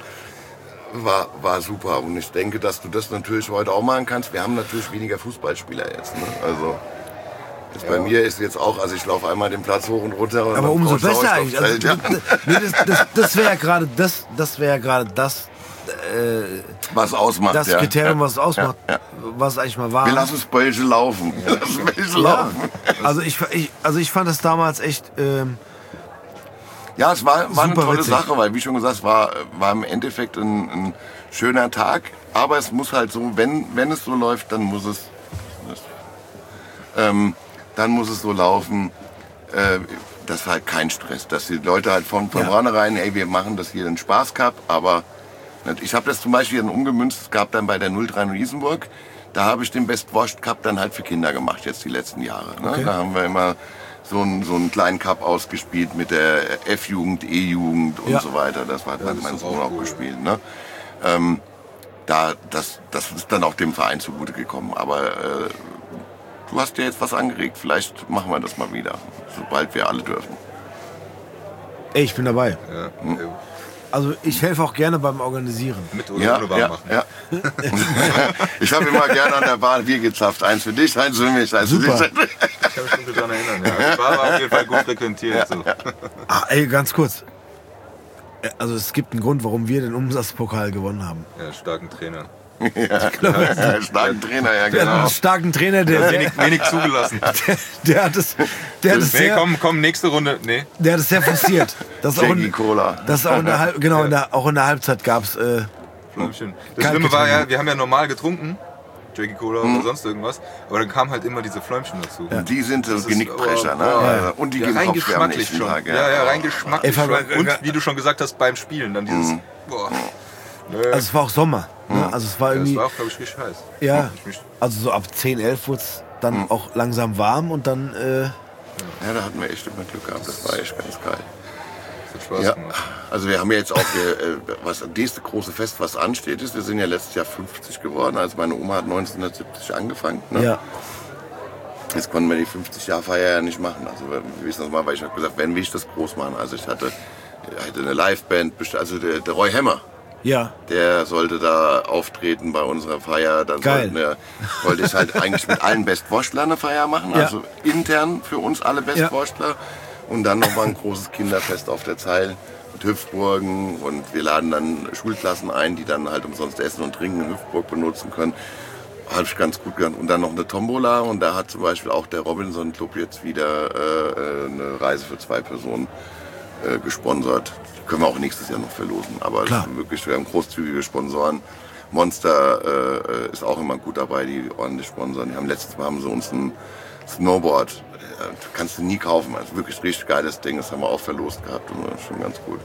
war, war super und ich denke, dass du das natürlich heute auch machen kannst. Wir haben natürlich weniger Fußballspieler jetzt, ne? Also jetzt bei mir ist jetzt auch, also ich laufe einmal den Platz hoch und runter. Und Aber dann umso kommst du auch besser aufs eigentlich. Also, Feld, ja. nee, das das, das wäre ja gerade das, das wäre ja gerade das, äh, Was ausmacht, das ja. Kriterium, ja. was es ausmacht, Ja, ja. was es eigentlich mal war. Wir lassen das Bällchen laufen. Wir lassen das Bällchen Ja. laufen. Also ich, ich, also ich fand das damals echt. Ähm, Ja, es war, war eine Super tolle witzig. Sache, weil wie schon gesagt, es war, war im Endeffekt ein, ein schöner Tag. Aber es muss halt so, wenn, wenn es so läuft, dann muss es, ähm, dann muss es so laufen. Äh, das war halt kein Stress, dass die Leute halt von, von Ja. vornherein, ey, wir machen das hier den Spaß Cup, aber ich habe das zum Beispiel dann umgemünzt, es gab dann bei der null drei Isenburg, da habe ich den Best Washed Cup dann halt für Kinder gemacht, jetzt die letzten Jahre. Ne? Okay. Da haben wir immer so einen, so einen kleinen Cup ausgespielt mit der F-Jugend, E-Jugend und Ja. so weiter. Das hat Ja, mein, das mein ist Sohn auch auch cool. gespielt. Ne? Ähm, da, das, das ist dann auch dem Verein zugute gekommen. Aber äh, du hast dir jetzt was angeregt, vielleicht machen wir das mal wieder, sobald wir alle dürfen. ey, ich bin dabei. Ja, Hm. äh, Also ich helfe auch gerne beim Organisieren. mit oder Ja, ohne warm ja, machen. ja. Ich habe immer gerne an der Bar Bier gezapft. Eins für dich, eins für mich. Eins Super. Für dich. Ich kann mich schon daran erinnern. Ja. Ich war aber auf jeden Fall gut frequentiert. So. Ah, ey, ganz kurz. Äh, Also es gibt einen Grund, warum wir den Umsatzpokal gewonnen haben. Ja, starken Trainer. Ja, starken Trainer, ja Wir hatten genau. einen starken Trainer, der, sehr, Wenig, wenig zugelassen. der, der hat es, der hat es Nee, sehr, komm, komm, nächste Runde. Nee. der hat es sehr forciert. Das ist auch Jackie in, Cola. das ist auch in der, Halb- genau, in der, auch in der Halbzeit gab es. Äh, Fläumchen. Das Kaltgetränke. Schlimme war ja, wir haben ja normal getrunken. Jackie Cola oder sonst irgendwas. Aber dann kamen halt immer diese Fläumchen dazu. Und die sind so Das ist- Genickbrecher, ne? oh, Also, und die Ja, gehen rein Kopfweh am geschmacklich nächsten schon. Tag. Ja, ja, rein geschmacklich Ey, schon. Und ver- wie du schon gesagt hast, beim Spielen dann dieses. Boah. Nö. also es war auch Sommer. Ne? Also es war das irgendwie. war auch, glaube ich, richtig heiß. Ja, Ich mich- also so ab zehn, elf wurde es dann auch langsam warm und dann. Äh, Ja, da hatten wir echt immer Glück gehabt. Das war echt ganz geil. Hat Spaß Ja, gemacht. also wir haben ja jetzt auch, äh, was das nächste große Fest, was ansteht, ist, wir sind ja letztes Jahr fünfzig geworden, also meine Oma hat neunzehnhundertsiebzig angefangen. Ne? Ja. Jetzt konnten wir die fünfzig-Jahr-Feier ja nicht machen. Also wir wissen das mal, weil ich habe gesagt, wenn will ich das groß machen. Also ich hatte, ich hatte eine Liveband, also der, der Roy Hammer, Ja. der sollte da auftreten bei unserer Feier. Dann Geil. sollten wir, wollte ich halt eigentlich mit allen Bestwurstler eine Feier machen, Ja. also intern für uns alle Bestwurstler. Und dann noch mal ein großes Kinderfest auf der Zeil mit Hüpfburgen. Und wir laden dann Schulklassen ein, die dann halt umsonst Essen und Trinken in Hüpfburg benutzen können. Habe ich ganz gut gelernt. Und dann noch eine Tombola. Und da hat zum Beispiel auch der Robinson Club jetzt wieder äh, eine Reise für zwei Personen äh, gesponsert. Die können wir auch nächstes Jahr noch verlosen. Aber Klar. wirklich, wir haben großzügige Sponsoren. Monster äh, ist auch immer gut dabei, die ordentlich sponsern. Die haben letztes Mal haben sie uns ein Snowboard. Äh, kannst du nie kaufen. Also wirklich richtig geiles Ding. Das haben wir auch verlost gehabt. Und das ist schon ganz gut.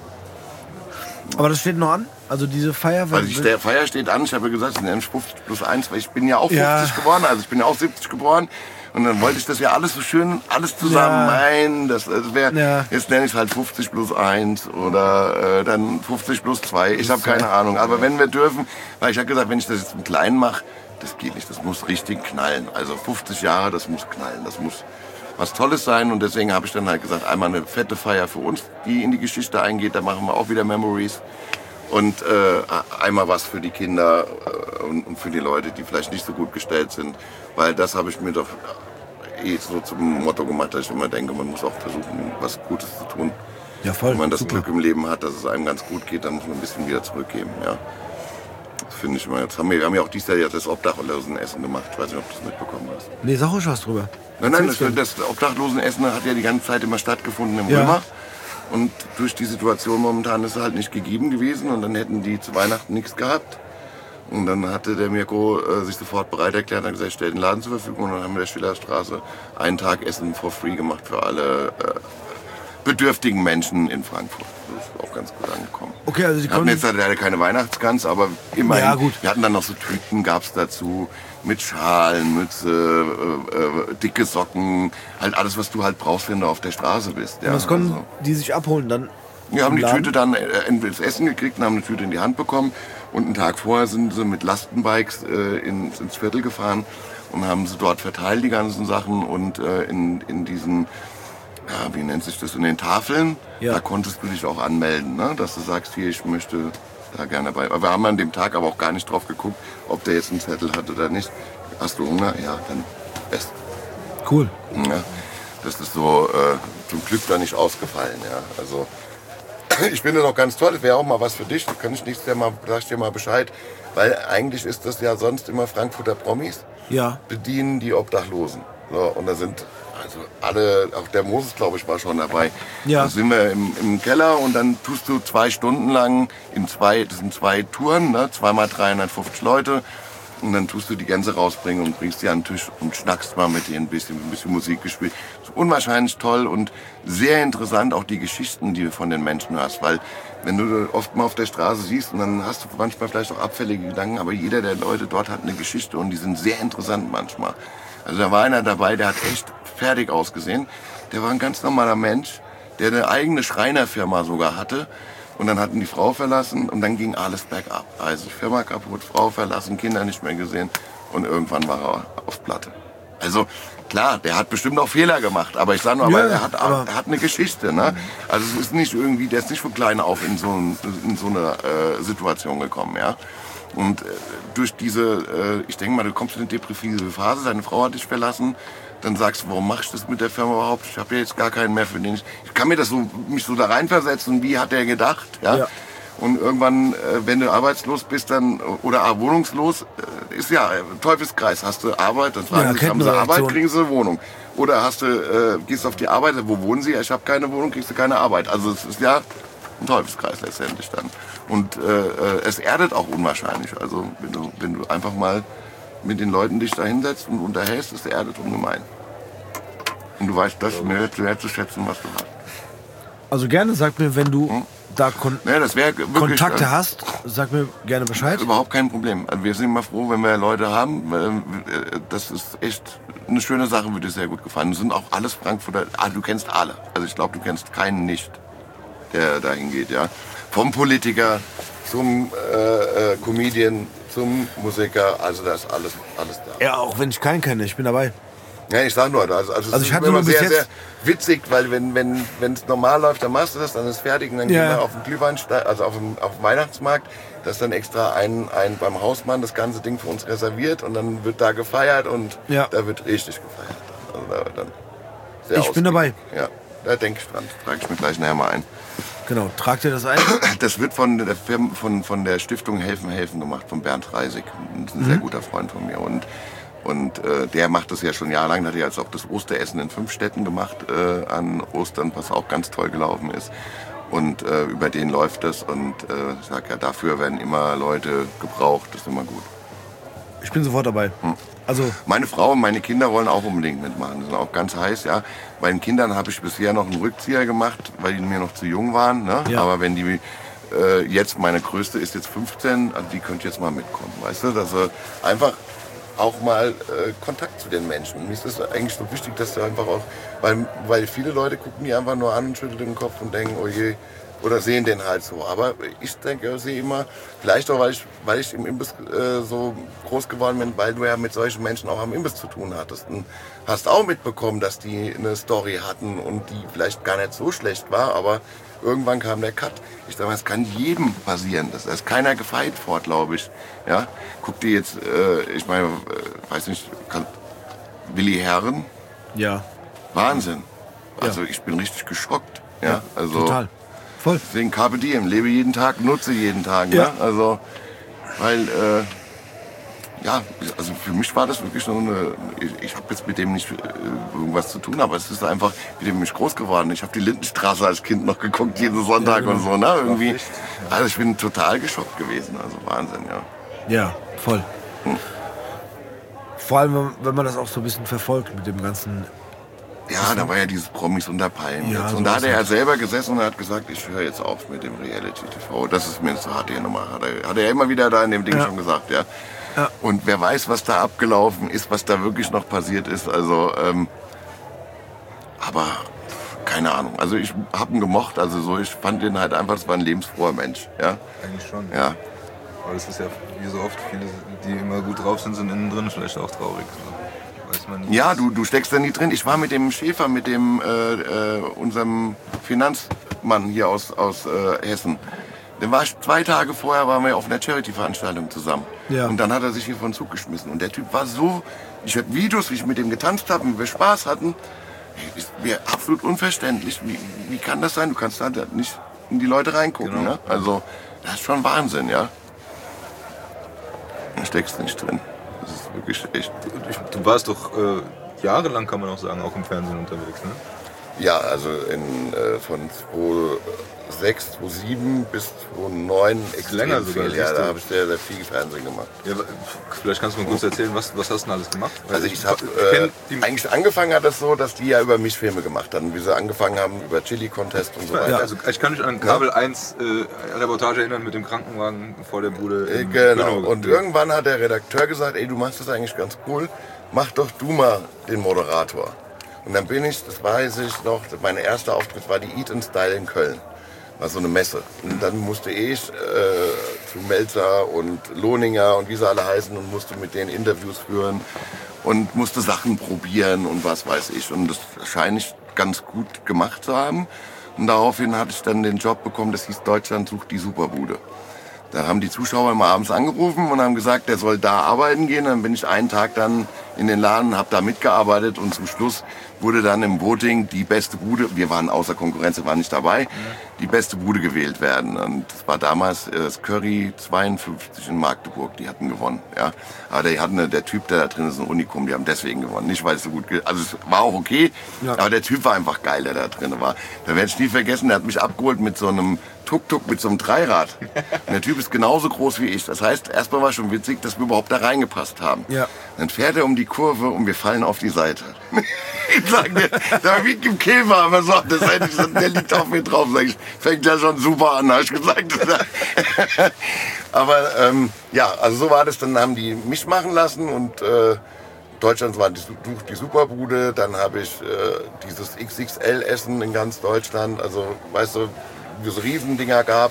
Aber das steht noch an? Also diese Feier? Also die Ste- Feier steht an, ich habe ja gesagt, es sind nämlich fünfzig plus eins, weil ich bin ja auch fünfzig Ja. geworden, also ich bin ja auch siebzig geboren. Und dann wollte ich das ja alles so schön, alles zusammen. Ja. Nein, das, das wäre, Ja. jetzt nenne ich es halt fünfzig plus eins oder äh, dann fünfzig plus zwei. Ich habe keine Ahnung. Aber wenn wir dürfen, weil ich habe gesagt, wenn ich das jetzt im Kleinen mache, das geht nicht, das muss richtig knallen. Also fünfzig Jahre, das muss knallen, das muss was Tolles sein. Und deswegen habe ich dann halt gesagt, einmal eine fette Feier für uns, die in die Geschichte eingeht, da machen wir auch wieder Memories. Und äh, einmal was für die Kinder äh, und, und für die Leute, die vielleicht nicht so gut gestellt sind. Weil das habe ich mir doch eh so zum Motto gemacht, dass ich immer denke, man muss auch versuchen, was Gutes zu tun. Ja, voll. Wenn man das Super. Glück im Leben hat, dass es einem ganz gut geht, dann muss man ein bisschen wieder zurückgeben. Ja. Das finde ich immer. Jetzt haben wir, wir haben ja auch dieses Jahr ja das Obdachlosenessen gemacht. Ich weiß nicht, ob du das mitbekommen hast. Nee, sag ruhig was drüber. Nein, nein, das, Erzähl's das Obdachlosenessen hat ja die ganze Zeit immer stattgefunden im Ja. Römer. Und durch die Situation momentan ist es halt nicht gegeben gewesen und dann hätten die zu Weihnachten nichts gehabt. Und dann hatte der Mirko äh, sich sofort bereit erklärt und hat gesagt, stellt den Laden zur Verfügung. Und dann haben wir der Schillerstraße einen Tag Essen for free gemacht für alle äh, bedürftigen Menschen in Frankfurt. Das ist auch ganz gut angekommen. Okay, also die Wir hatten konnten... jetzt leider keine Weihnachtsgans, aber immerhin. Ja, gut. Wir hatten dann noch so Tüten, gab's dazu, mit Schalen, Mütze, äh, äh, dicke Socken, halt alles, was du halt brauchst, wenn du auf der Straße bist. Ja, Und das konnten also. die sich abholen dann? Wir haben im die Laden? Tüte dann äh, ins Essen gekriegt und haben eine Tüte in die Hand bekommen. Und einen Tag vorher sind sie mit Lastenbikes äh, ins, ins Viertel gefahren und haben sie dort verteilt, die ganzen Sachen. Und äh, in, in diesen, ja, wie nennt sich das, in den Tafeln, Ja. da konntest du dich auch anmelden, ne? Dass du sagst, hier, ich möchte da gerne dabei. Aber wir haben an dem Tag aber auch gar nicht drauf geguckt, ob der jetzt einen Zettel hat oder nicht. Hast du Hunger? Ja, dann Best. Cool. Ja, das ist so äh, zum Glück da nicht ausgefallen. Ja. Also, ich finde das auch ganz toll, das wäre auch mal was für dich. Da kann ich nächstes Jahr mal, sag ich dir mal Bescheid. Weil eigentlich ist das ja sonst immer Frankfurter Promis Ja. bedienen die Obdachlosen. So, und da sind also alle, auch der Moses, glaube ich, war schon dabei. Ja. Da sind wir im, im Keller und dann tust du zwei Stunden lang in zwei, das sind zwei Touren, ne, zweimal dreihundertfünfzig Leute. Und dann tust du die Gänse rausbringen und bringst die an den Tisch und schnackst mal mit denen ein bisschen, ein bisschen Musik gespielt. Das ist unwahrscheinlich toll und sehr interessant, auch die Geschichten, die du von den Menschen hörst. Weil wenn du oft mal auf der Straße siehst und dann hast du manchmal vielleicht auch abfällige Gedanken, aber jeder der Leute dort hat eine Geschichte und die sind sehr interessant manchmal. Also da war einer dabei, der hat echt fertig ausgesehen. Der war ein ganz normaler Mensch, der eine eigene Schreinerfirma sogar hatte. Und dann hatten die Frau verlassen und dann ging alles bergab. Also Firma kaputt, Frau verlassen, Kinder nicht mehr gesehen und irgendwann war er auf Platte. Also klar, der hat bestimmt auch Fehler gemacht, aber ich sage nur, Ja, aber er hat, aber- er hat eine Geschichte. Ne? Also es ist nicht irgendwie, der ist nicht von klein auf in so, ein- in so eine äh, Situation gekommen. Ja? Und äh, durch diese, äh, ich denke mal, du kommst in eine depressive Phase, deine Frau hat dich verlassen, dann sagst du, warum machst du das mit der Firma überhaupt? Ich habe ja jetzt gar keinen mehr für den. Ich, ich kann mir das so, mich so da reinversetzen, wie hat der gedacht? Ja? Ja. Und irgendwann, äh, wenn du arbeitslos bist dann oder ah, wohnungslos, äh, ist ja äh, Teufelskreis. Hast du Arbeit, dann fragen Ja, sie, haben sie Kettenreaktion. Arbeit, kriegen sie eine Wohnung. Oder hast du, äh, gehst auf die Arbeit, wo wohnen sie? Ich habe keine Wohnung, kriegst du keine Arbeit. Also es ist ja ein Teufelskreis letztendlich dann. Und äh, äh, es erdet auch unwahrscheinlich. Also wenn du, wenn du einfach mal mit den Leuten dich da hinsetzt und unterhältst, ist erdet ungemein. Und du weißt das mehr, mehr zu schätzen, was du hast. Also gerne sag mir, wenn du Hm? da kon Ne, das wäre wirklich Kontakte äh, hast, sag mir gerne Bescheid. überhaupt kein Problem. Also wir sind immer froh, wenn wir Leute haben. weil, äh, Das ist echt eine schöne Sache, würde dir sehr gut gefallen. Das sind auch alles Frankfurter. Ah, du kennst alle. Also ich glaube, du kennst keinen nicht. der da hingeht, ja. Vom Politiker zum äh, äh, Comedian, zum Musiker, also da ist alles, alles da. Ja, auch wenn ich keinen kenne, ich bin dabei. Ja, ich sag nur, also, also, Also es ich ist hatte immer nur bis sehr, jetzt- sehr witzig, weil wenn wenn wenn es normal läuft, dann machst du das, dann ist fertig und dann Ja. gehen wir auf den Glühweinsteig, also auf dem, auf dem Weihnachtsmarkt, da ist dann extra ein, ein beim Hausmann das ganze Ding für uns reserviert und dann wird da gefeiert und Ja. da wird richtig gefeiert. Also da, dann sehr Ich bin dabei. Ja, da denke ich dran, trage ich mir gleich nachher mal ein. Genau, tragt ihr das ein? Das wird von der, Firma, von, von der Stiftung Helfen Helfen gemacht, von Bernd Reisig. Das ist ein sehr guter Freund von mir. Und, und äh, der macht das ja schon jahrelang. Der hat ja jetzt auch das Osteressen in fünf Städten gemacht äh, an Ostern, was auch ganz toll gelaufen ist. Und äh, über den läuft das. Und äh, ich sag ja, dafür werden immer Leute gebraucht. Das ist immer gut. Ich bin sofort dabei. Also, Meine Frau und meine Kinder wollen auch unbedingt mitmachen. Die sind auch ganz heiß, ja. Bei den Kindern habe ich bisher noch einen Rückzieher gemacht, weil die mir noch zu jung waren. Ne? Ja. Aber wenn die äh, jetzt, meine Größte ist jetzt fünfzehn, also die könnte jetzt mal mitkommen, weißt du? Dass sie einfach auch mal äh, Kontakt zu den Menschen. Mir ist es eigentlich so wichtig, dass du einfach auch, weil, weil viele Leute gucken die einfach nur an und schütteln den Kopf und denken, oh je, oder sehen den halt so. Aber ich denke, sehe immer, vielleicht auch, weil ich, weil ich im Imbiss äh, so groß geworden bin, weil du ja mit solchen Menschen auch am Imbiss zu tun hattest. Und hast auch mitbekommen, dass die eine Story hatten und die vielleicht gar nicht so schlecht war, aber irgendwann kam der Cut. Ich sage mal, es kann jedem passieren. Da ist keiner gefeit vor, glaube ich. Ja? Guck dir jetzt, äh, ich meine, äh, weiß nicht, kann, Willi Herren, ja, Wahnsinn. Also Ja. ich bin richtig geschockt. Ja, ja also total. Voll. Deswegen Carpe Diem, lebe jeden Tag, nutze jeden Tag. Ja. Ne? Also, weil, äh, ja, also für mich war das wirklich so eine, ich, ich habe jetzt mit dem nicht äh, irgendwas zu tun, aber es ist einfach mit dem mich groß geworden. Ich habe die Lindenstraße als Kind noch geguckt, jeden Sonntag Ja, und so, ne, irgendwie. echt? Also ich bin total geschockt gewesen, also Wahnsinn, ja. Ja, voll. Vor allem, wenn- wenn man das auch so ein bisschen verfolgt mit dem ganzen. Ja, da war ja dieses Promis unter Palmen. Ja, jetzt. so Und da hat was er ja halt. selber gesessen und hat gesagt, ich höre jetzt auf mit dem Reality-T V. Das ist mir zu hart hier nochmal. Hat er, hat er ja immer wieder da in dem Ding Ja. schon gesagt, ja. Ja. Und wer weiß, was da abgelaufen ist, was da wirklich noch passiert ist. Also, ähm, aber keine Ahnung. Also ich habe ihn gemocht. Also so, ich fand ihn halt einfach, das war ein lebensfroher Mensch, ja. Eigentlich schon. Ja. Aber das ist ja wie so oft, viele, die immer gut drauf sind, sind innen drin vielleicht auch traurig. So. Weiß man nie. Ja, du, du steckst da nie drin. Ich war mit dem Schäfer, mit dem äh, äh, unserem Finanzmann hier aus, aus äh, Hessen. Den war ich zwei Tage vorher, waren wir auf einer Charity-Veranstaltung zusammen. Ja. Und dann hat er sich hier von Zug geschmissen. Und der Typ war so, ich habe Videos, wie ich mit dem getanzt habe, wie wir Spaß hatten. Ist mir absolut unverständlich. Wie, wie kann das sein? Du kannst da nicht in die Leute reingucken. Genau. Ne? Also, das ist schon Wahnsinn, ja. Da steckst nicht drin. Das ist wirklich echt. Du warst doch äh, jahrelang, kann man auch sagen, auch im Fernsehen unterwegs, ne? Ja, also in, äh, von zweitausendsechs, zweitausendsieben bis zweitausendneun extrem länger sogar, viel. Ja, siehst du. da habe ich sehr, sehr viel Fernsehen gemacht. Ja, vielleicht kannst du mir kurz erzählen, was, was hast du denn alles gemacht? Weil Also ich habe kenn äh, die- eigentlich angefangen hat das so, dass die ja über mich Filme gemacht haben, wie sie angefangen haben über Chili Contest und so Ja, weiter. also ich kann mich an Kabel eins äh, Reportage erinnern mit dem Krankenwagen vor der Bude. Äh, in Genau. Grünau. Und irgendwann hat der Redakteur gesagt, ey, du machst das eigentlich ganz cool, mach doch du mal den Moderator. Und dann bin ich, das weiß ich noch, mein erster Auftritt war die Eat and Style in Köln. War so eine Messe. Und dann musste ich äh, zu Melzer und Lohninger und wie sie alle heißen und musste mit denen Interviews führen und musste Sachen probieren und was weiß ich. Und das scheine ich ganz gut gemacht zu haben. Und daraufhin hatte ich dann den Job bekommen, das hieß Deutschland sucht die Superbude. Da haben die Zuschauer immer abends angerufen und haben gesagt, der soll da arbeiten gehen. Dann bin ich einen Tag dann in den Laden, habe da mitgearbeitet und zum Schluss wurde dann im Voting die beste Bude, wir waren außer Konkurrenz, wir waren nicht dabei, die beste Bude gewählt werden. Und das war damals äh, das Curry zweiundfünfzig in Magdeburg, die hatten gewonnen. Ja. Aber die hatten, der Typ, der da drin ist, ein Unikum, die haben deswegen gewonnen. Nicht, weil es so gut, ge- also es war auch okay, Ja. aber der Typ war einfach geil, der da drin war. Da werde ich nie vergessen, der hat mich abgeholt mit so einem Tuk-Tuk, mit so einem Dreirad. Und der Typ ist genauso groß wie ich. Das heißt, erstmal war schon witzig, dass wir überhaupt da reingepasst haben. Ja. Dann fährt er um die Kurve und wir fallen auf die Seite. Ich sag dir, da wie im Käfer, aber so, das hätte ich, der liegt auf mir drauf. Sag ich, fängt ja schon super an, habe ich gesagt. Aber ähm, ja, also so war das. Dann haben die mich machen lassen und äh, Deutschland war die, die Superbude. Dann habe ich äh, dieses X X L-Essen in ganz Deutschland. Also, weißt du, es Riesendinger gab.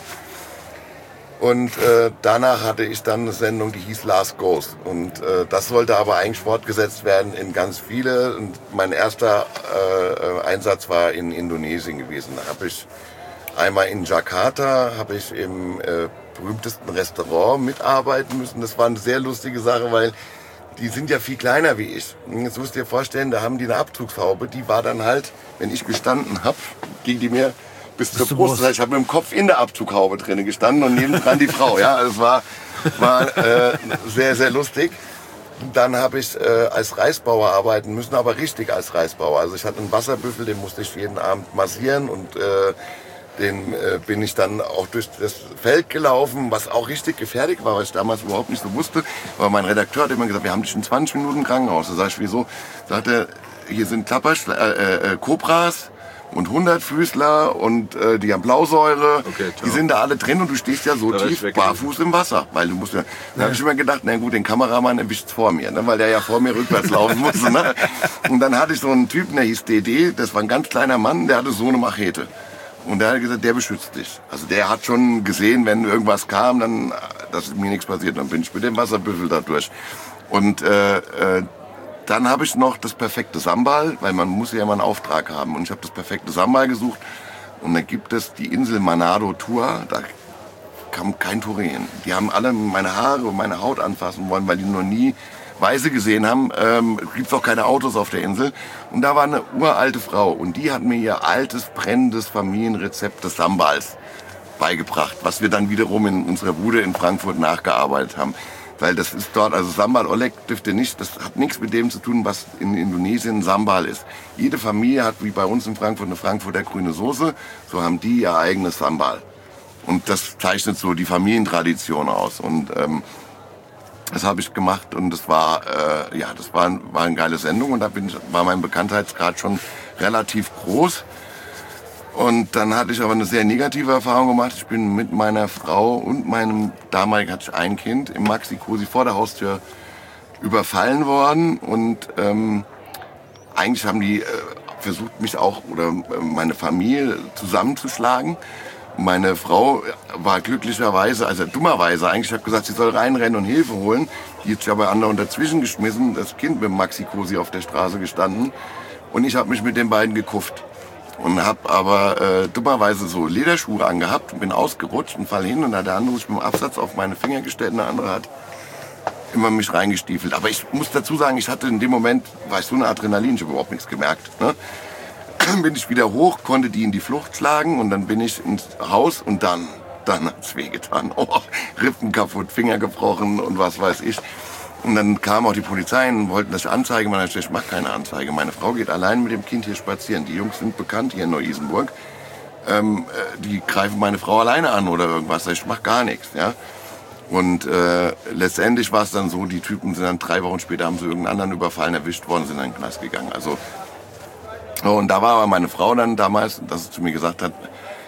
Und äh, danach hatte ich dann eine Sendung, die hieß Last Goes. Und äh, das sollte aber eigentlich fortgesetzt werden in ganz viele. Und mein erster äh, Einsatz war in Indonesien gewesen. Da habe ich einmal in Jakarta, habe ich im äh, berühmtesten Restaurant mitarbeiten müssen. Das war eine sehr lustige Sache, weil die sind ja viel kleiner wie ich. Und jetzt musst du dir vorstellen, da haben die eine Abzugshaube. Die war dann halt, wenn ich gestanden habe, ging die mir bis zur Brust. Das heißt, ich habe mit dem Kopf in der Abzughaube drin gestanden und nebendran die Frau. Ja, also es war, war äh, sehr, sehr lustig. Dann habe ich äh, als Reisbauer arbeiten müssen, aber richtig als Reisbauer. Also ich hatte einen Wasserbüffel, den musste ich jeden Abend massieren und äh, den äh, bin ich dann auch durch das Feld gelaufen, was auch richtig gefährlich war, was ich damals überhaupt nicht so wusste. Aber mein Redakteur hat immer gesagt, wir haben dich in zwanzig Minuten im Krankenhaus. Da sag ich, wieso? Sagt er, hier sind Klappersch, äh, äh, Kobras und Hundertfüßler und äh, die haben Blausäure, okay, die sind da alle drin und du stehst ja so da tief barfuß im Wasser, weil du musst ja, da habe ich immer gedacht, na gut, den Kameramann erwischt's vor mir, ne, weil der ja vor mir rückwärts laufen musste, ne? Und dann hatte ich so einen Typen, der hieß D D, das war ein ganz kleiner Mann, der hatte so eine Machete und der hat gesagt, der beschützt dich. Also der hat schon gesehen, wenn irgendwas kam, dann, dass mir nichts passiert, dann bin ich mit dem Wasserbüffel da durch. Und äh, äh, dann habe ich noch das perfekte Sambal, weil man muss ja immer einen Auftrag haben. Und ich habe das perfekte Sambal gesucht. Und da gibt es die Insel Manado Tua, da kam kein Touri hin. Die haben alle meine Haare und meine Haut anfassen wollen, weil die noch nie Weiße gesehen haben. Ähm, gibt es auch keine Autos auf der Insel. Und da war eine uralte Frau und die hat mir ihr altes, brennendes Familienrezept des Sambals beigebracht, was wir dann wiederum in unserer Bude in Frankfurt nachgearbeitet haben. Weil das ist dort, also Sambal Oleg dürfte nicht, das hat nichts mit dem zu tun, was in Indonesien Sambal ist. Jede Familie hat, wie bei uns in Frankfurt, eine Frankfurter grüne Soße, so haben die ihr eigenes Sambal. Und das zeichnet so die Familientradition aus. Und ähm, das habe ich gemacht und das war, äh, ja, das war, war eine geile Sendung und da bin ich, war mein Bekanntheitsgrad schon relativ groß. Und dann hatte ich aber eine sehr negative Erfahrung gemacht. Ich bin mit meiner Frau und meinem damaligen, hatte ich ein Kind, im Maxi-Cosi vor der Haustür überfallen worden. Und ähm, eigentlich haben die äh, versucht, mich auch oder äh, meine Familie zusammenzuschlagen. Meine Frau war glücklicherweise, also dummerweise eigentlich, ich habe gesagt, sie soll reinrennen und Hilfe holen. Die hat sich aber andauernd dazwischen geschmissen, das Kind mit dem Maxi-Cosi auf der Straße gestanden. Und ich habe mich mit den beiden gekufft. Und habe aber äh, dummerweise so Lederschuhe angehabt und bin ausgerutscht und fall hin und hat der andere sich mit dem Absatz auf meine Finger gestellt und der andere hat immer mich reingestiefelt. Aber ich muss dazu sagen, ich hatte in dem Moment, war ich so eine Adrenalin, ich habe überhaupt nichts gemerkt. Ne? Dann bin ich wieder hoch, konnte die in die Flucht schlagen und dann bin ich ins Haus und dann, dann hat's wehgetan. Oh, Rippen kaputt, Finger gebrochen und was weiß ich. Und dann kam auch die Polizei und wollten, dass ich Anzeige mache. Ich mache keine Anzeige. Meine Frau geht allein mit dem Kind hier spazieren. Die Jungs sind bekannt hier in Neu-Isenburg. Ähm, die greifen meine Frau alleine an oder irgendwas. Ich mache gar nichts. Ja? Und äh, letztendlich war es dann so, die Typen sind dann drei Wochen später, haben sie irgendeinen anderen überfallen, erwischt worden, sind in den Knast gegangen. Also, und da war aber meine Frau dann damals, dass sie zu mir gesagt hat,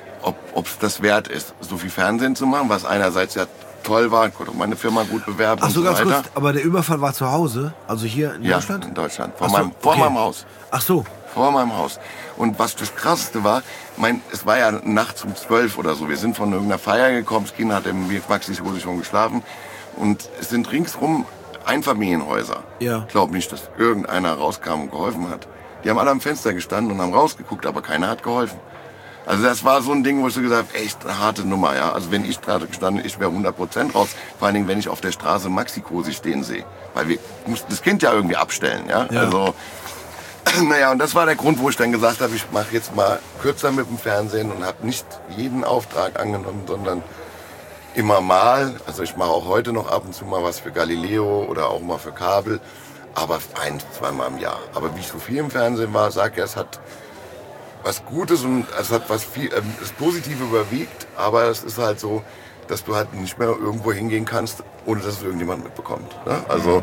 ob es das wert ist, so viel Fernsehen zu machen, was einerseits ja toll war, ich konnte meine Firma gut bewerben. Ach so, und so ganz weiter. kurz, aber der Überfall war zu Hause? Also hier in ja, Deutschland? in Deutschland. Vor, Ach so, meinem, vor okay. meinem Haus. Ach so. Vor meinem Haus. Und was das Krasseste war, mein, es war ja nachts um zwölf oder so. Wir sind von irgendeiner Feier gekommen, das Kind hat im Maxi-Cosi schon geschlafen. Und es sind ringsrum Einfamilienhäuser. Ja. Ich glaube nicht, dass irgendeiner rauskam und geholfen hat. Die haben alle am Fenster gestanden und haben rausgeguckt, aber keiner hat geholfen. Also das war so ein Ding, wo ich so gesagt habe, echt eine harte Nummer, ja. Also wenn ich gerade gestanden, ich wäre hundert Prozent raus. Vor allen Dingen, wenn ich auf der Straße Maxi-Cosi stehen sehe. Weil wir mussten das Kind ja irgendwie abstellen, ja. Ja. Also, naja, und das war der Grund, wo ich dann gesagt habe, ich mache jetzt mal kürzer mit dem Fernsehen und habe nicht jeden Auftrag angenommen, sondern immer mal. Also ich mache auch heute noch ab und zu mal was für Galileo oder auch mal für Kabel. Aber ein, zweimal im Jahr. Aber wie ich so viel im Fernsehen war, sag ja, es hat was Gutes und es hat was viel, äh, das Positive überwiegt, aber es ist halt so, dass du halt nicht mehr irgendwo hingehen kannst, ohne dass es irgendjemand mitbekommt. Ne? Also,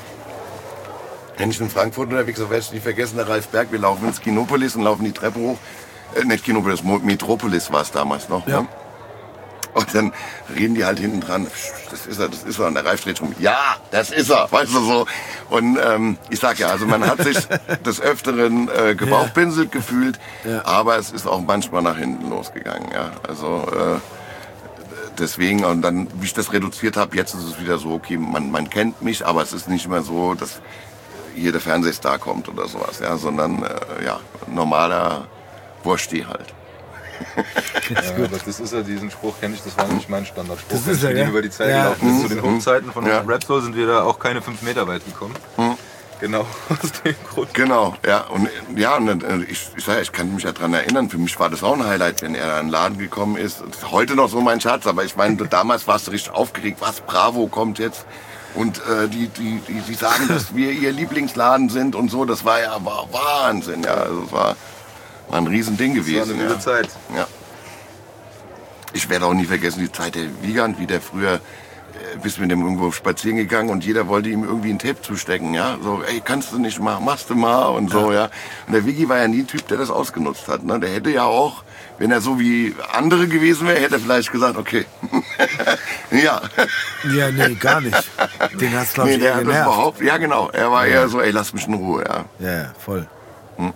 wenn ich in Frankfurt unterwegs bin, werde ich nicht vergessen, der Ralf Berg, wir laufen ins Kinopolis und laufen die Treppe hoch, äh, nicht Kinopolis, Metropolis war es damals noch. Ja. Ne? Und dann reden die halt hinten dran, das ist er, das ist er. Und der Ralf dreht rum, ja, das ist er, weißt du so. Und ähm, ich sag ja, also man hat sich des Öfteren äh, gebauchpinselt gefühlt, ja. aber es ist auch manchmal nach hinten losgegangen. Ja. Also äh, deswegen, und dann, wie ich das reduziert habe, jetzt ist es wieder so, okay, man, man kennt mich, aber es ist nicht mehr so, dass hier der Fernsehstar kommt oder sowas, ja, sondern äh, ja, normaler Wursti halt. Ja, aber das ist ja, diesen Spruch kenne ich, das war nämlich mein Standardspruch. Das ist ja, Wenn ja. über die Zeit ja. gelaufen ist. Zu den Hochzeiten von ja. Rap Soul sind wir da auch keine fünf Meter weit gekommen. Mhm. Genau, aus dem Grund. Genau, ja. Und ja, und ich, ich, sag, ich kann mich ja daran erinnern, für mich war das auch ein Highlight, wenn er in den Laden gekommen ist. Das ist heute noch so mein Schatz, aber ich meine, damals warst du richtig aufgeregt, was, Bravo kommt jetzt. Und äh, die, die, die, die sagen, dass wir ihr Lieblingsladen sind und so, das war ja war Wahnsinn, ja. Also es war, war ein Riesending gewesen. Das war eine wilde ja. Zeit. Ja. Ich werde auch nie vergessen die Zeit der Wiegand, wie der früher äh, bist mit dem irgendwo spazieren gegangen und jeder wollte ihm irgendwie ein Tape zustecken, ja, so, ey, kannst du nicht machen, machst du mal und so, ja. Und der Wiggi war ja nie ein Typ, der das ausgenutzt hat, ne. Der hätte ja auch, wenn er so wie andere gewesen wäre, hätte er vielleicht gesagt, okay, ja. Ja, nee, gar nicht. Den hat's, glaube ich, nee, der eher hat das genervt. überhaupt, ja genau, er war eher so, ey, lass mich in Ruhe, ja. Ja, ja, voll. Hm.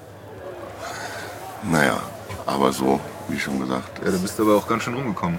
Naja, aber so, wie schon gesagt. Ja, da bist du aber auch ganz schön rumgekommen.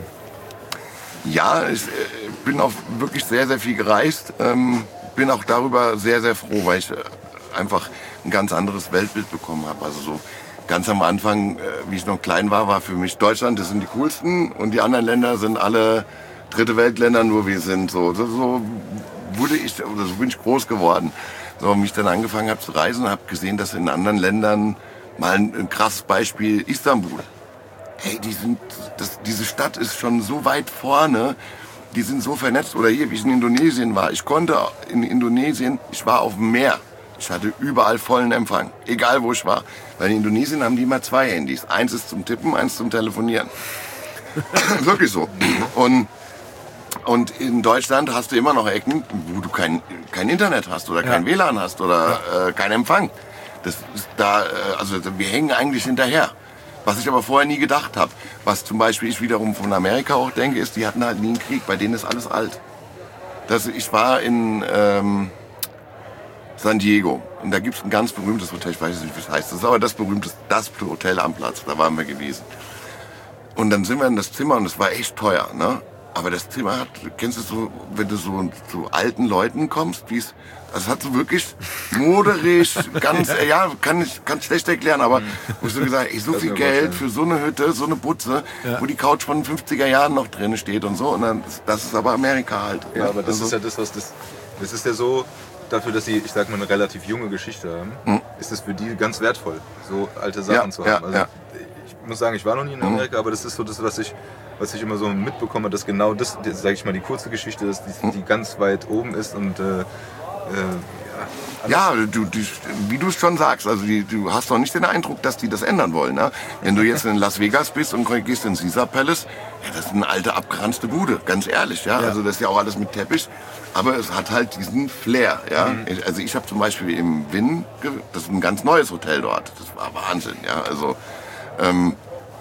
Ja, ich äh, bin auch wirklich sehr, sehr viel gereist. Ähm, bin auch darüber sehr, sehr froh, weil ich äh, einfach ein ganz anderes Weltbild bekommen habe. Also so ganz am Anfang, äh, wie ich noch klein war, war für mich Deutschland, das sind die coolsten und die anderen Länder sind alle dritte Weltländer, nur wir sind so. So, so wurde ich, oder so bin ich groß geworden. So, wie ich dann angefangen habe zu reisen, habe gesehen, dass in anderen Ländern, mal ein, ein krasses Beispiel, Istanbul. Hey, die sind, das, diese Stadt ist schon so weit vorne, die sind so vernetzt. Oder hier, wie ich in Indonesien war. Ich konnte in Indonesien, ich war auf dem Meer. Ich hatte überall vollen Empfang, egal wo ich war. Weil in Indonesien haben die immer zwei Handys. Eins ist zum Tippen, eins zum Telefonieren. Wirklich so. Und, und in Deutschland hast du immer noch Ecken, wo du kein, kein Internet hast oder kein ja. W L A N hast oder äh, keinen Empfang. Das ist da, äh, also wir hängen eigentlich hinterher. Was ich aber vorher nie gedacht habe. Was zum Beispiel ich wiederum von Amerika auch denke, ist, die hatten halt nie einen Krieg. Bei denen ist alles alt. Das, ich war in ähm, San Diego. Und da gibt es ein ganz berühmtes Hotel. Ich weiß nicht, wie es heißt. Das ist aber das berühmte, das Hotel am Platz. Da waren wir gewesen. Und dann sind wir in das Zimmer und es war echt teuer. Ne? Aber das Zimmer hat, kennst du so, wenn du so zu alten Leuten kommst, wie es, das hat so wirklich moderisch, ganz, ja, kann ich, kann schlecht erklären, aber wo ich so gesagt, ey, so viel Geld für so eine Hütte, so eine Butze, ja. wo die Couch von den fünfziger Jahren noch drin steht und so, und dann, das ist aber Amerika halt. Ja, aber das also, ist ja das, was das, das ist ja so, dafür, dass sie, ich sag mal, eine relativ junge Geschichte haben, hm. ist es für die ganz wertvoll, so alte Sachen ja, zu haben. Ja, also, ja. Ich muss sagen, ich war noch nie in Amerika, hm. aber das ist so das, was ich, was ich immer so mitbekomme, dass genau das, sage ich mal, die kurze Geschichte ist, die, die ganz weit oben ist und äh, äh, ja, ja du, die, wie du es schon sagst, also die, du hast doch nicht den Eindruck, dass die das ändern wollen. Ne? Wenn du jetzt in Las Vegas bist und gehst in Caesar Palace, ja, das ist eine alte, abgeranzte Bude, ganz ehrlich. Ja? ja. Also das ist ja auch alles mit Teppich, aber es hat halt diesen Flair. Ja? Mhm. Also ich habe zum Beispiel im Wynn, das ist ein ganz neues Hotel dort, das war Wahnsinn. Ja? Also ähm,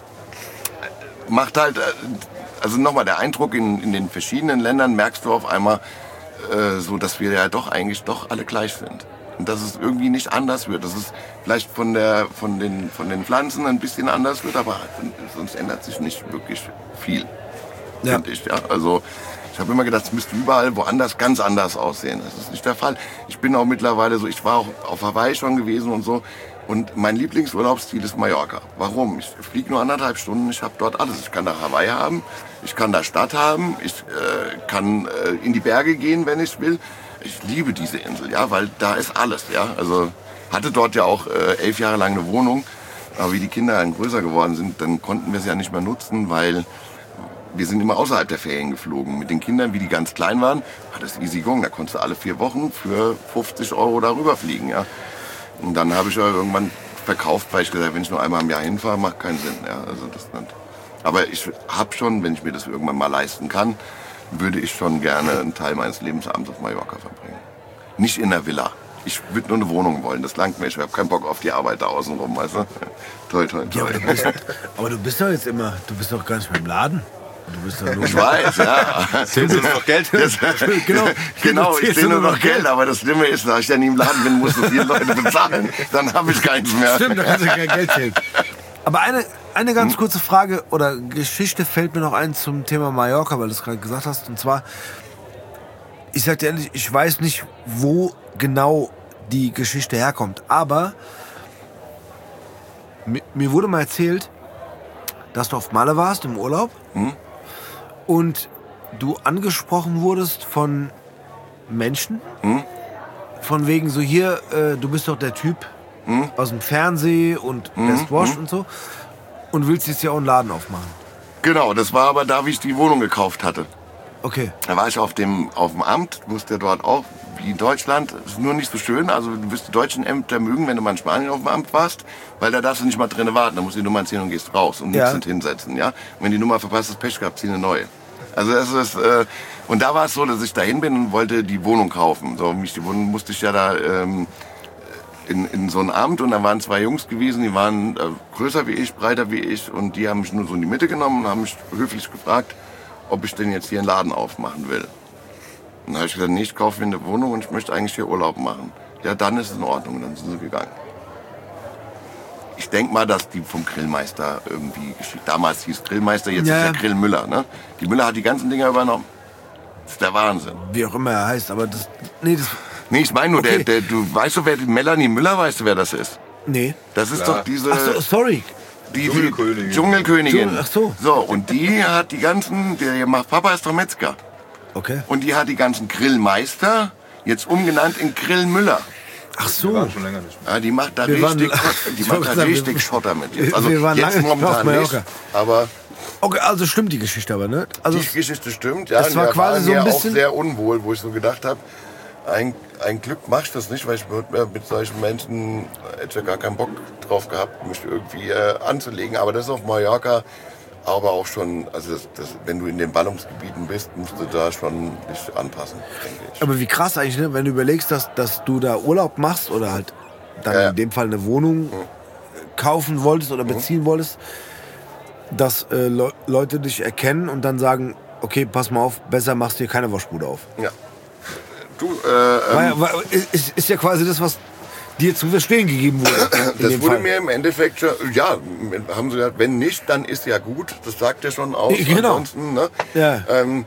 macht halt, also nochmal der Eindruck, in, in den verschiedenen Ländern merkst du auf einmal, äh, so dass wir ja doch eigentlich doch alle gleich sind. Und dass es irgendwie nicht anders wird. Dass es vielleicht von, der, von, den, von den Pflanzen ein bisschen anders wird, aber sonst ändert sich nicht wirklich viel, ja. finde ich. Ja? Also ich habe immer gedacht, es müsste überall woanders ganz anders aussehen. Das ist nicht der Fall. Ich bin auch mittlerweile so, ich war auch auf Hawaii schon gewesen und so. Und mein Lieblingsurlaubsziel ist Mallorca. Warum? Ich fliege nur anderthalb Stunden, ich habe dort alles. Ich kann da Hawaii haben, ich kann da Stadt haben, ich äh, kann äh, in die Berge gehen, wenn ich will. Ich liebe diese Insel, ja, weil da ist alles, ja. Also hatte dort ja auch äh, elf Jahre lang eine Wohnung, aber wie die Kinder dann größer geworden sind, dann konnten wir sie ja nicht mehr nutzen, weil wir sind immer außerhalb der Ferien geflogen. Mit den Kindern, wie die ganz klein waren, war das easy going. Da konntest du alle vier Wochen für fünfzig Euro darüber fliegen, ja. Und dann habe ich ja irgendwann verkauft, weil ich gesagt habe, wenn ich nur einmal im Jahr hinfahre, macht keinen Sinn. Ja, also das nicht. Aber ich habe schon, wenn ich mir das irgendwann mal leisten kann, würde ich schon gerne einen Teil meines Lebensabends auf Mallorca verbringen. Nicht in der Villa. Ich würde nur eine Wohnung wollen, das langt mir. Ich habe keinen Bock auf die Arbeit da außen rum, weißt du? Toll, toll, toll. Ja, aber, du bist, aber du bist doch jetzt immer, du bist doch gar nicht mehr im Laden. Du bist ja Ich weiß, ja. Zählen Sie nur noch Geld? Das, genau, genau, ich sehe nur noch Geld, aber das Schlimme ist, da ich dann nie im Laden bin, muss so viele Leute bezahlen, dann habe ich keins mehr. Stimmt, da kannst du kein Geld zählen. Aber eine, eine ganz kurze Frage oder Geschichte fällt mir noch ein zum Thema Mallorca, weil du es gerade gesagt hast. Und zwar, ich sag dir ehrlich, ich weiß nicht, wo genau die Geschichte herkommt. Aber mir, mir wurde mal erzählt, dass du auf Malle warst im Urlaub Hm? und du angesprochen wurdest von Menschen. Hm? Von wegen so hier, äh, du bist doch der Typ Hm? aus dem Fernsehen und Mhm, Best Wash mhm. und so. Und willst jetzt ja auch einen Laden aufmachen. Genau, das war aber da, wie ich die Wohnung gekauft hatte. Okay. Da war ich auf dem, auf dem Amt, musste dort auch, wie in Deutschland, ist nur nicht so schön. Also du wirst die deutschen Ämter mögen, wenn du mal in Spanien auf dem Amt warst, weil da darfst du nicht mal drinnen warten. Da musst du die Nummer ziehen und gehst raus und Ja. nichts und hinsetzen. Ja? Und wenn die Nummer verpasst, ist Pech gehabt, zieh eine neue. Also das ist, äh, und da war es so, dass ich dahin bin und wollte die Wohnung kaufen. So, mich die Wohnung musste ich ja da ähm, in, in so ein Amt und da waren zwei Jungs gewesen, die waren äh, größer wie ich, breiter wie ich und die haben mich nur so in die Mitte genommen und haben mich höflich gefragt, ob ich denn jetzt hier einen Laden aufmachen will. Und dann habe ich gesagt, nee, ich kaufe mir eine Wohnung und ich möchte eigentlich hier Urlaub machen. Ja, dann ist es in Ordnung. Und dann sind sie gegangen. Ich denke mal, dass die vom Grillmeister irgendwie geschickt. Damals hieß Grillmeister, jetzt Ja, ist ja. der Grill Müller. Ne? Die Müller hat die ganzen Dinger übernommen. Das ist der Wahnsinn. Wie auch immer er heißt, aber das. Nee, das. Nee, ich meine nur, Okay. der, der, du weißt du, wer die Melanie Müller, weißt du, wer das ist? Nee. Das ist Klar. doch diese Ach so, sorry. die, die Dschungelkönigin. Dschungelkönigin. Dschungel- ach so. So, und die hat die ganzen, der Papa ist doch Metzger. Okay. Und die hat die ganzen Grillmeister jetzt umgenannt in Grillmüller. Ach Wir so. waren schon länger nicht mehr. Ja, die macht da Wir waren- richtig, die Ich macht wollte da sagen, richtig wir- Schotter mit. Jetzt. Also wir waren jetzt lange momentan auf nicht, Mallorca. aber Okay, also stimmt die Geschichte aber, ne? Also die Geschichte stimmt. Ja, das war wir quasi waren so ein ja bisschen- auch sehr unwohl, wo ich so gedacht habe, ein, ein Glück mach ich das nicht, weil ich mit, mit solchen Menschen hätte ja gar keinen Bock drauf gehabt, mich irgendwie äh, anzulegen. Aber das ist auf Mallorca aber auch schon, also das, das, wenn du in den Ballungsgebieten bist, musst du da schon dich anpassen, denke ich. Aber wie krass eigentlich, ne? Wenn du überlegst, dass, dass du da Urlaub machst oder halt dann Ja, ja. in dem Fall eine Wohnung kaufen wolltest oder beziehen wolltest, dass äh, Le Leute dich erkennen und dann sagen, okay, pass mal auf, besser machst du hier keine Waschbude auf. Ja. Du, äh, ähm, War ja, war, ist, ist ja quasi das, was dir zu verstehen gegeben wurde. in das dem wurde Fall. mir im Endeffekt schon, ja, haben sie gesagt, wenn nicht, dann ist ja gut. Das sagt er schon aus. Genau. Ansonsten, ne? Ja. Ähm,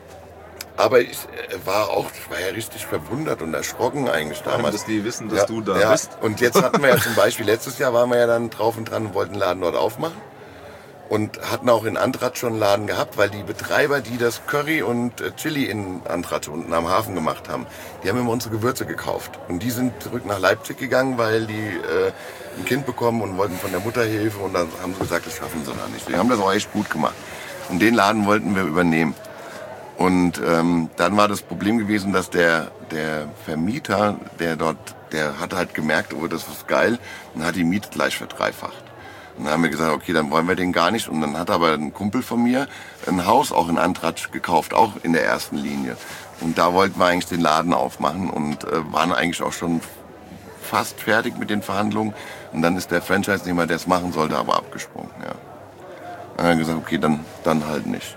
aber ich äh, war auch, ich war ja richtig verwundert und erschrocken eigentlich Vor allem, damals. dass die wissen, dass ja, du da ja. bist. Und jetzt hatten wir ja zum Beispiel, letztes Jahr waren wir ja dann drauf und dran und wollten einen Laden dort aufmachen. Und hatten auch in Antrat schon einen Laden gehabt, weil die Betreiber, die das Curry und äh, Chili in Antrat unten am Hafen gemacht haben, die haben immer unsere Gewürze gekauft. Und die sind zurück nach Leipzig gegangen, weil die äh, ein Kind bekommen und wollten von der Mutter Hilfe. Und dann haben sie gesagt, das schaffen sie da nicht. Die haben das auch echt gut gemacht. Und den Laden wollten wir übernehmen. Und ähm, dann war das Problem gewesen, dass der, der Vermieter, der dort, der hat halt gemerkt, oh, das ist geil, und hat die Miete gleich verdreifacht. Und dann haben wir gesagt, okay, dann wollen wir den gar nicht. Und dann hat aber ein Kumpel von mir ein Haus auch in Antratsch gekauft, auch in der ersten Linie. Und da wollten wir eigentlich den Laden aufmachen und äh, waren eigentlich auch schon fast fertig mit den Verhandlungen. Und dann ist der Franchise-Nehmer, der es machen sollte, aber abgesprungen. Ja. Dann haben wir gesagt, okay, dann, dann halt nicht.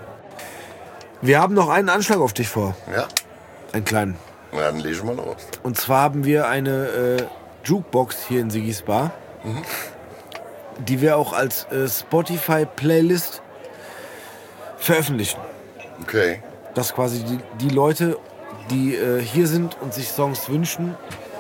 Wir haben noch einen Anschlag auf dich vor. Ja, Einen kleinen. na, dann lege ich mal los. Und zwar haben wir eine äh, Jukebox hier in Sigis Bar, die wir auch als äh, Spotify-Playlist veröffentlichen. Okay. Dass quasi die, die Leute, die äh, hier sind und sich Songs wünschen,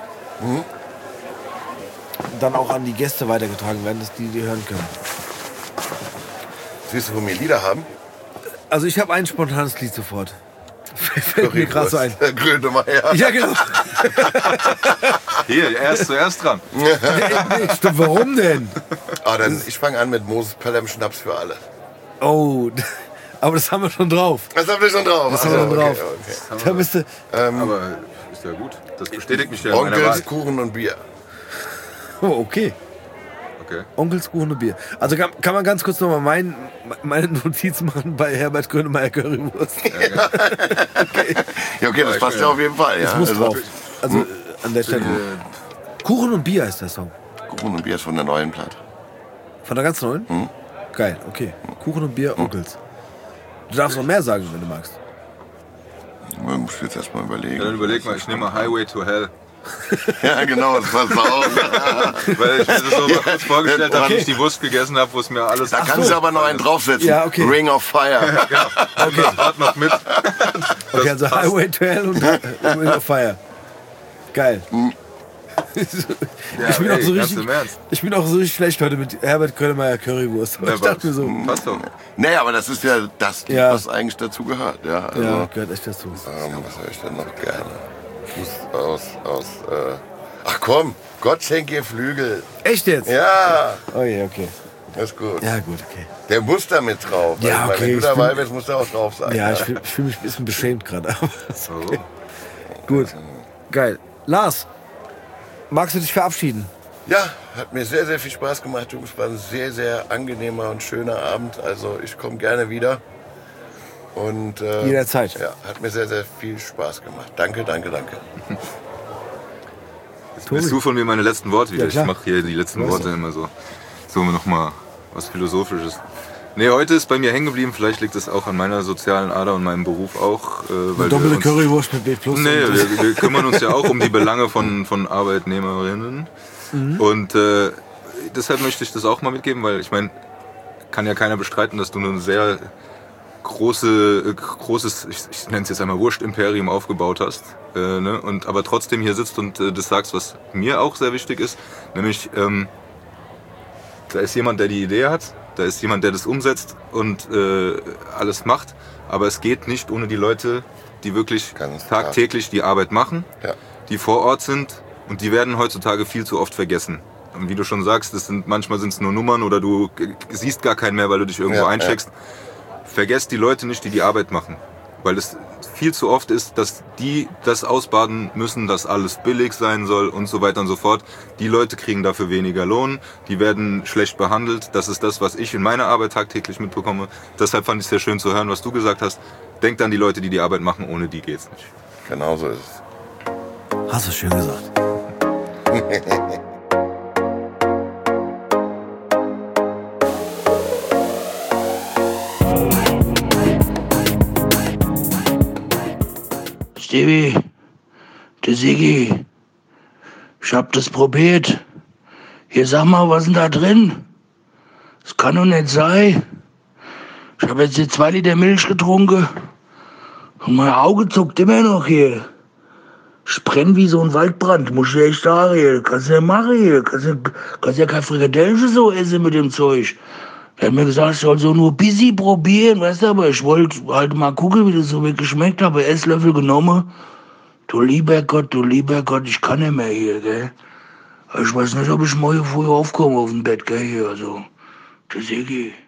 dann auch an die Gäste weitergetragen werden, dass die die hören können. Willst du von mir Lieder haben? Also ich habe ein spontanes Lied sofort. Fällt mir gerade so ein. Gröte mal her. Ja, genau. Hier, er ist zuerst dran. Nee, stimmt, warum denn? Ah, dann, ich fange an mit Moses Pelham Schnaps für alle. Oh, aber das haben wir schon drauf. Das habt ihr schon drauf. Das Ach haben wir so, schon drauf. okay, okay. Da bist du. Aber ist ja gut. Das bestätigt mich ja in meiner Wahl. Onkels, Kuchen und Bier. Oh, okay. Okay. Onkels Kuchen und Bier. Also kann, kann man ganz kurz nochmal mein, meine Notiz machen bei Herbert Grönemeyer Currywurst. Ja, okay, das passt ja auf jeden Fall. Ja. Das muss Also, drauf. Also äh, an der Stelle. Kuchen und Bier heißt der Song. Kuchen und Bier ist von der neuen Platte. Von der ganz neuen? Geil, okay. Kuchen und Bier, Onkels. Du darfst noch mehr sagen, wenn du magst. Man muss jetzt erstmal überlegen. Ja, dann überleg mal, ich nehme mal Highway to Hell. Ja, genau, das passt auch. Weil ich mir das so mal kurz vorgestellt habe, wie ich die Wurst gegessen habe, wo es mir alles... Da kannst du aber noch einen draufsetzen. Ja, okay. Ring of Fire. Genau, okay. Das Wort noch mit. Das Okay, also passt. Highway to Hell und Ring of Fire. Geil. Ja, ich, bin ey, auch so ganz richtig, im Ernst. ich bin auch so richtig schlecht heute mit Herbert Grönemeyer Currywurst. Aber Ja, ich dachte mir so, passt doch. Nee, aber das ist ja das, Ja. was eigentlich dazu gehört. Ja, also, ja, gehört echt dazu. ähm, was höre ich denn noch gerne? Fuß aus, aus, äh, ach komm, Gott schenke ihr Flügel. Echt jetzt? Ja, Oh je, okay. das ist gut. Ja, gut, okay. Der muss da mit drauf. Ja, Also, okay, Wenn du ich dabei bin- bist, muss der auch drauf sein. Ja, ich fühle fühl mich ein bisschen beschämt gerade. aber ist So. okay. Gut, geil. Lars, magst du dich verabschieden? Ja, hat mir sehr, sehr viel Spaß gemacht, Jungs. War ein sehr, sehr angenehmer und schöner Abend. Also ich komme gerne wieder. Und, äh, Jederzeit. Ja, hat mir sehr, sehr viel Spaß gemacht. Danke, danke, danke. Jetzt willst du von mir meine letzten Worte wieder. Ja, klar. Ich mache hier die letzten Worte immer so. So nochmal was Philosophisches. Nee, heute ist bei mir hängen geblieben. Vielleicht liegt es auch an meiner sozialen Ader und meinem Beruf auch. Äh, weil Doppelte wir uns, Currywurst mit B plus. Nee, und- wir, wir kümmern uns ja auch um die Belange von, von Arbeitnehmerinnen. Und äh, deshalb möchte ich das auch mal mitgeben, weil ich meine, kann ja keiner bestreiten, dass du ein sehr große, äh, großes, ich, ich nenne es jetzt einmal Wurst-Imperium aufgebaut hast. Äh, ne? Und aber trotzdem hier sitzt und äh, das sagst, was mir auch sehr wichtig ist. Nämlich, ähm, da ist jemand, der die Idee hat, da ist jemand, der das umsetzt und äh, alles macht. Aber es geht nicht ohne die Leute, die wirklich Ganz klar. tagtäglich die Arbeit machen, Ja. die vor Ort sind und die werden heutzutage viel zu oft vergessen. Und wie du schon sagst, das sind, manchmal sind es nur Nummern oder du g- siehst gar keinen mehr, weil du dich irgendwo Ja, eincheckst. Vergesst die Leute nicht, die die Arbeit machen. Weil es viel zu oft ist, dass die das ausbaden müssen, dass alles billig sein soll und so weiter und so fort. Die Leute kriegen dafür weniger Lohn, die werden schlecht behandelt. Das ist das, was ich in meiner Arbeit tagtäglich mitbekomme. Deshalb fand ich es sehr schön zu hören, was du gesagt hast. Denkt an die Leute, die die Arbeit machen, ohne die geht's nicht. Genau so ist es. Hast du schön gesagt. Stevie, der Sigi, ich hab das probiert. Hier, sag mal, was ist denn da drin? Das kann doch nicht sein. Ich habe jetzt hier zwei Liter Milch getrunken und mein Auge zuckt immer noch hier. Ich brenn wie so ein Waldbrand, muss ich dir echt sagen. Hier. Kannst du ja machen hier. Kannst ja, kannst ja kein Frikadellchen so essen mit dem Zeug. Er hat mir gesagt, ich soll so nur busy probieren, weißt du, aber ich wollte halt mal gucken, wie das so wirklich schmeckt. Habe Esslöffel genommen. Du lieber Gott, du lieber Gott, ich kann nicht mehr hier, gell. Ich weiß nicht, ob ich morgen früh aufkomme auf dem Bett, gell, hier, also. Der Sigi.